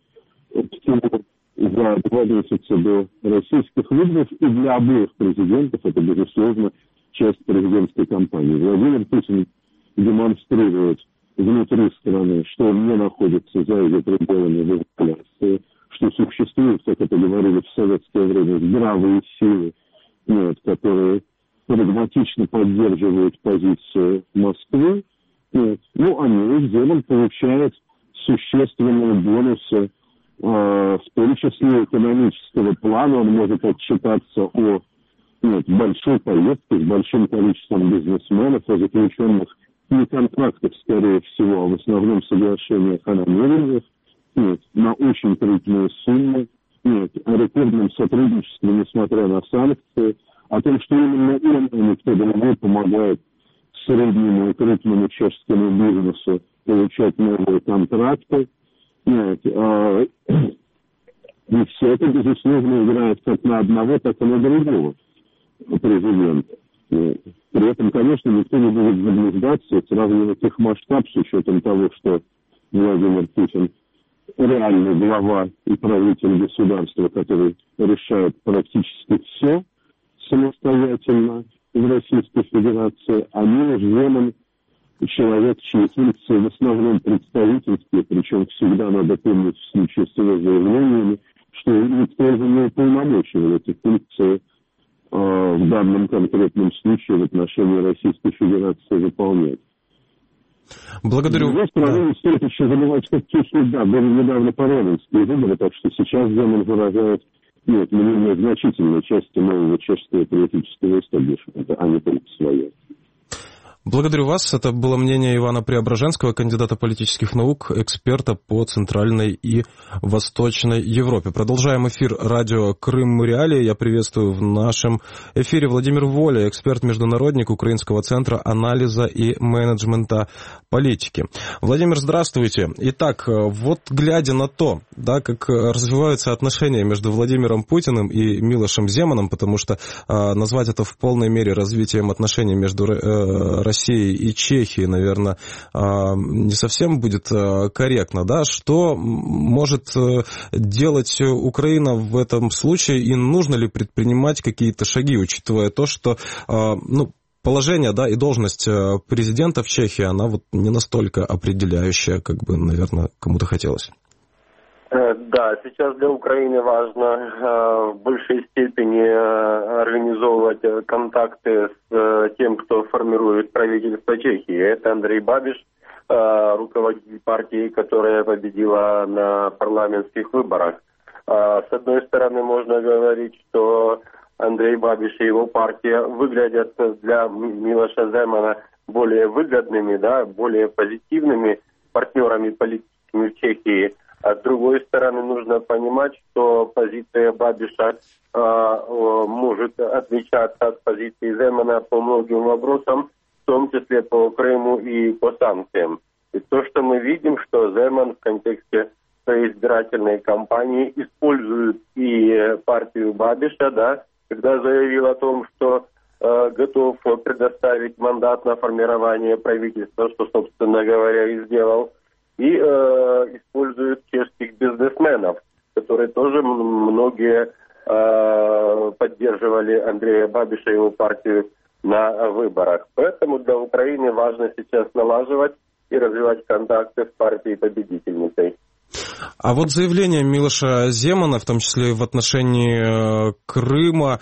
за два месяца до российских выборов, и для обоих президентов это, безусловно, часть президентской кампании. Владимир Путин демонстрирует внутри страны, что он не находится за ее пределами в изоляции, что существуют, как это говорили в советское время, здравые силы, нет, которые прагматично поддерживают позицию Москвы. Нет. Ну, а Милош Земан получает существенные бонусы, в том числе экономического плана. Он может отчитаться о нет, большой поездке с большим количеством бизнесменов, о заключенных не контрактах, скорее всего, а в основном соглашениях о намерениях, нет, на очень крупные суммы, нет, о рекордном сотрудничестве, несмотря на санкции, о том, что именно он, а никто другой, помогает среднему и крупному чешскому бизнесу получать новые контракты. Нет, а, и все это, безусловно, играет как на одного, так и на другого президента. Нет. При этом, конечно, никто не будет заблуждаться, сравнивать их масштаб с учетом того, что Владимир Путин реальный глава и правитель государства, который решает практически все самостоятельно в Российской Федерации, а Милош Земан человек, чьи функции в основном представительские, причем всегда надо помнить в случае с его заявлениями, что никто же не уполномочивал эти функции э, в данном конкретном случае в отношении Российской Федерации выполнять. Благодарю. С другой стороны, не стоит еще забывать, что в Чехии, да, были недавно парламентские выборы, так что сейчас Земан выражает нет, мнение значительной части нового чешского политического истеблишмента, а не только свое. Благодарю вас. Это было мнение Ивана Преображенского, кандидата политических наук, эксперта по Центральной и Восточной Европе. Продолжаем эфир радио «Крым Реалии». Я приветствую в нашем эфире Владимир Воля, эксперт-международник Украинского центра анализа и менеджмента политики. Владимир, здравствуйте. Итак, вот глядя на то, да, как развиваются отношения между Владимиром Путиным и Милошем Земаном, потому что э, назвать это в полной мере развитием отношений между э, России и Чехии, наверное, не совсем будет корректно, да, что может делать Украина в этом случае и нужно ли предпринимать какие-то шаги, учитывая то, что, ну, положение, да, и должность президента в Чехии, она вот не настолько определяющая, как бы, наверное, кому-то хотелось. Да, сейчас для Украины важно в большей степени организовывать контакты с тем, кто формирует правительство Чехии. Это Андрей Бабиш, руководитель партии, которая победила на парламентских выборах. С одной стороны, можно говорить, что Андрей Бабиш и его партия выглядят для Милоша Земана более выгодными, да, более позитивными партнерами политическими в Чехии. А с другой стороны, нужно понимать, что позиция Бабиша э, может отличаться от позиции Земана по многим вопросам, в том числе по Крыму и по санкциям. И то, что мы видим, что Земан в контексте своей избирательной кампании использует и партию Бабиша, да, когда заявил о том, что э, готов предоставить мандат на формирование правительства, что, собственно говоря, и сделал, и э, используют чешских бизнесменов, которые тоже многие э, поддерживали Андрея Бабиша и его партию на выборах. Поэтому для Украины важно сейчас налаживать и развивать контакты с партией победительницей. А вот заявления Милоша Земана, в том числе в отношении Крыма,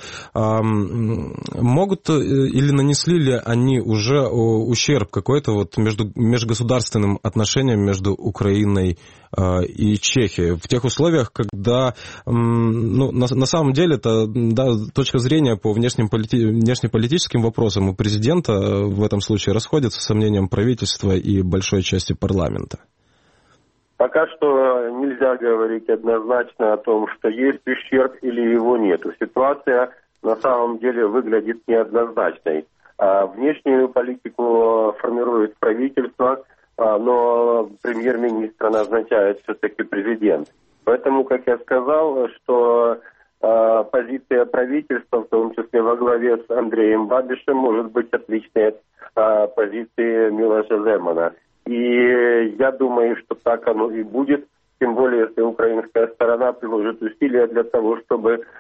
могут или нанесли ли они уже ущерб какой-то вот между межгосударственным отношениям между Украиной и Чехией в тех условиях, когда ну, на, на самом деле это да, точка зрения по внешним полити... внешнеполитическим вопросам у президента в этом случае расходится с мнением правительства и большой части парламента? Пока что нельзя говорить однозначно о том, что есть ущерб или его нет. Ситуация на самом деле выглядит неоднозначной. Внешнюю политику формирует правительство, но премьер-министра назначает все-таки президент. Поэтому, как я сказал, что позиция правительства, в том числе во главе с Андреем Бабишем, может быть отличной от позиции Милоша Земана. И я думаю, что так оно и будет, тем более, если украинская сторона приложит усилия для того, чтобы э,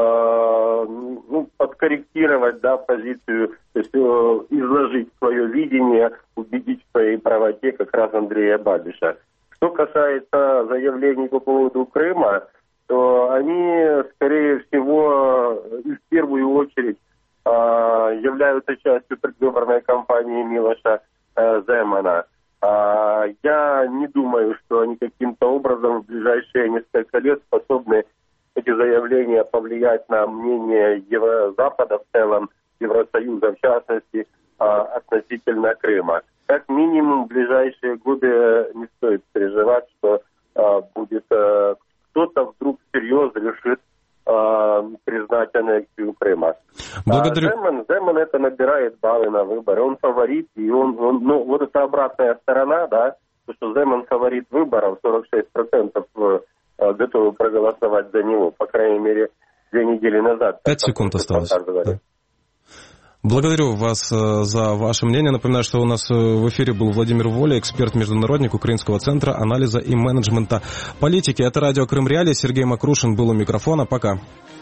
ну, подкорректировать да, позицию, то есть э, изложить свое видение, убедить в своей правоте как раз Андрея Бабиша. Что касается заявлений по поводу Крыма, то они, скорее всего, и в первую очередь э, являются частью предвыборной кампании Милоша э, Земана. Я не думаю, что они каким-то образом в ближайшие несколько лет способны эти заявления повлиять на мнение Еврозапада в целом, Евросоюза в частности, относительно Крыма. Как минимум в ближайшие годы не стоит переживать, что будет кто-то вдруг всерьез решит признать аннексию Крыма. Благодарю. А Земан, Земан это набирает баллы на выборы. Он фаворит, и он, он, ну, вот это обратная сторона, да, то, что Земан фаворит выборов, сорок шесть процентов готовы проголосовать за него, по крайней мере, две недели назад. Пять секунд осталось. Да. Благодарю вас за ваше мнение. Напоминаю, что у нас в эфире был Владимир Воля, эксперт-международник Украинского центра анализа и менеджмента политики. Это радио Крым Реалии. Сергей Макрушин был у микрофона. Пока.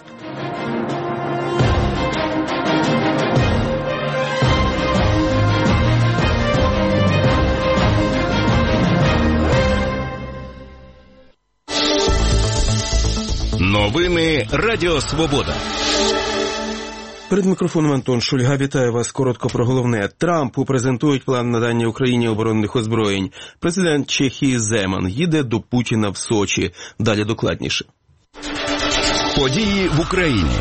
Новини Радіо Свобода. Перед мікрофоном Антон Шульга. Вітаю вас. Коротко про головне. Трампу презентують план надання Україні оборонних озброєнь. Президент Чехії Земан їде до Путіна в Сочі. Далі докладніше. Події в Україні.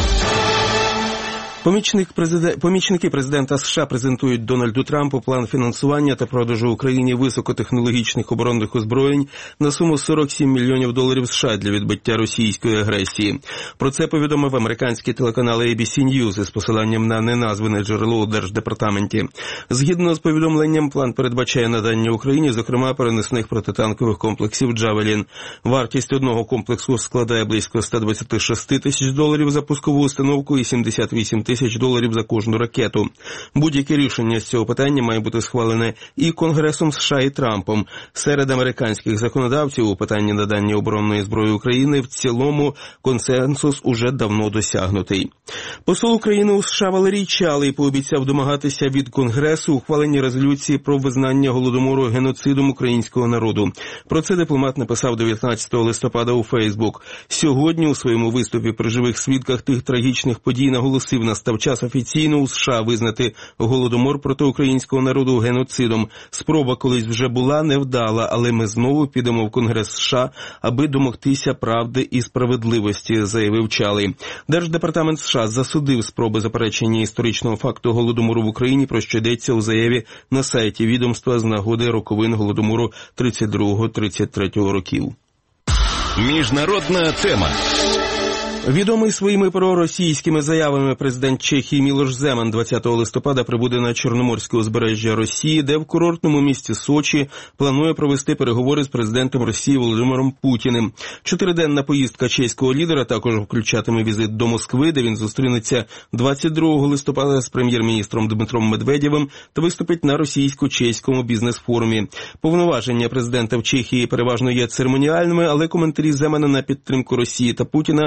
Помічник президент... Помічники президента США презентують Дональду Трампу план фінансування та продажу Україні високотехнологічних оборонних озброєнь на суму сорок сім мільйонів доларів США для відбиття російської агресії. Про це повідомив американський телеканал ей бі сі News із посиланням на неназване джерело у Держдепартаменті. Згідно з повідомленням, план передбачає надання Україні, зокрема, переносних протитанкових комплексів «Джавелін». Вартість одного комплексу складає близько сто двадцять шість тисяч доларів за пускову установку і сімдесят вісім тисяч доларів за кожну ракету. Будь-яке рішення з цього питання має бути схвалене і Конгресом США, і Трампом. Серед американських законодавців у питанні надання оборонної зброї України в цілому консенсус уже давно досягнутий. Посол України у США Валерій Чалий пообіцяв домагатися від Конгресу ухвалення резолюції про визнання Голодомору геноцидом українського народу. Про це дипломат написав дев'ятнадцятого листопада у Фейсбук. Сьогодні у своєму виступі при живих свідках тих трагічних подій наголосив: настав час офіційно у США визнати Голодомор проти українського народу геноцидом. Спроба колись вже була невдала, але ми знову підемо в Конгрес США, аби домогтися правди і справедливості, заявив Чалий. Держдепартамент США засудив спроби заперечення історичного факту Голодомору в Україні, про що йдеться у заяві на сайті відомства з нагоди роковин Голодомору тридцять другого тридцять третього років. Міжнародна тема. Відомий своїми проросійськими заявами президент Чехії Мілош Земан двадцятого листопада прибуде на Чорноморське узбережжя Росії, де в курортному місті Сочі планує провести переговори з президентом Росії Володимиром Путіним. Чотириденна поїздка чеського лідера також включатиме візит до Москви, де він зустрінеться двадцять другого листопада з прем'єр-міністром Дмитром Медведєвим та виступить на російсько-чеському бізнес-форумі. Повноваження президента в Чехії переважно є церемоніальними, але коментарі Земана на підтримку Росії та Путіна викликають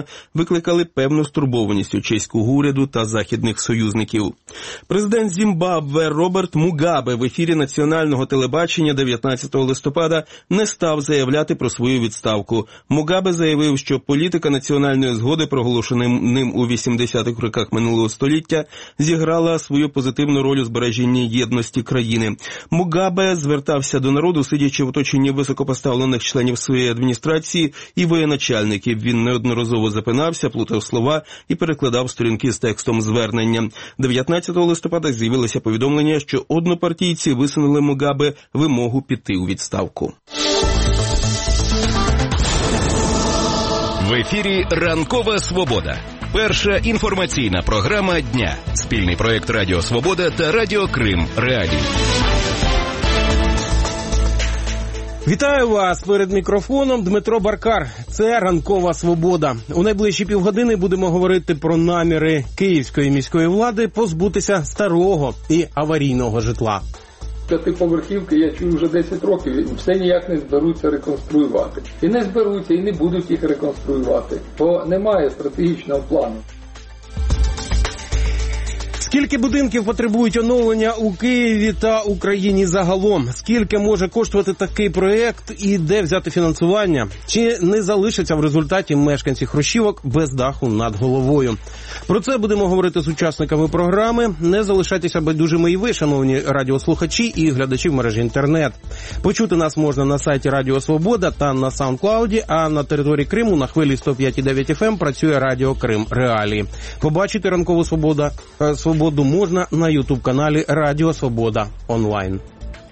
викликали певну стурбованість у чеського уряду та західних союзників. Президент Зімбабве Роберт Мугабе в ефірі національного телебачення дев'ятнадцятого листопада не став заявляти про свою відставку. Мугабе заявив, що політика національної згоди, проголошена ним у вісімдесятих роках минулого століття, зіграла свою позитивну роль у збереженні єдності країни. Мугабе звертався до народу, сидячи в оточенні високопоставлених членів своєї адміністрації і воєначальників. Він неодноразово запинався, плутав слова і перекладав сторінки з текстом звернення. дев'ятнадцятого листопада з'явилося повідомлення, що однопартійці висунули Мугабе вимогу піти у відставку. В ефірі «Ранкова свобода». Перша інформаційна програма дня. Спільний проєкт Радіо Свобода та Радіо Крим Реалії. Вітаю вас перед мікрофоном. Дмитро Баркар. Це «Ранкова свобода». У найближчі півгодини будемо говорити про наміри київської міської влади позбутися старого і аварійного житла. П'ятиповерхівки я чую вже десять років, і все ніяк не зберуться реконструювати. І не зберуться, і не будуть їх реконструювати, бо немає стратегічного плану. Скільки будинків потребують оновлення у Києві та Україні загалом? Скільки може коштувати такий проєкт і де взяти фінансування? Чи не залишаться в результаті мешканці Хрущівок без даху над головою? Про це будемо говорити з учасниками програми. Не залишайтеся байдужими і ви, шановні радіослухачі і глядачі в мережі інтернет. Почути нас можна на сайті Радіо Свобода та на SoundCloud, а на території Криму на хвилі сто п'ять і дев'ять еф ем працює Радіо Крим Реалії. Побачити «Ранкову свобода» свободу можна на ютуб-каналі Радіо Свобода онлайн.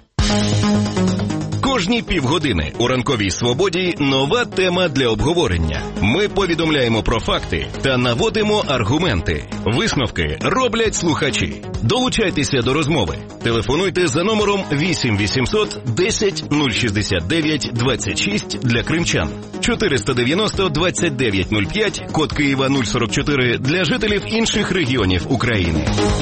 Кожні півгодини у «Ранковій свободі» нова тема для обговорення. Ми повідомляємо про факти та наводимо аргументи. Висновки роблять слухачі. Долучайтеся до розмови. Телефонуйте за номером вісім вісімсот десять нуль шістдесят дев'ять двадцять шість для кримчан, чотириста дев'яносто двадцять дев'ять нуль п'ять, код Києва нуль сорок чотири для жителів інших регіонів України.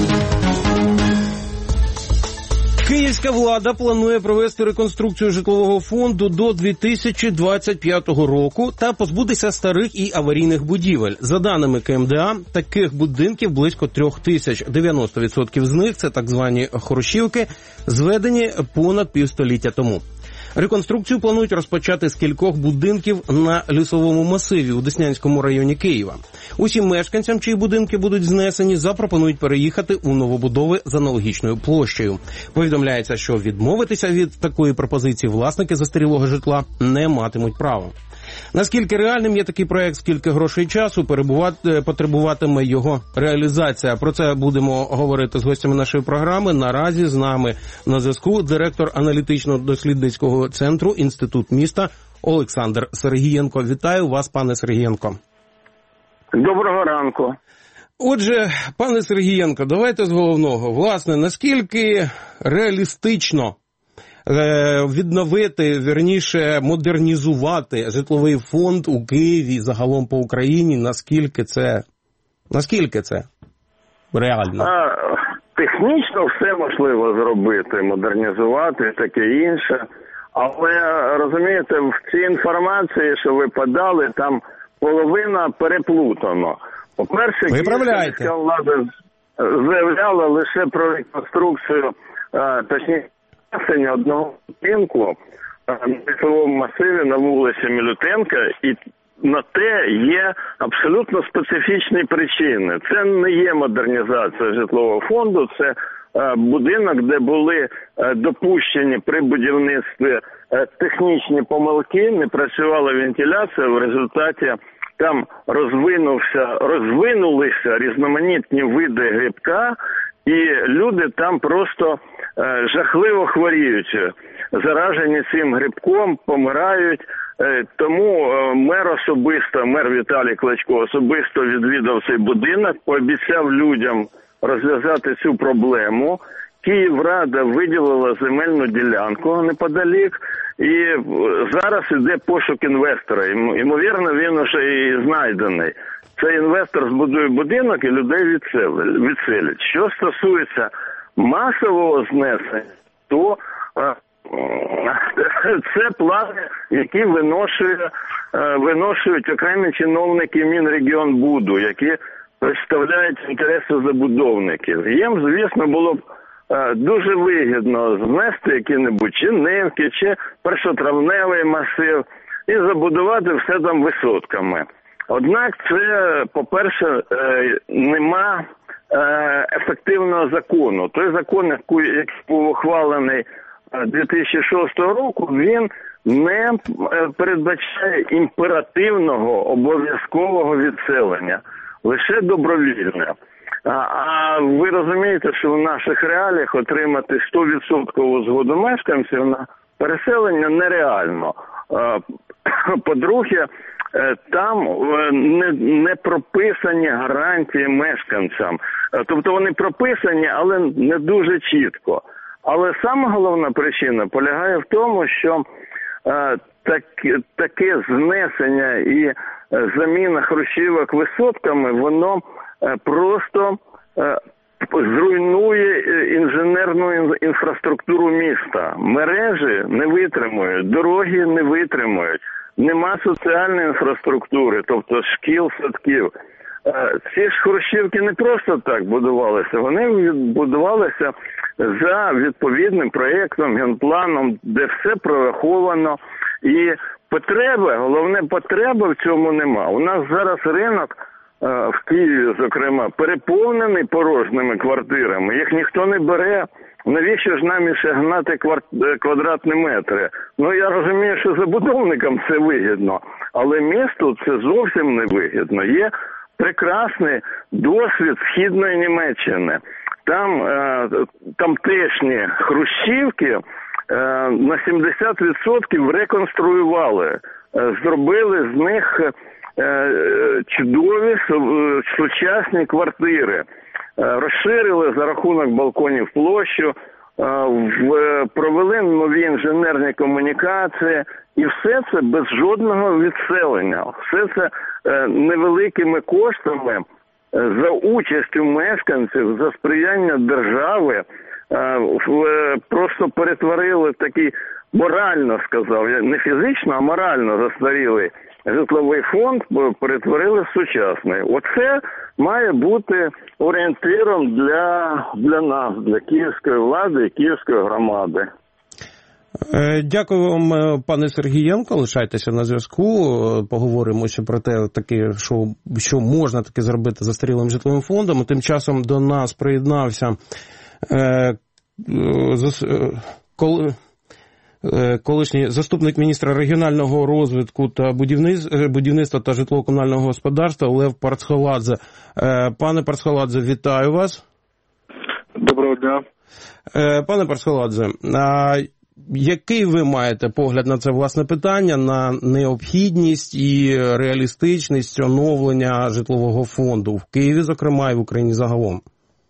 Київська влада планує провести реконструкцію житлового фонду до дві тисячі двадцять п'ятого року та позбутися старих і аварійних будівель. За даними ка ем де а, таких будинків близько трьох тисяч. дев'яносто відсотків з них – це так звані хрущівки, зведені понад півстоліття тому. Реконструкцію планують розпочати з кількох будинків на Лісовому масиві у Деснянському районі Києва. Усім мешканцям, чиї будинки будуть знесені, запропонують переїхати у новобудови з аналогічною площею. Повідомляється, що відмовитися від такої пропозиції власники застарілого житла не матимуть права. Наскільки реальним є такий проект, скільки грошей і часу перебувати, потребуватиме його реалізація? Про це будемо говорити з гостями нашої програми. Наразі з нами на зв'язку директор аналітично-дослідницького центру «Інститут міста» Олександр Сергієнко. Вітаю вас, пане Сергієнко. Доброго ранку. Отже, пане Сергієнко, давайте з головного. Власне, наскільки реалістично відновити, вірніше, модернізувати житловий фонд у Києві, загалом по Україні, наскільки це, наскільки це реально? А, технічно все можливо зробити, модернізувати, таке інше. Але, розумієте, в цій інформації, що ви подали, там половина переплутано. По-перше, київська влада заявляла лише про реконструкцію, точніше, одного будинку на Лісовому масиві на вулиці Мілютенка, і на те є абсолютно специфічні причини. Це не є модернізація житлового фонду, це будинок, де були допущені при будівництві технічні помилки, не працювала вентиляція, в результаті там розвинувся, розвинулися різноманітні види грибка, і люди там просто е, жахливо хворіють, заражені цим грибком, помирають. Е, тому е, мер особисто, мер Віталій Кличко особисто відвідав цей будинок, пообіцяв людям розв'язати цю проблему. Київрада виділила земельну ділянку неподалік, і зараз іде пошук інвестора. Ймовірно, він уже і знайдений. Цей інвестор збудує будинок і людей відселить. Що стосується масового знесення, то це плани, які виношує, виношують окремі чиновники Мінрегіонбуду, які представляють інтереси забудовників. Їм, звісно, було б дуже вигідно знести які-небудь чи Невки, чи першотравневий масив і забудувати все там висотками. Однак це, по-перше, нема ефективного закону. Той закон, який був ухвалений дві тисячі шостого року, він не передбачає імперативного обов'язкового відселення, лише добровільне. А, а ви розумієте, що в наших реаліях отримати сто відсотків згоду мешканців на переселення нереально. По-друге, там не, не прописані гарантії мешканцям. Тобто вони прописані, але не дуже чітко. Але саме головна причина полягає в тому, що е, так, таке знесення і заміна хрущівок висотками, воно е, просто е, зруйнує інженерну інфраструктуру міста. Мережі не витримують, дороги не витримують, нема соціальної інфраструктури, тобто шкіл, садків. Ці ж хрущівки не просто так будувалися, вони будувалися за відповідним проєктом, генпланом, де все прораховано. І потреби, головне, потреби в цьому нема. У нас зараз ринок в Києві, зокрема, переповнений порожніми квартирами. Їх ніхто не бере. Навіщо ж нам іще гнати квадратні метри? Ну, я розумію, що забудовникам це вигідно, але місту це зовсім не вигідно. Є прекрасний досвід Східної Німеччини. Там е, тамтешні хрущівки е, на сімдесят відсотків реконструювали, е, зробили з них е, чудові сучасні квартири, е, розширили за рахунок балконів площу, В, провели нові інженерні комунікації, і все це без жодного відселення. Все це е, невеликими коштами, е, за участю мешканців, за сприяння держави, е, в, е, просто перетворили такий, морально сказав, не фізично, а морально застарілий житловий фонд, перетворили в сучасний. Оце має бути орієнтиром для, для нас, для київської влади і київської громади. Дякую вам, пане Сергієнко. Лишайтеся на зв'язку. Поговоримо ще про те, таке, що, що можна таке зробити за застарілим житловим фондом. Тим часом до нас приєднався е, е, коли... колишній заступник міністра регіонального розвитку та будівництва та житлово-комунального господарства Лев Парцхаладзе. Пане Парцхаладзе, вітаю вас. Доброго дня. Пане Парцхаладзе, а який ви маєте погляд на це власне питання, на необхідність і реалістичність оновлення житлового фонду в Києві, зокрема, і в Україні загалом?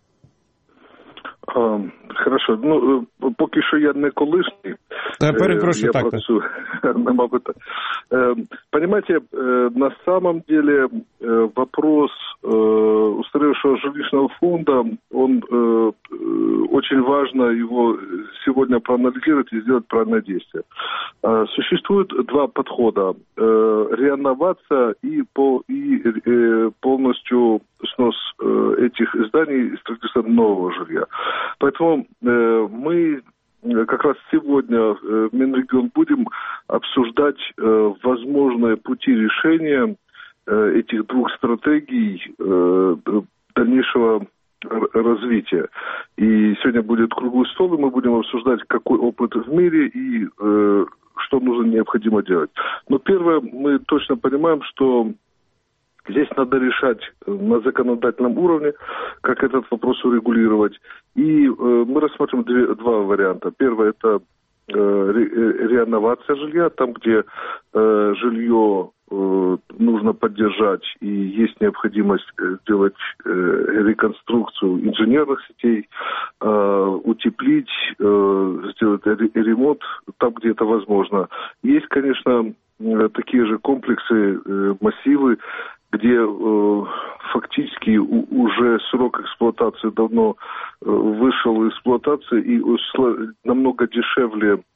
Хорошо, ну, поки що я не колишній. Да, перепрошую, я так. працюю, нема питань. Понимаете, на самом деле вопрос устаревшего жилищного фонда, он очень важно его сегодня проанализировать и сделать правильное действие. Существует два подхода. Реновация и, по, и полностью снос этих зданий и строительство нового жилья. Поэтому мы как раз сегодня в Минрегион будем обсуждать возможные пути решения этих двух стратегий дальнейшего развития. И сегодня будет круглый стол, и мы будем обсуждать, какой опыт в мире и э, что нужно необходимо делать. Но первое, мы точно понимаем, что здесь надо решать на законодательном уровне, как этот вопрос урегулировать. И э, мы рассмотрим две, два варианта. Первое – это э, ре, реновация жилья, там, где э, жилье э, нужно поддержать и есть необходимость сделать э, реконструкцию инженерных сетей, э, утеплить, э, сделать ремонт там, где это возможно. Есть, конечно, такие же комплексы, э, массивы, где э, фактически у, уже срок эксплуатации давно э, вышел из эксплуатации, и услов... намного дешевле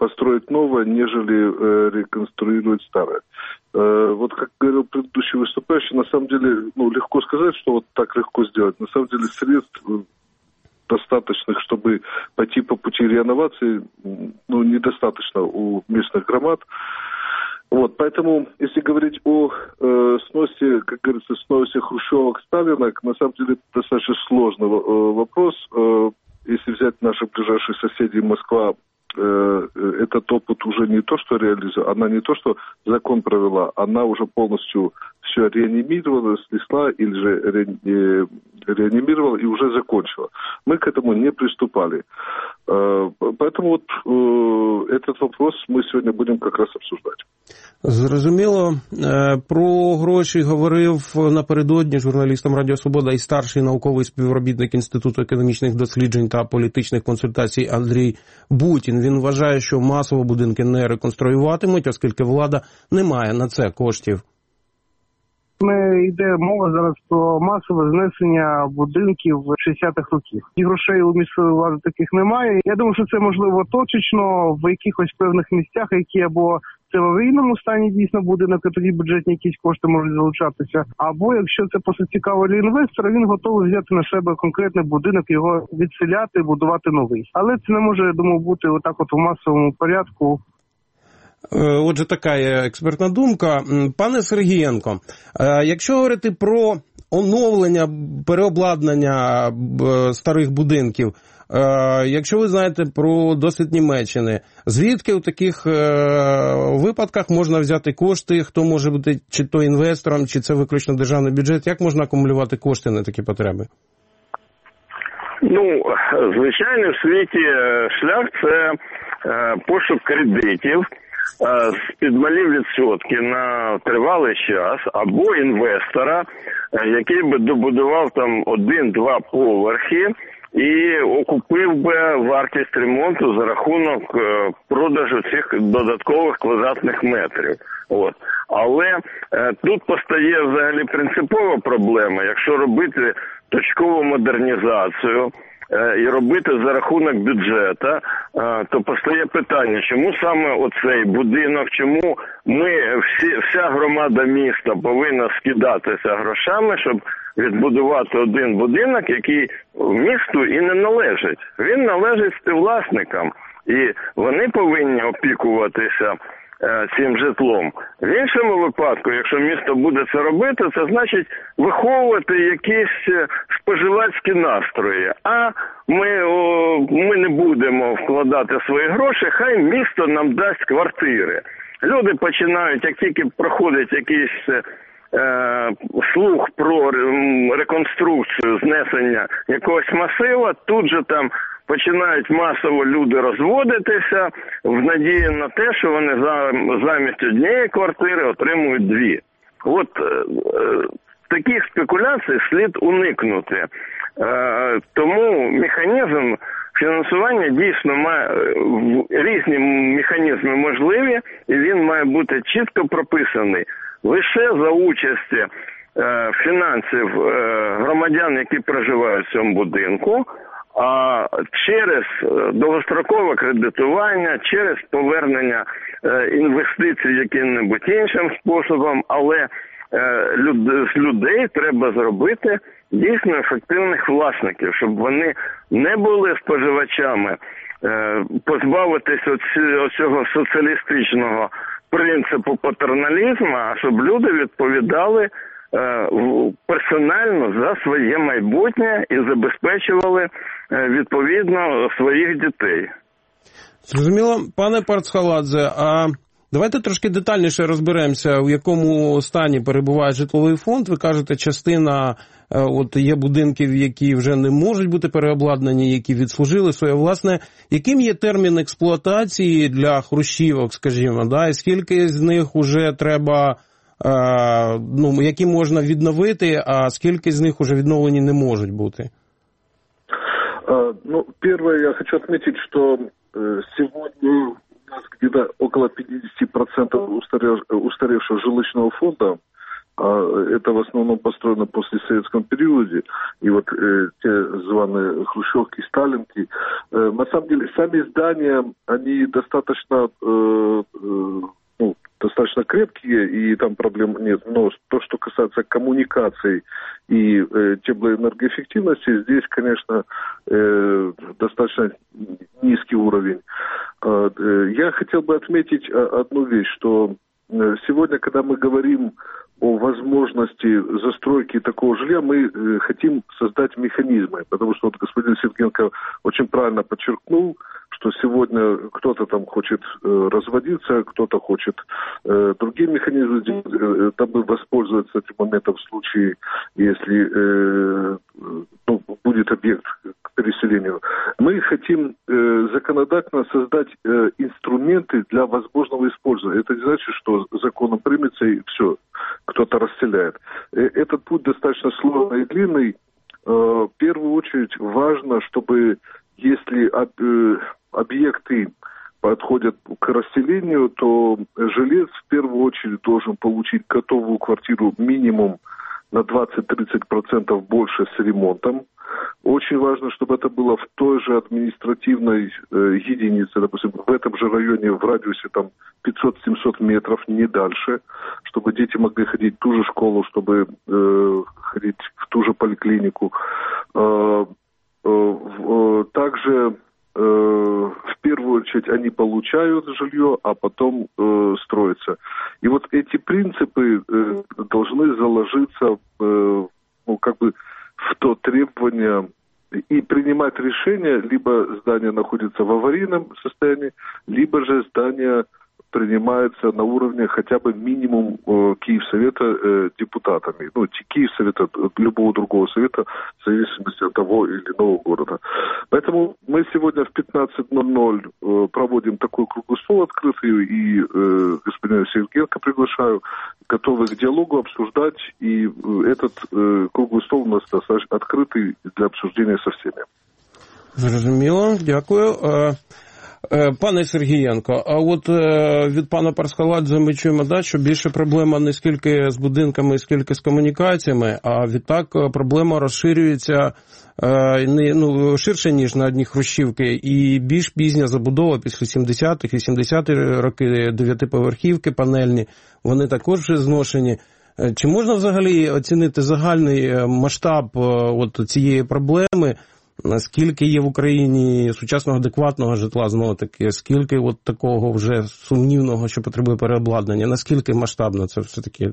построить новое, нежели э, реконструировать старое. Э, вот как говорил предыдущий выступающий, на самом деле, ну, легко сказать, что вот так легко сделать. На самом деле средств достаточных, чтобы пойти по пути реновации, ну, недостаточно у местных громад. Вот, поэтому, если говорить о э, сносе, как говорится, сносе хрущевок, сталинок, на самом деле достаточно сложный э, вопрос. Э, если взять наших ближайших соседей, Москва, э, этот опыт уже не то, что реализовала, она не то, что закон провела, она уже полностью все реанимировала, снесла или же ре, э, реанимировала и уже закончила. Мы к этому не приступали. Э, поэтому вот э, этот вопрос мы сегодня будем как раз обсуждать. Зрозуміло. Про гроші говорив напередодні журналістам Радіо Свобода і старший науковий співробітник Інституту економічних досліджень та політичних консультацій Андрій Бутін. Він вважає, що масово будинки не реконструюватимуть, оскільки влада не має на це коштів. Ми йде мова зараз про масове знесення будинків шістдесятих років. І грошей у місцевої влади таких немає. Я думаю, що це можливо точечно в якихось певних місцях, які або це в аварійному стані дійсно будинок, і тоді бюджетні якісь кошти можуть залучатися. Або якщо це просто цікаво для інвестора, він готовий взяти на себе конкретний будинок, його відселяти, будувати новий. Але це не може, я думаю, бути отак от в масовому порядку. Отже, така є експертна думка. Пане Сергієнко, якщо говорити про оновлення, переобладнання старих будинків, якщо ви знаєте про досвід Німеччини, звідки у таких випадках можна взяти кошти, хто може бути чи то інвестором, чи це виключно державний бюджет, як можна акумулювати кошти на такі потреби? Ну, звичайно, в світі шлях – це пошук кредитів з-під малі відсотки на тривалий час, або інвестора, який би добудував там один-два поверхи і окупив би вартість ремонту за рахунок продажу цих додаткових квадратних метрів. От. Але е, тут постає взагалі принципова проблема, якщо робити точкову модернізацію е, і робити за рахунок бюджету, е, то постає питання, чому саме оцей будинок, чому ми, всі, вся громада міста повинна скидатися грошами, щоб відбудувати один будинок, який місту і не належить. Він належить співвласникам, і вони повинні опікуватися е, цим житлом. В іншому випадку, якщо місто буде це робити, це значить виховувати якісь споживацькі настрої. А ми, о, ми не будемо вкладати свої гроші, хай місто нам дасть квартири. Люди починають, як тільки проходить якийсь слух про реконструкцію, знесення якогось масива, тут же там починають масово люди розводитися в надії на те, що вони замість однієї квартири отримують дві. От таких спекуляцій слід уникнути. Тому механізм фінансування дійсно має, різні механізми можливі, і він має бути чітко прописаний. Лише за участі е, фінансів е, громадян, які проживають в цьому будинку, а через довгострокове кредитування, через повернення е, інвестицій яким-небудь іншим способом, але е, люд, з людей треба зробити дійсно ефективних власників, щоб вони не були споживачами, е, позбавитись від цього соціалістичного принципу патерналізму, а щоб люди відповідали е, персонально за своє майбутнє і забезпечували е, відповідно своїх дітей. Зрозуміло. Пане Парцхаладзе, а давайте трошки детальніше розберемося, в якому стані перебуває житловий фонд. Ви кажете, частина, от є будинків, які вже не можуть бути переобладнані, які відслужили своє. Власне, яким є термін експлуатації для хрущівок, скажімо, да? І скільки з них уже треба, ну, які можна відновити, а скільки з них уже відновлені не можуть бути? Ну, первое, я хочу отметить, что сегодня у нас где-то около пятьдесят процентов устаревшего жилищного фонда а это в основном построено после советском периоде, и вот э, те званые хрущевки, сталинки, э, на самом деле сами здания, они достаточно, э, э, ну, достаточно крепкие, и там проблем нет, но то, что касается коммуникаций и э, теплоэнергоэффективности, здесь, конечно, э, достаточно низкий уровень. Э, э, я хотел бы отметить одну вещь, что э, сегодня, когда мы говорим о возможности застройки такого жилья, мы э, хотим создать механизмы, потому что вот господин Сергеенко очень правильно подчеркнул, что сегодня кто-то там хочет э, разводиться, кто-то хочет э, другие механизмы сделать, э, дабы воспользоваться этим моментом в случае, если э, ну, будет объект к переселению. Мы хотим э, законодательно создать э, инструменты для возможного использования. Это не значит, что законом примется и все, кто-то расселяет. Этот путь достаточно сложный и длинный. В первую очередь важно, чтобы если объекты подходят к расселению, то жилец в первую очередь должен получить готовую квартиру минимум на двадцать-тридцать процентов больше с ремонтом. Очень важно, чтобы это было в той же административной э, единице, допустим, в этом же районе, в радиусе там пятьсот-семьсот метров, не дальше, чтобы дети могли ходить в ту же школу, чтобы э, ходить в ту же поликлинику. Э, э, э, также э, в первую очередь они получают жилье, а потом э, строятся. И вот эти принципы э, должны заложиться э, ну, как бы в то требование и принимать решение, либо здание находится в аварийном состоянии, либо же здание принимается на уровне хотя бы минимум э, Киевсовета э, депутатами. Ну, Киевсовета, любого другого совета, в зависимости от того или иного города. Поэтому мы сегодня в пятнадцать ноль ноль э, проводим такой круглый стол открытый, и э, господина Сергеенко приглашаю, готовы к диалогу обсуждать, и э, этот э, круглый стол у нас достаточно открытый для обсуждения со всеми. Зрозуміло, дякую. Пане Сергієнко, а от від пана Парскаладзе ми чуємо, да, що більше проблема не скільки з будинками, скільки з комунікаціями, а відтак проблема розширюється не, ну, ширше, ніж на одні хрущівки, і більш пізня забудова після сімдесятих, вісімдесятих роки, дев'ятиповерхівки панельні, вони також вже зношені. Чи можна взагалі оцінити загальний масштаб от цієї проблеми? Наскільки є в Україні сучасного адекватного житла, знову таки, скільки от такого вже сумнівного, що потребує переобладнання, наскільки масштабно це все-таки?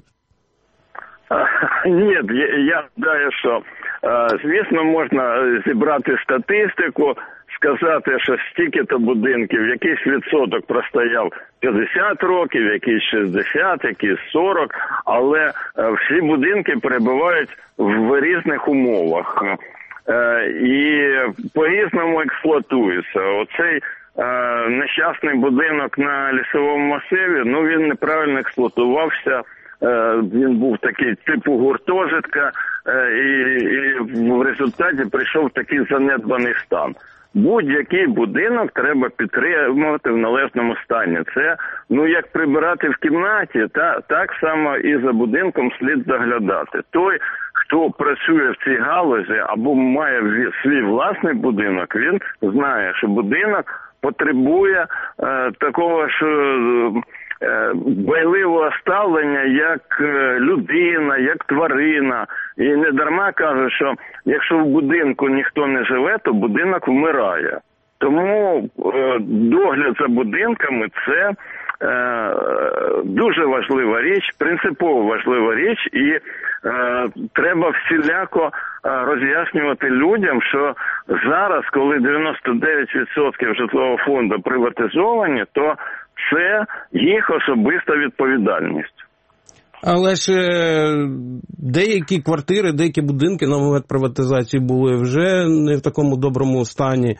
Ні, я гадаю, що, звісно, можна зібрати статистику, сказати, що стільки-то будинків, якийсь відсоток простояв п'ятдесят років, якийсь шістдесят, якийсь сорок, але всі будинки перебувають в різних умовах. І по-різному експлуатується. Оцей е, нещасний будинок на Лісовому масиві, ну він неправильно експлуатувався, е, він був такий типу гуртожитка, е, і, і в результаті прийшов такий занедбаний стан. Будь-який будинок треба підтримувати в належному стані. Це, ну, як прибирати в кімнаті, та, так само і за будинком слід заглядати. Той, хто працює в цій галузі або має свій власний будинок, він знає, що будинок потребує е, такого ж е, байливого ставлення, як людина, як тварина. І не дарма кажуть, що якщо в будинку ніхто не живе, то будинок вмирає. Тому е, догляд за будинками – це е, дуже важлива річ, принципово важлива річ, і е, треба всіляко е, роз'яснювати людям, що зараз, коли дев'яносто дев'ять відсотків житлового фонду приватизовані, то це їх особиста відповідальність. Але ж деякі квартири, деякі будинки на момент приватизації були вже не в такому доброму стані.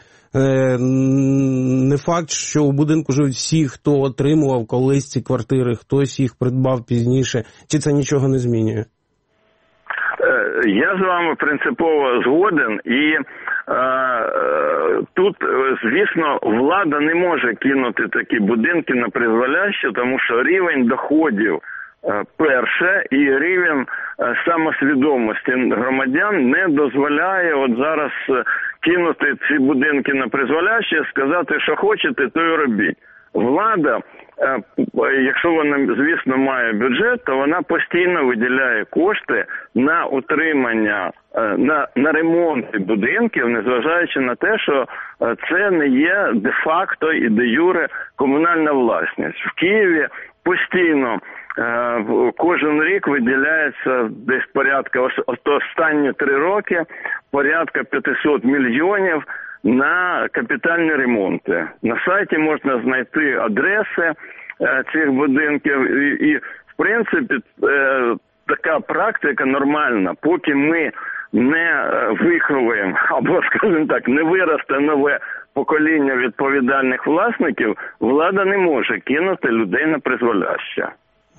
Не факт, що у будинку живуть всі, хто отримував колись ці квартири, хтось їх придбав пізніше. Чи це нічого не змінює? Я з вами принципово згоден, і е, тут, звісно, влада не може кинути такі будинки на призволяще, тому що рівень доходів перше, і рівень самосвідомості громадян не дозволяє от зараз кинути ці будинки на призволяще і сказати, що хочете, то й робіть. Влада, якщо вона, звісно, має бюджет, то вона постійно виділяє кошти на утримання, на, на ремонти будинків, незважаючи на те, що це не є де-факто і де-юре комунальна власність. В Києві постійно кожен рік виділяється десь порядка, останні три роки, порядка п'ятсот мільйонів на капітальні ремонти. На сайті можна знайти адреси цих будинків і, і в принципі, така практика нормальна. Поки ми не виховуємо, або, скажімо так, не виросте нове покоління відповідальних власників, влада не може кинути людей на призволяще.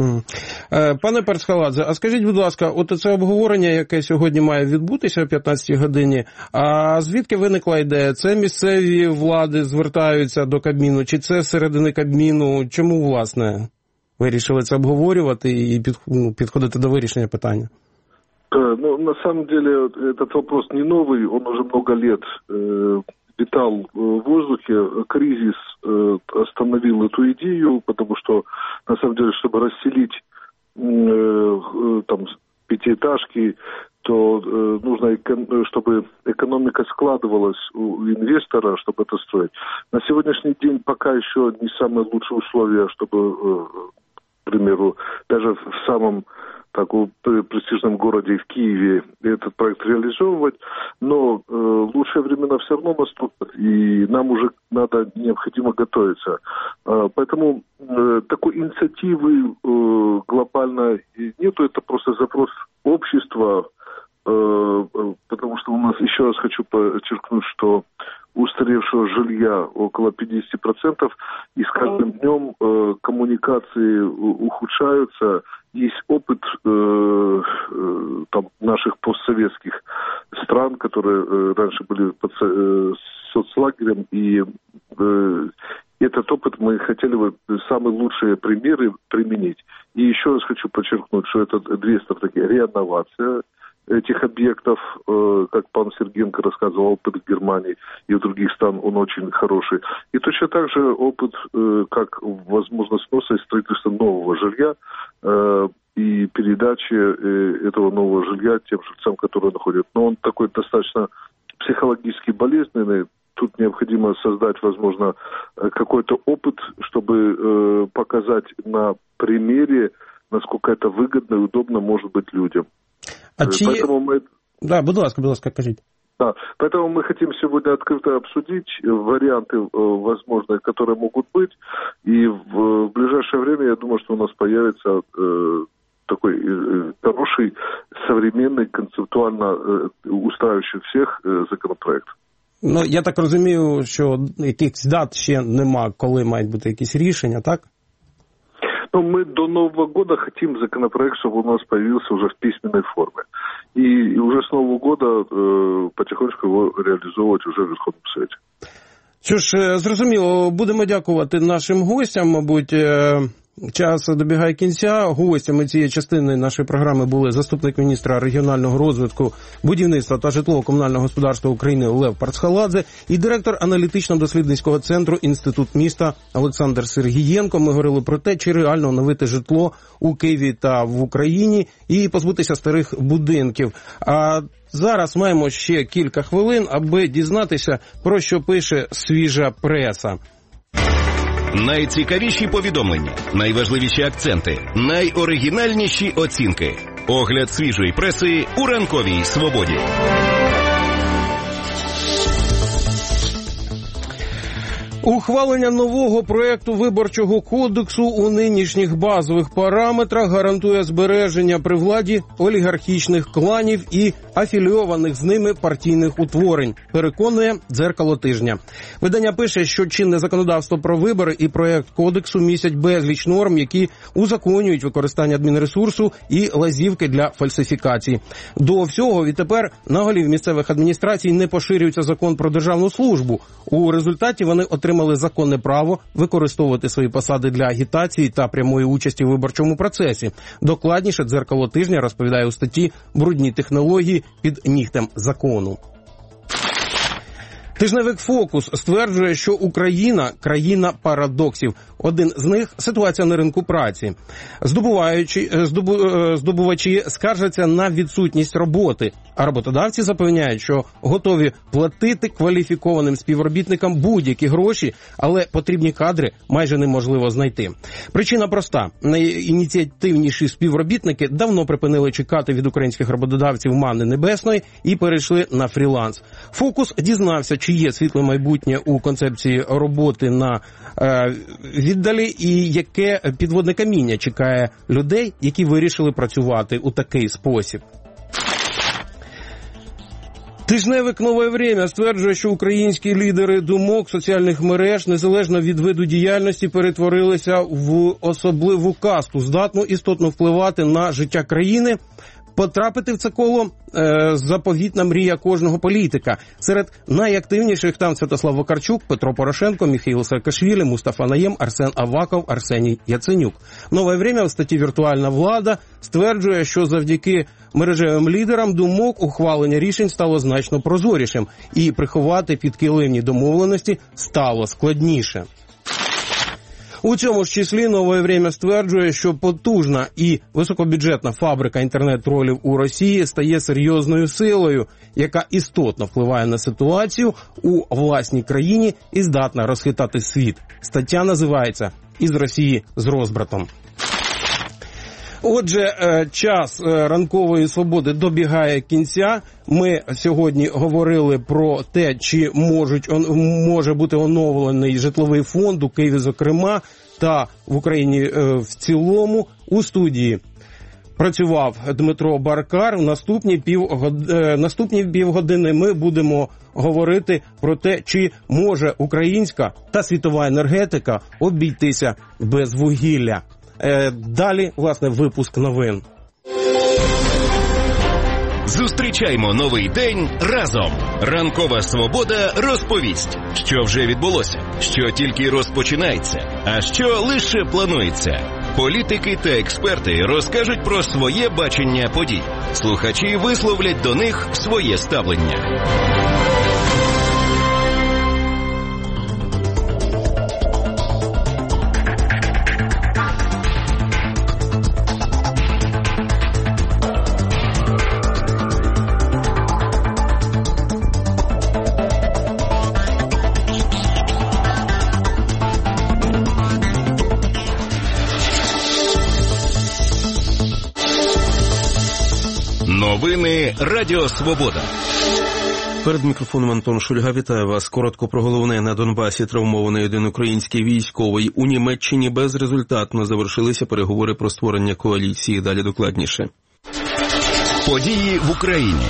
Пане Парцхаладзе, а скажіть, будь ласка, от це обговорення, яке сьогодні має відбутися о п'ятнадцятій годині, а звідки виникла ідея? Це місцеві влади звертаються до Кабміну, чи це середини Кабміну? Чому, власне, вирішили це обговорювати і підходити до вирішення питання? Ну, на самом деле, этот вопрос не новый, он уже много лет э, витал в воздухе. Кризис э, остановил эту идею, потому что, на самом деле, чтобы расселить э, э, там, пятиэтажки, то э, нужно, эко- чтобы экономика складывалась у инвестора, чтобы это строить. На сегодняшний день пока еще не самые лучшие условия, чтобы, э, к примеру, даже в самом таком престижном городе в Киеве этот проект реализовывать, но э, лучшие времена все равно наступят, и нам уже надо необходимо готовиться. Э, поэтому э, такой инициативы э, глобально нету, это просто запрос общества, э, потому что у нас, еще раз хочу подчеркнуть, что устаревшего жилья около пятьдесят процентов, и с каждым днем э, коммуникации ухудшаются. Есть опыт э, э, там, наших постсоветских стран, которые э, раньше были под э, соцлагерем, и э, этот опыт мы хотели бы самые лучшие примеры применить. И еще раз хочу подчеркнуть, что это две такие реновация этих объектов, э, как пан Сергенко рассказывал, опыт в Германии и в других странах, он очень хороший. И точно так же опыт, э, как возможно сноса и строительства нового жилья э, и передачи э, этого нового жилья тем жильцам, которые находят. Но он такой достаточно психологически болезненный. Тут необходимо создать, возможно, какой-то опыт, чтобы э, показать на примере, насколько это выгодно и удобно может быть людям. А чи... Поэтому мы... Да, будь ласка, будь ласка, кажіть. Да, поэтому мы хотим сегодня открыто обсудить варианты э, возможные, которые могут быть, и в, в ближайшее время, я думаю, что у нас появится э, такой э, хороший, современный, концептуально э, устраивающий всех э, законопроект. Ну, я так розумію, що якихось дат ще нема, коли мають бути якісь рішення, так? Ну, мы до Нового года хотим законопроект, чтобы у нас появился уже в письменной форме. И, и уже с Нового года э, потихонечку его реализовывать уже в Верховном Совете. Що ж, зрозуміло, будемо дякувати нашим гостям, мабуть, час добігає кінця. Гостями цієї частини нашої програми були заступник міністра регіонального розвитку, будівництва та житлово-комунального господарства України Лев Парцхаладзе і директор аналітично-дослідницького центру Інститут міста Олександр Сергієнко. Ми говорили про те, чи реально оновити житло у Києві та в Україні і позбутися старих будинків. А зараз маємо ще кілька хвилин, аби дізнатися, про що пише свіжа преса. Найцікавіші повідомлення, найважливіші акценти, найоригінальніші оцінки. Огляд свіжої преси у ранковій свободі. Ухвалення нового проєкту виборчого кодексу у нинішніх базових параметрах гарантує збереження при владі олігархічних кланів і афілійованих з ними партійних утворень, переконує «Дзеркало тижня». Видання пише, що чинне законодавство про вибори і проєкт кодексу містять безліч норм, які узаконюють використання адмінресурсу і лазівки для фальсифікацій. До всього відтепер на голів місцевих адміністрацій не поширюється закон про державну службу. У результаті вони отримують отримали законне право використовувати свої посади для агітації та прямої участі у виборчому процесі. Докладніше «Дзеркало тижня» розповідає у статті «Брудні технології під нігтем закону». Тижневик «Фокус» стверджує, що Україна – країна парадоксів. Один з них – ситуація на ринку праці. Здобуваючи, здобу, здобувачі скаржаться на відсутність роботи, а роботодавці запевняють, що готові платити кваліфікованим співробітникам будь-які гроші, але потрібні кадри майже неможливо знайти. Причина проста. Найініціативніші співробітники давно припинили чекати від українських роботодавців манни небесної і перейшли на фріланс. «Фокус» дізнався, чи є світле майбутнє у концепції роботи на е, віддалі і яке підводне каміння чекає людей, які вирішили працювати у такий спосіб. Тижневик «Нове время» стверджує, що українські лідери думок соціальних мереж, незалежно від виду діяльності, перетворилися в особливу касту, здатну істотно впливати на життя країни. Потрапити в це коло е, – заповітна мрія кожного політика. Серед найактивніших там Святослав Вакарчук, Петро Порошенко, Міхаїл Саакашвілі, Мустафа Наєм, Арсен Аваков, Арсеній Яценюк. «Нове время» в статті «Віртуальна влада» стверджує, що завдяки мережевим лідерам думок ухвалення рішень стало значно прозорішим і приховати підкилимні домовленості стало складніше. У цьому ж числі «Нове время» стверджує, що потужна і високобюджетна фабрика інтернет-тролів у Росії стає серйозною силою, яка істотно впливає на ситуацію у власній країні і здатна розхитати світ. Стаття називається «Із Росії з розбратом». Отже, час ранкової свободи добігає кінця. Ми сьогодні говорили про те, чи можуть, може бути оновлений житловий фонд у Києві, зокрема, та в Україні в цілому. У студії працював Дмитро Баркар. В наступні, півгод... наступні півгодини ми будемо говорити про те, чи може українська та світова енергетика обійтися без вугілля. Далі, власне, випуск новин. Зустрічаймо новий день разом. Ранкова свобода розповість, що вже відбулося, що тільки розпочинається, а що лише планується. Політики та експерти розкажуть про своє бачення подій. Слухачі висловлять до них своє ставлення. Новини Радіо Свобода. Перед мікрофоном Антон Шульга. Вітаю вас. Коротко про головне. На Донбасі травмований один український військовий. У Німеччині безрезультатно завершилися переговори про створення коаліції. Далі докладніше. Події в Україні.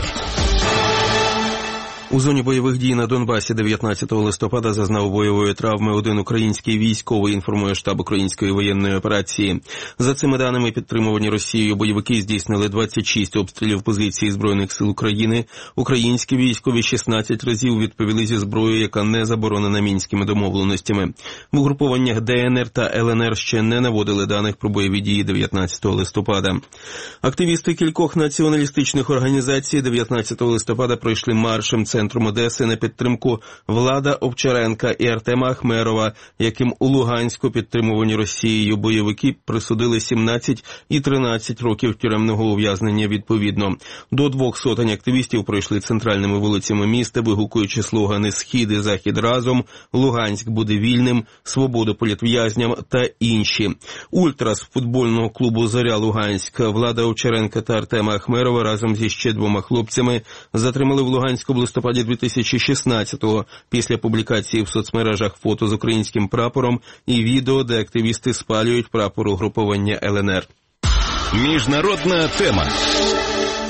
У зоні бойових дій на Донбасі дев'ятнадцятого листопада зазнав бойової травми один український військовий, інформує штаб української воєнної операції. За цими даними, підтримувані Росією бойовики здійснили двадцять шість обстрілів позицій Збройних сил України. Українські військові шістнадцять разів відповіли зі зброєю, яка не заборонена мінськими домовленостями. В угрупованнях Де Ен Ер та Ел Ен Ер ще не наводили даних про бойові дії дев'ятнадцятого листопада. Активісти кількох націоналістичних організацій дев'ятнадцятого листопада пройшли маршем центром Одеси на підтримку Влада Овчаренка і Артема Ахмерова, яким у Луганську підтримувані Росією бойовики присудили сімнадцять і тринадцять років тюремного ув'язнення відповідно. До двох сотень активістів пройшли центральними вулицями міста, вигукуючи слогани «Схід і Захід разом», «Луганськ буде вільним», «Свободу політв'язням» та інші. Ультрас футбольного клубу «Зоря Луганськ» Влада Овчаренка та Артема Ахмерова разом зі ще двома хлопцями затримали в Луганську в листопаді дві тисячі шістнадцятого після публікації в соцмережах фото з українським прапором і відео, де активісти спалюють прапор угруповання Ел Ен Ер. Міжнародна тема.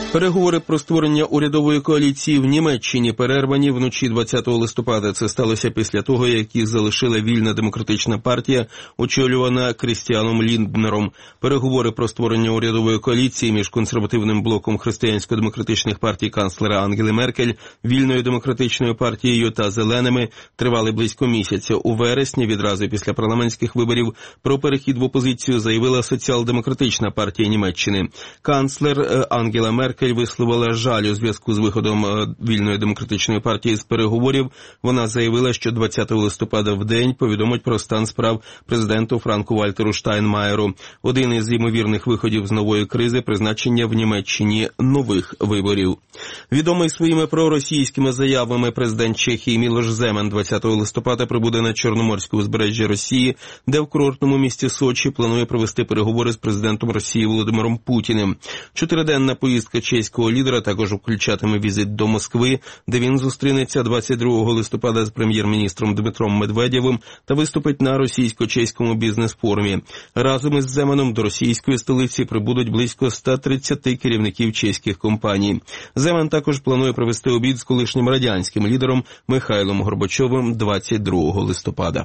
Переговори про створення урядової коаліції в Німеччині перервані вночі двадцятого листопада. Це сталося після того, як їх залишила Вільна демократична партія, очолювана Крістіаном Лінднером. Переговори про створення урядової коаліції між консервативним блоком християнсько-демократичних партій канцлера Ангели Меркель, Вільною демократичною партією та Зеленими тривали близько місяця. У вересні, відразу після парламентських виборів, про перехід в опозицію заявила соціал-демократична партія Німеччини. Канцлер Ангела Меркель висловила жаль у зв'язку з виходом Вільної демократичної партії з переговорів. Вона заявила, що двадцятого листопада в день повідомить про стан справ президенту Франку Вальтеру Штайнмаєру. Один із ймовірних виходів з нової кризи – призначення в Німеччині нових виборів. Відомий своїми проросійськими заявами президент Чехії Мілош Земан двадцятого листопада прибуде на Чорноморське узбережжя Росії, де в курортному місті Сочі планує провести переговори з президентом Росії Володимиром Путіним. Чотириденна поїздка чеського лідера також включатиме візит до Москви, де він зустрінеться двадцять другого листопада з прем'єр-міністром Дмитром Медведєвим та виступить на російсько-чеському бізнес-форумі. Разом із Земаном до російської столиці прибудуть близько ста тридцяти керівників чеських компаній. Земан також планує провести обід з колишнім радянським лідером Михайлом Горбачовим двадцять другого листопада.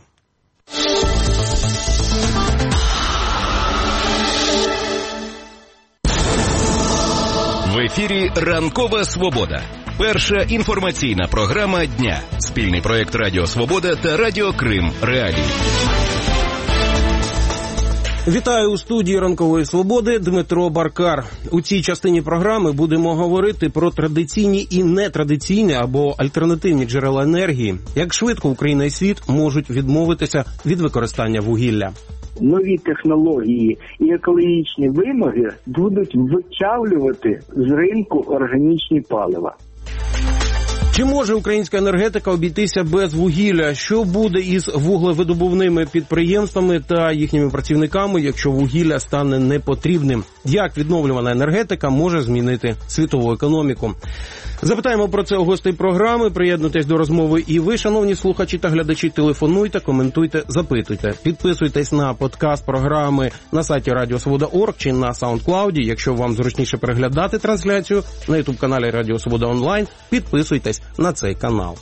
В ефірі «Ранкова Свобода». Перша інформаційна програма дня. Спільний проєкт Радіо Свобода та Радіо Крим Реалії. Вітаю у студії «Ранкової Свободи» Дмитро Баркар. У цій частині програми будемо говорити про традиційні і нетрадиційні або альтернативні джерела енергії. Як швидко Україна і світ можуть відмовитися від використання вугілля. Нові технології і екологічні вимоги будуть вичавлювати з ринку органічні палива. Чи може українська енергетика обійтися без вугілля? Що буде із вуглевидобувними підприємствами та їхніми працівниками, якщо вугілля стане непотрібним? Як відновлювана енергетика може змінити світову економіку? Запитаємо про це у гостей програми. Приєднуйтесь до розмови і ви, шановні слухачі та глядачі. Телефонуйте, коментуйте, запитуйте. Підписуйтесь на подкаст програми на сайті радіо свобода крапка орг чи на саундклауді. Якщо вам зручніше переглядати трансляцію на ютуб-каналі Радіо Свобода Онлайн, підписуйтесь на цей канал.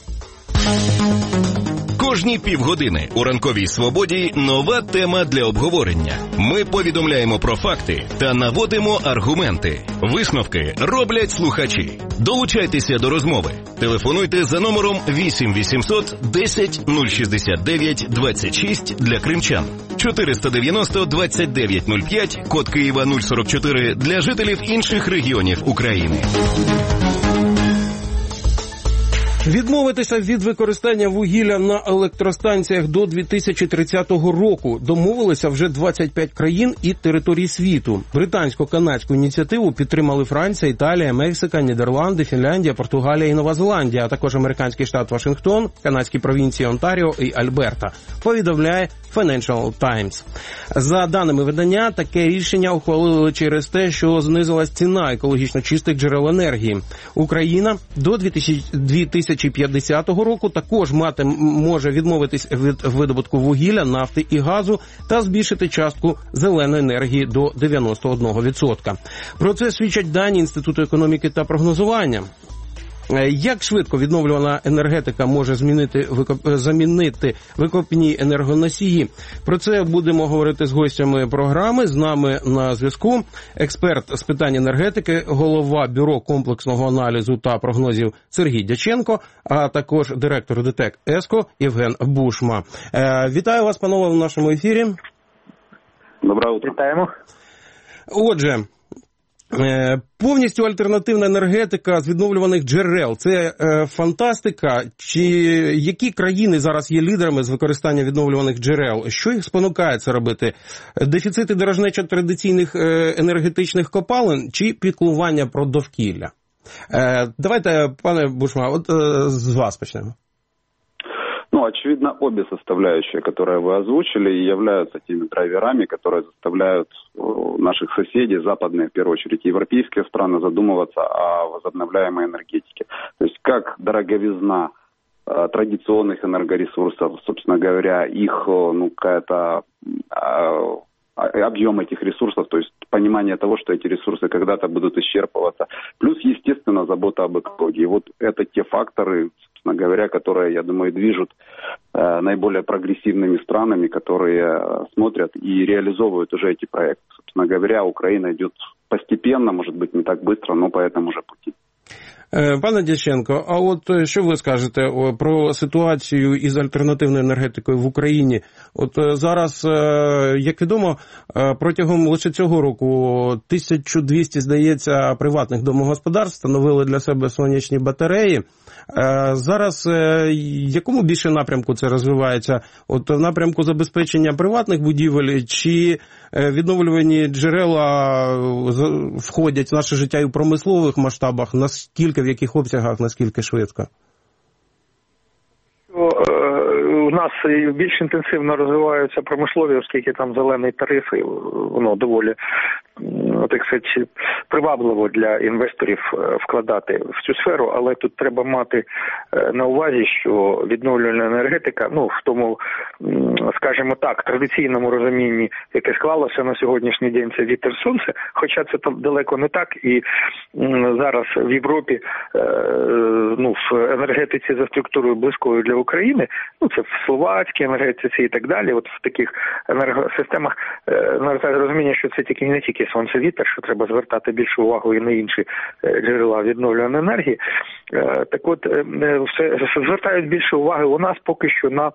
Кожні півгодини у «Ранковій Свободі» нова тема для обговорення. Ми повідомляємо про факти та наводимо аргументи. Висновки роблять слухачі. Долучайтеся до розмови. Телефонуйте за номером вісім вісімсот десять нуль шістдесят дев'ять двадцять шість для кримчан, чотириста дев'яносто двадцять дев'ять нуль п'ять, код Києва нуль сорок чотири для жителів інших регіонів України. Відмовитися від використання вугілля на електростанціях до дві тисячі тридцятого року домовилися вже двадцять п'ять країн і територій світу. Британсько-канадську ініціативу підтримали Франція, Італія, Мексика, Нідерланди, Фінляндія, Португалія і Нова Зеландія, а також американський штат Вашингтон, канадські провінції Онтаріо і Альберта, повідомляє Financial Times. За даними видання, таке рішення ухвалили через те, що знизилась ціна екологічно чистих джерел енергії. Україна до дві тисячі п'ятдесятого року також мати може відмовитись від видобутку вугілля, нафти і газу та збільшити частку зеленої енергії до дев'яносто один відсоток. Про це свідчать дані Інституту економіки та прогнозування. Як швидко відновлювана енергетика може змінити, викоп... замінити викопні енергоносії? Про це будемо говорити з гостями програми. З нами на зв'язку експерт з питань енергетики, голова Бюро комплексного аналізу та прогнозів Сергій Дяченко, а також директор ДТЕК «Еско» Євген Бушма. Е, вітаю вас, панове, в нашому ефірі. Доброго утра. Вітаємо. Отже, повністю альтернативна енергетика з відновлюваних джерел – це е, фантастика? Чи які країни зараз є лідерами з використання відновлюваних джерел? Що їх спонукає це робити? Дефіцит і дорожнеча традиційних е, енергетичних копалин чи піклування про довкілля? Е, давайте, пане Бушма, от е, з вас почнемо. Ну, очевидно, обе составляющие, которые вы озвучили, являются теми драйверами, которые заставляют наших соседей, западные, в первую очередь, европейские страны, задумываться о возобновляемой энергетике. То есть, как дороговизна э, традиционных энергоресурсов, собственно говоря, их, ну, какая-то... Э, объем этих ресурсов, то есть по понимание того, что эти ресурсы когда-то будут исчерпываться. Плюс, естественно, забота об экологии. Вот это те факторы, собственно говоря, которые, я думаю, движут э, наиболее прогрессивными странами, которые э, смотрят и реализовывают уже эти проекты. Собственно говоря, Украина идет постепенно, может быть, не так быстро, но по этому же пути. Пане Дяченко, а от що ви скажете про ситуацію із альтернативною енергетикою в Україні? От зараз, як відомо, протягом лише цього року тисяча двісті, здається, приватних домогосподарств встановили для себе сонячні батареї. Зараз в якому більше напрямку це розвивається? От в напрямку забезпечення приватних будівель чи відновлювані джерела входять в наше життя і в промислових масштабах? Наскільки, в яких обсягах, наскільки швидко? У нас більш інтенсивно розвиваються промислові, оскільки там зелений тариф, і воно доволі, так сказати, привабливо для інвесторів вкладати в цю сферу, але тут треба мати на увазі, що відновлювальна енергетика, ну, в тому, скажімо так, традиційному розумінні, яке склалося на сьогоднішній день, це вітер-сонце, хоча це там далеко не так, і зараз в Європі, ну, в енергетиці за структурою близькою для України, ну, це в словацькій енергетиці і так далі, от в таких енергосистемах навертає розуміння, що це тільки не тільки сонце-вітер, що треба звертати більшу увагу і на інші джерела відновлюваної енергії. Так от, все, звертають більше уваги у нас поки що на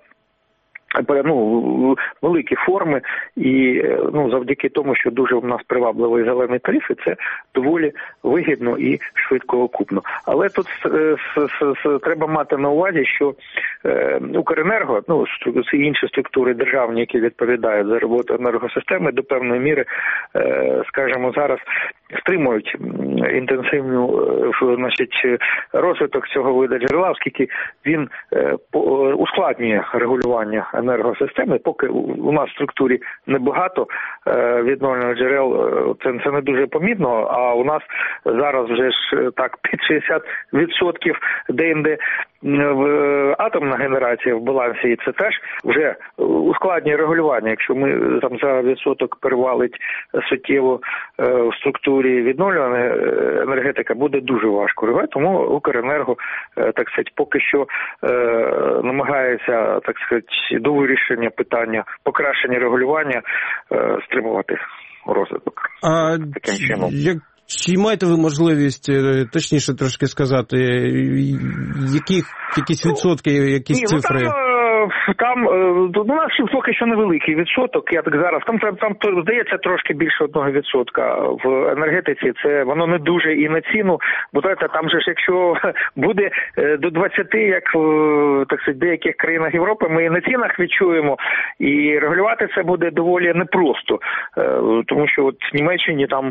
ну, великі форми, і ну, завдяки тому, що дуже у нас привабливий зелений тариф, і це доволі вигідно і швидко окупно. Але тут с, с, с, треба мати на увазі, що е, Укренерго, ну, і інші структури державні, які відповідають за роботу енергосистеми, до певної міри, е, скажімо, зараз стримують інтенсивну е, значить, розвиток цього виду джерела, оскільки він е, по, ускладнює регулювання енергосистеми. Поки у нас в структурі небагато е, відновлювальних джерел, це, це не дуже помітно, а у нас зараз вже ж так під шістдесят відсотків де-інде атомна генерація в балансі, і це теж вже ускладнює регулювання. Якщо ми там за відсоток перевалить суттєво е, в структурі відновлювальна енергетика, буде дуже важко регулювати, тому Укренерго, е, так сказати, поки що е, намагається, так сказати, до вирішення питання покращення регулювання е, стримувати розвиток. А таким чином. Як... Чи маєте ви можливість, точніше трошки сказати, яких, якісь відсотки, якісь Ні, цифри? Ну, там, там у нас поки що невеликий відсоток, я так зараз, там, там, там здається трошки більше одного відсотка в енергетиці, це воно не дуже і на ціну, бо там же ж якщо буде до двадцяти, як в, так сказати, деяких країнах Європи, ми і на цінах відчуємо, і регулювати це буде доволі непросто, тому що от в Німеччині там,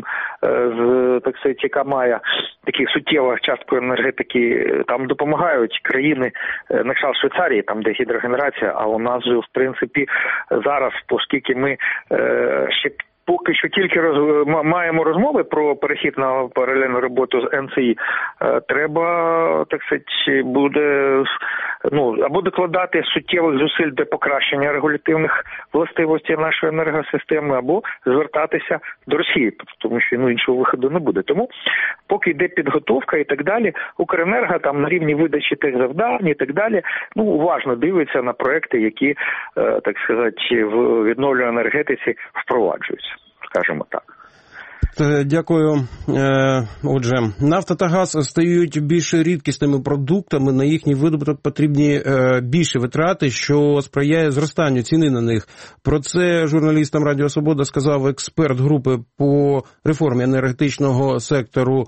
так сказати, яка має такі суттєву частку енергетики, там допомагають країни, на кшталт Швейцарії, там де гідрогенерація, а у нас же, в принципі, зараз, оскільки ми е, ще поки що тільки роз... маємо розмови про перехід на паралельну роботу з ен це і, е, треба, так сказати, буде, ну, або докладати суттєвих зусиль для покращення регулятивних властивостей нашої енергосистеми, або звертатися до Росії, тому що ну, іншого виходу не буде. Тому поки йде підготовка і так далі, Укренерго там на рівні видачі тих завдань і так далі, ну, уважно дивиться на проекти, які, е, так сказати, в відновлювальній енергетиці впроваджуються, скажімо так. Дякую. Отже, нафта та газ стають більш рідкісними продуктами, на їхній видобуток потрібні більші витрати, що сприяє зростанню ціни на них. Про це журналістам Радіо Свобода сказав експерт групи по реформі енергетичного сектору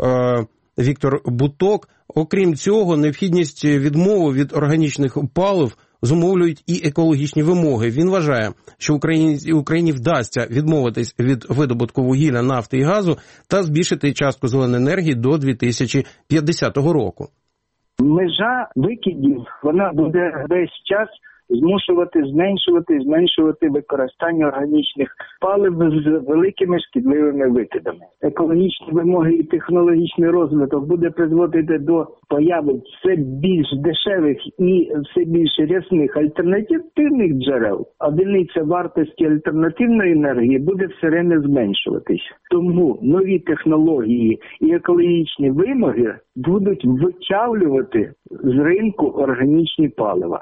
Віктор Буток. Окрім цього, необхідність відмови від органічних палив зумовлюють і екологічні вимоги. Він вважає, що Україні, Україні вдасться відмовитись від видобутку вугілля, нафти і газу та збільшити частку зеленої енергії до дві тисячі п'ятдесятого року. Межа викидів, вона буде весь час змушувати зменшувати, зменшувати використання органічних палив з великими шкідливими викидами. Екологічні вимоги і технологічний розвиток буде призводити до появи все більш дешевих і все більш рясних альтернативних джерел, а одиниця вартості альтернативної енергії буде все время зменшуватись. Тому нові технології і екологічні вимоги будуть вичавлювати з ринку органічні палива.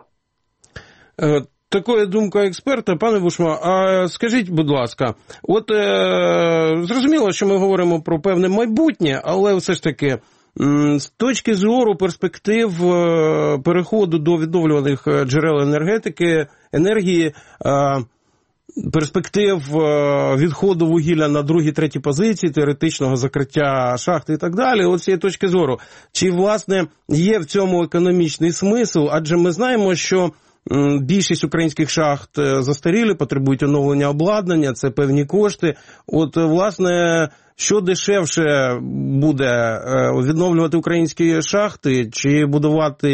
Такою думкою експерта, пане Бушма, а скажіть, будь ласка, от е, зрозуміло, що ми говоримо про певне майбутнє, але все ж таки, з точки зору перспектив переходу до відновлюваних джерел енергетики, енергії, е, перспектив відходу вугілля на другі, треті позиції, теоретичного закриття шахти і так далі, от з цієї точки зору, чи, власне, є в цьому економічний смисл, адже ми знаємо, що більшість українських шахт застарілі, потребують оновлення обладнання, це певні кошти. От, власне, що дешевше буде, відновлювати українські шахти чи будувати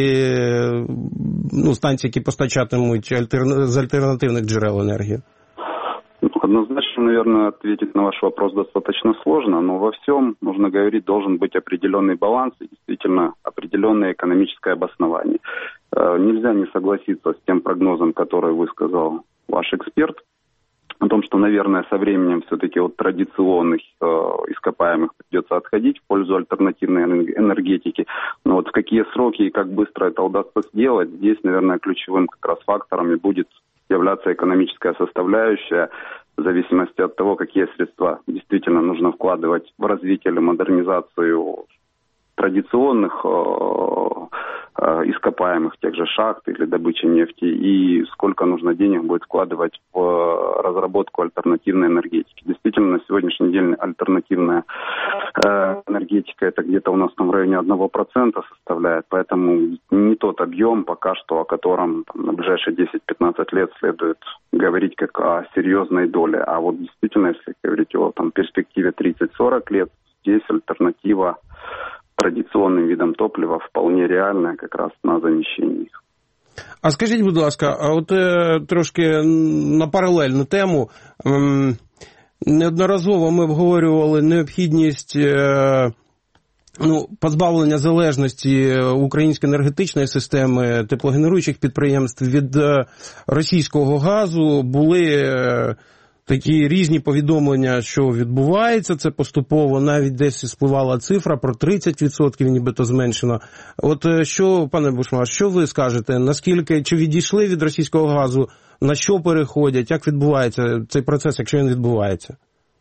ну, станції, які постачатимуть альтерна... з альтернативних джерел енергії? Однозначно, наверное, ответить на ваш вопрос достаточно сложно, но во всем, нужно говорить, должен быть определенный баланс и действительно определенное экономическое обоснование. Нельзя не согласиться с тем прогнозом, который высказал ваш эксперт, о том, что, наверное, со временем все-таки от традиционных э, ископаемых придется отходить в пользу альтернативной энергетики. Но вот в какие сроки и как быстро это удастся сделать, здесь, наверное, ключевым как раз фактором и будет являться экономическая составляющая, в зависимости от того, какие средства действительно нужно вкладывать в развитие или модернизацию традиционных э, э, ископаемых, тех же шахт или добычи нефти, и сколько нужно денег будет вкладывать в разработку альтернативной энергетики. Действительно, на сегодняшний день альтернативная э, энергетика это где-то у нас там в районе одного процента составляет, поэтому не тот объем пока что, о котором там, на ближайшие десять-пятнадцать лет следует говорить как о серьезной доле. А вот действительно, если говорить о там, перспективе тридцать-сорок лет, здесь альтернатива традиционным видом топлива вполне реальная как раз на заміщенні їх. А скажіть, будь ласка, а от е, трошки на паралельну тему. Ем, неодноразово ми обговорювали необхідність е, ну, позбавлення залежності української енергетичної системи, теплогенеруючих підприємств від е, російського газу. Були е, такі різні повідомлення, що відбувається, це поступово, навіть десь спливала цифра про тридцять відсотків, нібито зменшено. От що, пане Бушма, що ви скажете, наскільки, чи відійшли від російського газу, на що переходять, як відбувається цей процес, якщо він відбувається?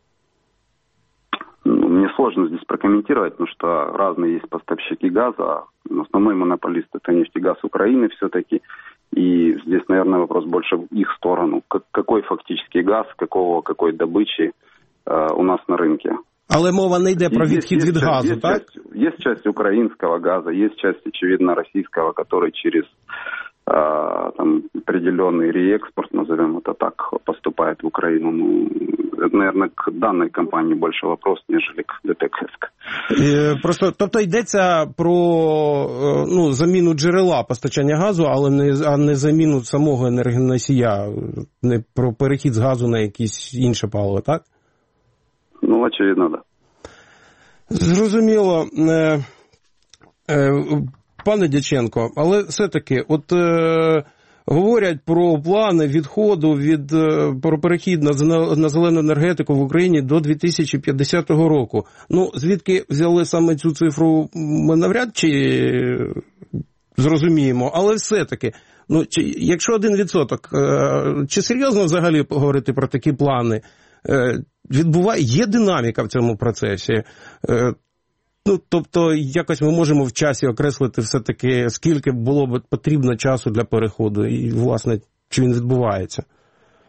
Ну, мне сложно здесь прокомментировать, потому что разные есть поставщики газа. Основной монополист – это «Нефтегаз Украины» все-таки. И здесь, наверное, вопрос больше в их сторону. Какой фактический газ, какого, какой добычи э, у нас на рынке. Але мова не йде про відхід від газу, есть так? Часть, есть часть украинского газа, есть часть, очевидно, российского, который через э, там, определенный реэкспорт, назовем это так, поступает в Украину. Ну, это, наверное, к данной компании больше вопрос, нежели к ДТЕК. Просто, тобто йдеться про ну, заміну джерела постачання газу, але не, а не заміну самого енергоносія, не про перехід з газу на якісь інше паливо, так? Ну, очевидно, так. Да. Зрозуміло. Е, е, пане Дяченко, але все-таки, от е, говорять про плани відходу від, про перехід на, на зелену енергетику в Україні до дві тисячі п'ятдесятого року. Ну, звідки взяли саме цю цифру, ми навряд чи зрозуміємо, але все-таки, ну, чи, якщо один відсоток, чи серйозно взагалі говорити про такі плани? Відбуває, є динаміка в цьому процесі. Ну, тобто, якось ми можемо в часі окреслити все-таки, скільки було б потрібно часу для переходу і, власне, чи він відбувається?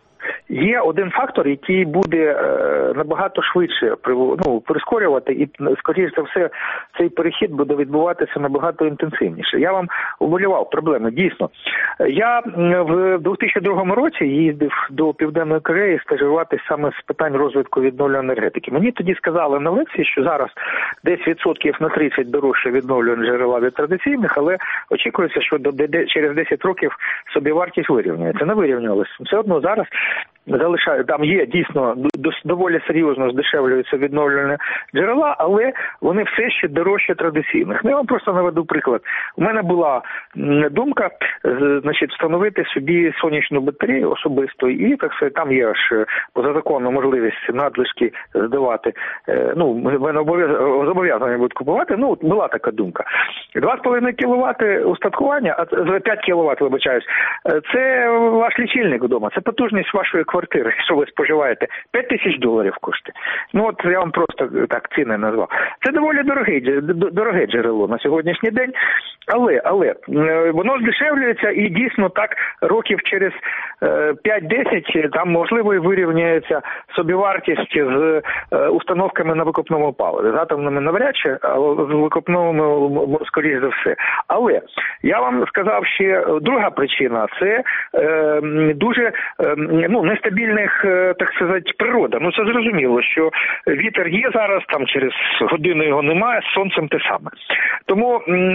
є один фактор, який буде е, набагато швидше ну, прискорювати, і, скоріш за все, цей перехід буде відбуватися набагато інтенсивніше. Я вам оболівав проблеми, дійсно. Я в дві тисячі другому році їздив до Південної Кореї стажуватись саме з питань розвитку відновлюваної енергетики. Мені тоді сказали на лекції, що зараз десь відсотків на тридцять дорожче відновлювані джерела від традиційних, але очікується, що до, де, через десять років собівартість вирівнюється. Не вирівнювалася. Все одно зараз залишаю, там є дійсно доволі серйозно здешевлюються відновлювальні джерела, але вони все ще дорожче традиційних. Ну, я вам просто наведу приклад. У мене була думка, значить, встановити собі сонячну батарею особисто, і так сказати, там є аж позазаконна можливість надлишки здавати. Ну, мене зобов'язані будуть купувати. Ну, була така думка. два з половиною кіловати устаткування, а п'ять кіловат, вибачаюсь, це ваш лічильник вдома, це потужність вашої квартири, що ви споживаєте, п'ять тисяч доларів коштує. Ну, от я вам просто так ціни назвав. Це доволі дороге, дороге джерело на сьогоднішній день, але, але воно здешевлюється і дійсно так років через п'ять-десять там можливо і вирівняється собівартість з установками на викопному паливі. З атомними навряд чи, а з викопному скоріш за все. Але я вам сказав ще друга причина, це е, дуже е, ну, нестабільних, так сказати, природа. Ну, це зрозуміло, що вітер є зараз, там через годину його немає, з сонцем те саме. Тому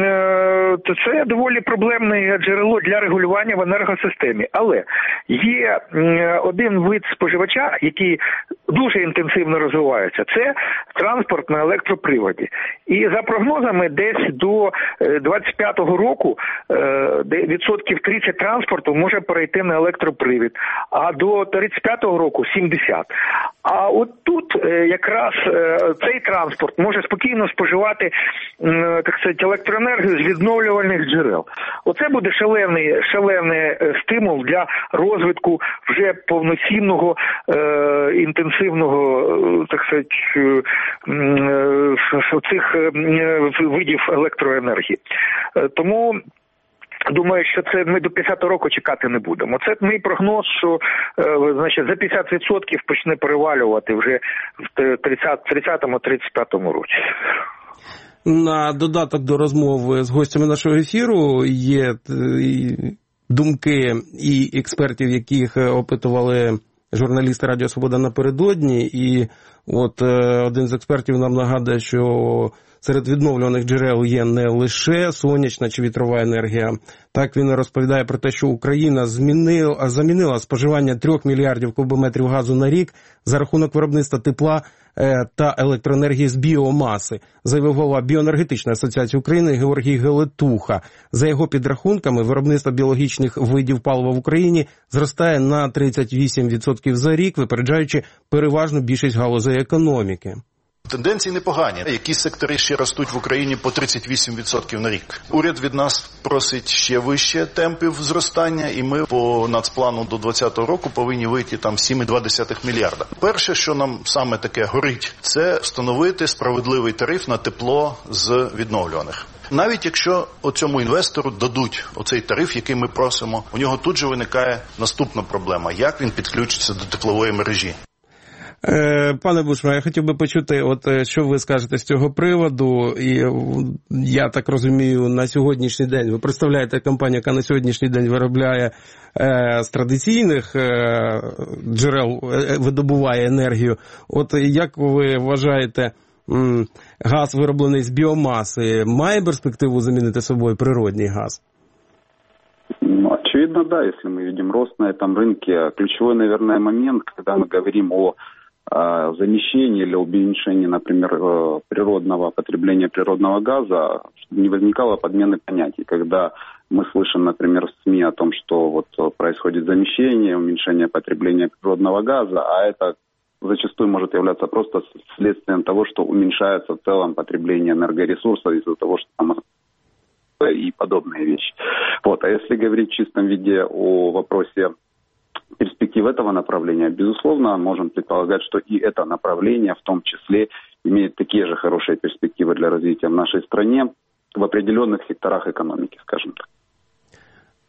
е, це доволі проблемне джерело для регулювання в енергосистемі. Але є е, один вид споживача, який дуже інтенсивно розвивається, це транспорт на електроприводі. І за прогнозами десь до двадцять п'ятого року е, відсотків тридцять транспорту може перейти на електропривід, а до тридцять п'ятого року сімдесят. А от тут е, якраз е, цей транспорт може спокійно споживати е, так сказати, електроенергію з відновлювальних джерел. Оце буде шалений, шалений е, стимул для розвитку вже повноцінного е, інтенсивного е, так сказати, е, цих е, видів електроенергії. Е, тому думаю, що це ми до п'ятдесятого року чекати не будемо. Це мій прогноз, що е, значить, за п'ятдесят відсотків почне перевалювати вже в тридцятому тридцять п'ятому році. На додаток до розмови з гостями нашого ефіру є думки і експертів, яких опитували журналісти Радіо Свобода напередодні. І от один з експертів нам нагадує, що серед відновлюваних джерел є не лише сонячна чи вітрова енергія. Так він розповідає про те, що Україна змінила, замінила споживання трьох мільярдів кубометрів газу на рік за рахунок виробництва тепла та електроенергії з біомаси, заявив голова Біоенергетичної асоціації України Георгій Гелетуха. За його підрахунками, виробництво біологічних видів палива в Україні зростає на тридцять вісім відсотків за рік, випереджаючи переважну більшість галузей економіки. Тенденції непогані. Які сектори ще ростуть в Україні по тридцять вісім відсотків на рік. Уряд від нас просить ще вище темпів зростання, і ми по нацплану до двадцятого року повинні вийти там сім цілих два десятих мільярда. Перше, що нам саме таке горить, це встановити справедливий тариф на тепло з відновлюваних. Навіть якщо оцьому інвестору дадуть оцей тариф, який ми просимо, у нього тут же виникає наступна проблема. Як він підключиться до теплової мережі? Пане Бушман, я хотів би почути, от що ви скажете з цього приводу. І я так розумію, на сьогоднішній день, ви представляєте компанію, яка на сьогоднішній день виробляє е, з традиційних е, джерел, е, видобуває енергію. От як ви вважаєте, м, газ, вироблений з біомаси, має перспективу замінити собою природний газ? Ну, очевидно, да, если мы видим рост на этом рынке. Ключевой, наверное, момент, когда мы говорим о замещении или уменьшении, например, природного потребления природного газа, чтобы не возникало подмены понятий. Когда мы слышим, например, в СМИ о том, что вот происходит замещение, уменьшение потребления природного газа, а это зачастую может являться просто следствием того, что уменьшается в целом потребление энергоресурсов из-за того, что там и подобные вещи. Вот. А если говорить в чистом виде о вопросе перспектив этого направления, безусловно, можем предполагать, что и это направление в том числе имеет такие же хорошие перспективы для развития в нашей стране в определенных секторах экономики, скажем так.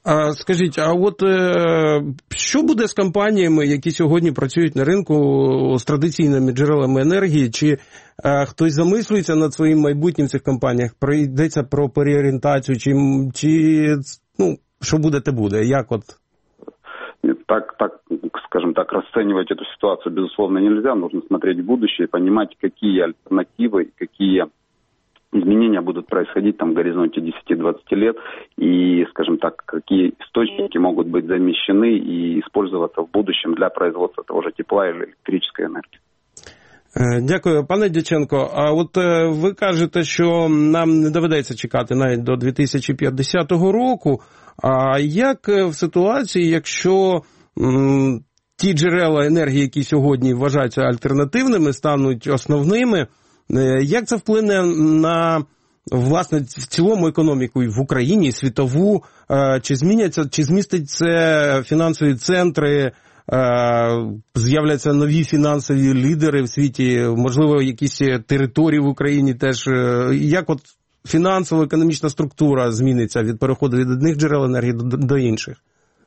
А скажіть, а от е, що буде з компаніями, які сьогодні працюють на ринку з традиційними джерелами енергії? Чи е, хтось замислюється над своїм майбутнім в цих компаніях? Прийдеться про переорієнтацію? Чи, чи ну, що буде, те буде? Як от? Так, так, скажем так, расценивать эту ситуацию, безусловно, нельзя. Нужно смотреть в будущее и понимать, какие альтернативы, какие изменения будут происходить там в горизонте десять-двадцать лет, и, скажем так, какие источники могут быть замещены и использоваться в будущем для производства того же тепла или электрической энергии. Дякую, пане Дяченко. А от ви кажете, що нам не доведеться чекати навіть до дві тисячі п'ятдесятого року. А як в ситуації, якщо м, ті джерела енергії, які сьогодні вважаються альтернативними, стануть основними, як це вплине на, власне, в цілому економіку в Україні, світову? Чи зміняться, чи змістить це фінансові центри, з'являться нові фінансові лідери в світі, можливо, якісь території в Україні теж? Як от фінансово-економічна структура зміниться від переходу від одних джерел енергії до, до інших?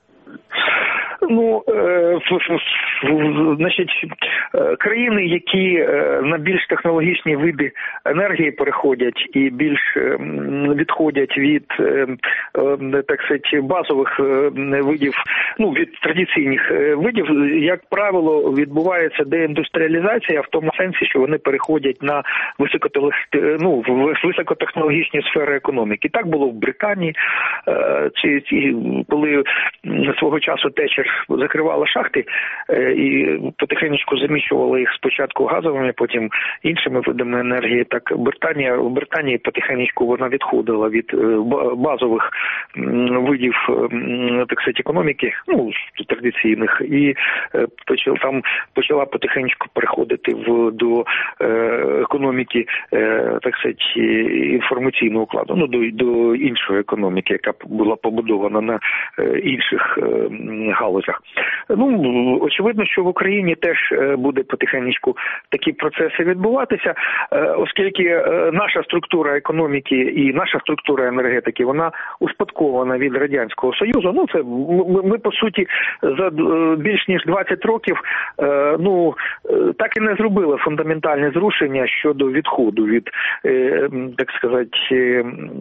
Ну, е, значить, країни, які на більш технологічні види енергії переходять і більш відходять від, так сказати, базових видів, ну, від традиційних видів, як правило, відбувається деіндустріалізація в тому сенсі, що вони переходять на ну, високотехнологічні сфери економіки. Так було в Британії, чи, чи, коли свого часу Тетчер закривала шахти і потихеньку заміщувала їх спочатку газовими, потім іншими видами енергії. Так Британія, в Британії потихеньку вона відходила від базових видів, так сказати, економіки, ну, традиційних, і почала, там почала потихеньку переходити в, до економіки, так сказати, інформаційного укладу, ну, до, до іншої економіки, яка була побудована на інших галузях. Ну, очевидно, що в Україні теж буде потихеньку такі процеси відбуватися, оскільки наша структура економіки і наша структура енергетики, вона успадкована від Радянського Союзу. Ну, це ми, ми по суті, за більш ніж двадцять років, ну, так і не зробили фундаментальне зрушення щодо відходу від, так сказати,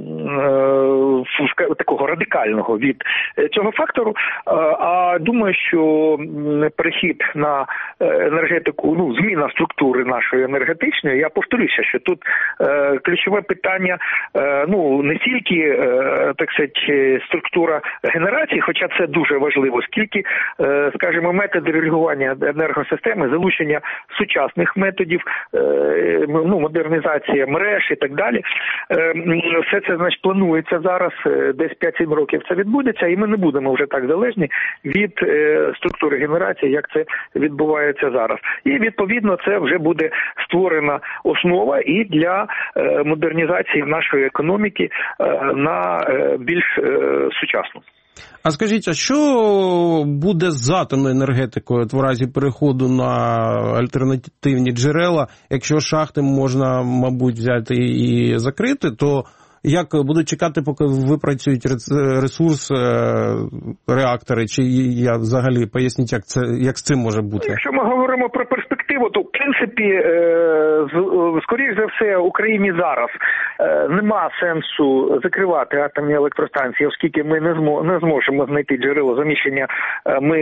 такого радикального від цього фактору. А думаю, що перехід на енергетику, ну, зміна структури нашої енергетичної, я повторюся, що тут е, ключове питання, е, ну, не тільки, е, так сказати, структура генерації, хоча це дуже важливо, скільки, е, скажімо, методи регулювання енергосистеми, залучення сучасних методів, е, ну, модернізація мереж і так далі. Е, все це, значить, планується зараз, е, десь п'ять-сім років це відбудеться, і ми не будемо вже так залежні від е, структури генерації, як це відбувається зараз. І, відповідно, це вже буде створена основа і для е, модернізації нашої економіки е, на е, більш е, сучасну. А скажіть, а що буде з атомною енергетикою в разі переходу на альтернативні джерела? Якщо шахти можна, мабуть, взяти і закрити, то як будуть чекати, поки випрацюють ресурс, реактори? Чи я взагалі поясніть, як це, як з цим може бути? Якщо ми говоримо про перспективу, то в принципі, скоріш за все, Україні зараз нема сенсу закривати атомні електростанції, оскільки ми не не зможемо знайти джерело заміщення. Ми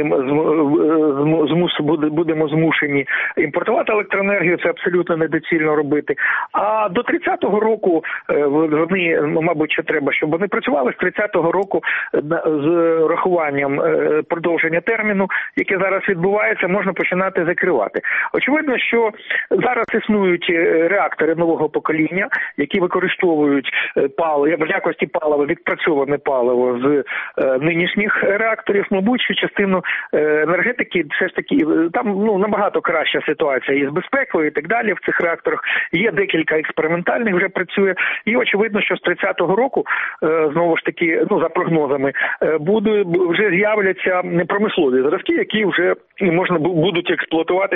змус будемо змушені імпортувати електроенергію. Це абсолютно недоцільно робити. А до тридцятого року вони, мабуть, ще треба, щоб вони працювали з тридцятого року з рахуванням продовження терміну, яке зараз відбувається, можна починати закривати. Очевидно, що зараз існують реактори нового покоління, які використовують паливо, в якості палива, відпрацьоване паливо з нинішніх реакторів. Мабуть, що частину енергетики все ж таки, там, ну, набагато краща ситуація із безпекою і так далі в цих реакторах. Є декілька експериментальних, вже працює. І очевидно, що з тридцятого року, знову ж таки, ну, за прогнозами, буде, вже з'являться промислові зразки, які вже можна будуть експлуатуватися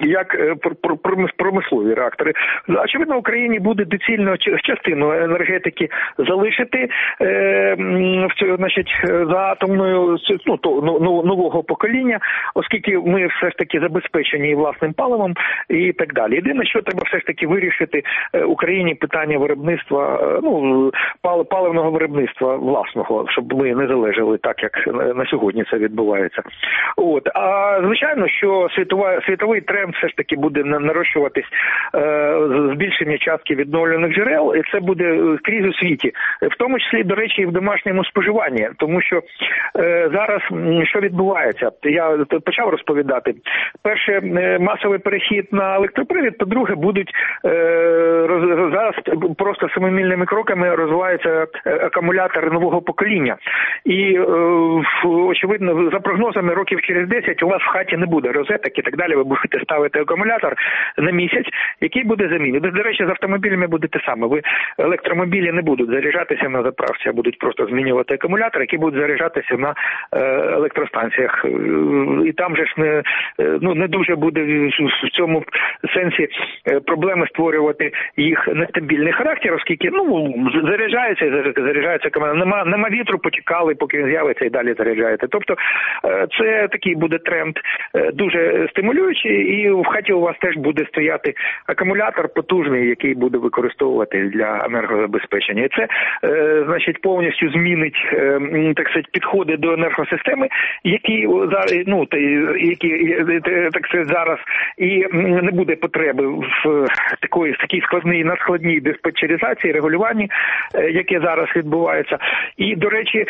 як промислові реактори. Очевидно, Україні буде доцільно частину енергетики залишити е, значить, за атомною ну, то, нового покоління, оскільки ми все ж таки забезпечені і власним паливом і так далі. Єдине, що треба все ж таки вирішити Україні питання виробництва, ну, паливного виробництва власного, щоб ми не залежали так, як на сьогодні це відбувається. От. А звичайно, що світова, світовий тренд все ж таки буде нарощуватись е, збільшення частки відновлюваних джерел, і це буде скрізь у світі. В тому числі, до речі, і в домашньому споживанні, тому що е, зараз що відбувається? Я почав розповідати. Перше, масовий перехід на електропривід, по-друге, будуть е, роз, зараз просто семимильними кроками розвиваються акумулятори нового покоління. І, е, очевидно, за прогнозами, років через десять у вас в хаті не буде розеток і так далі. Ви будете ставити акумулятор на місяць, який буде замінений. До речі, з автомобілями буде те саме. Ви електромобілі не будуть заряджатися на заправці, а будуть просто змінювати акумулятор, які будуть заряджатися на е, електростанціях. І там же ж не, ну, не дуже буде в цьому сенсі проблеми створювати їх нестабільний характер, оскільки ну, заряджається і заряджається акумулятор. Нема, нема вітру, почекали, поки він з'явиться і далі заряджаєте. Тобто це такий буде тренд дуже стимулюючий, і в хаті у вас теж буде стояти акумулятор потужний, який буде використовувати для енергозабезпечення. І це, значить, повністю змінить, так сказати, підходи до енергосистеми, які, ну, які, так сказати, зараз і не буде потреби в такої, в такій складній, надскладній диспетчеризації, регулюванні, яке зараз відбувається. І, до речі,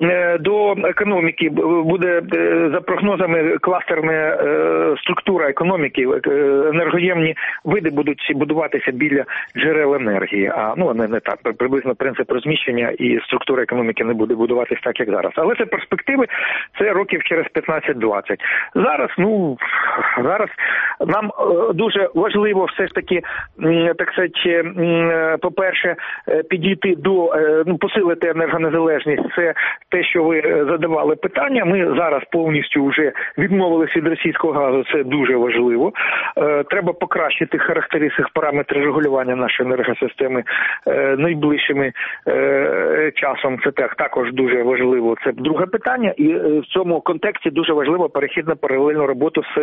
до економіки буде, за прогнозами, кластерна структура економіки, енергоємні види будуть будуватися біля джерел енергії, а ну не, не так, приблизно принцип розміщення і структура економіки не буде будуватися так, як зараз. Але це перспективи, це років через п'ятнадцять-двадцять. Зараз, ну, зараз нам дуже важливо все ж таки, так сказати, по-перше, підійти до, ну, посилити енергонезалежність, це те, що ви задавали питання, ми зараз повністю вже відмовилися від російського газу, це дуже важливо. Е, треба покращити характеристики, параметри регулювання нашої енергосистеми е, найближчими е, часом. Це так, також дуже важливо. Це друге питання. І е, в цьому контексті дуже важливо перехід на паралельну роботу з е,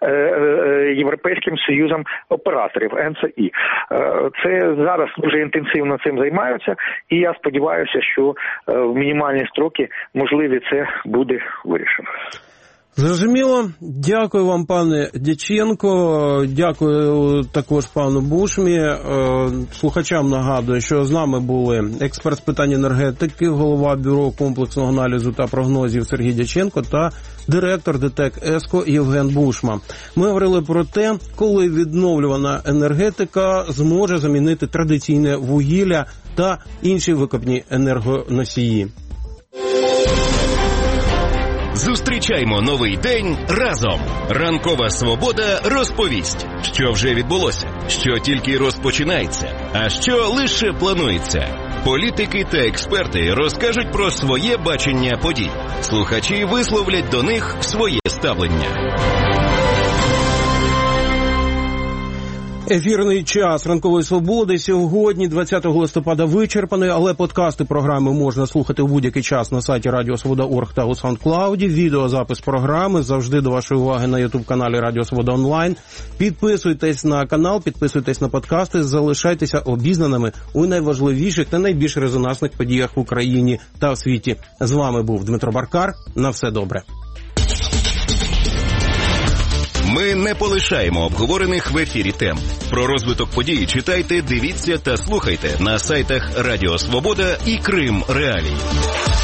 е, Європейським Союзом операторів, ен це і. Е, це зараз дуже інтенсивно цим займаються, і я сподіваюся, що е, в мінімальні строки можливі це буде вирішено. Зрозуміло. Дякую вам, пане Дяченко. Дякую також пану Бушмі. Слухачам нагадую, що з нами були експерт з питань енергетики, голова Бюро комплексного аналізу та прогнозів Сергій Дяченко та директор ДТЕК «Еско» Євген Бушма. Ми говорили про те, коли відновлювана енергетика зможе замінити традиційне вугілля та інші викопні енергоносії. Зустрічаймо новий день разом. Ранкова Свобода розповість, що вже відбулося, що тільки розпочинається, а що лише планується. Політики та експерти розкажуть про своє бачення подій. Слухачі висловлять до них своє ставлення. Ефірний час Ранкової Свободи сьогодні, двадцятого листопада, вичерпаний, але подкасти програми можна слухати в будь-який час на сайті радіо свобода крапка орг та у SoundCloud. Відеозапис програми завжди до вашої уваги на ютуб-каналі Радіо Свобода Онлайн. Підписуйтесь на канал, підписуйтесь на подкасти, залишайтеся обізнаними у найважливіших та найбільш резонансних подіях в Україні та в світі. З вами був Дмитро Баркар. На все добре. Ми не полишаємо обговорених в ефірі тем. Про розвиток подій читайте, дивіться та слухайте на сайтах Радіо Свобода і Крим Реалій.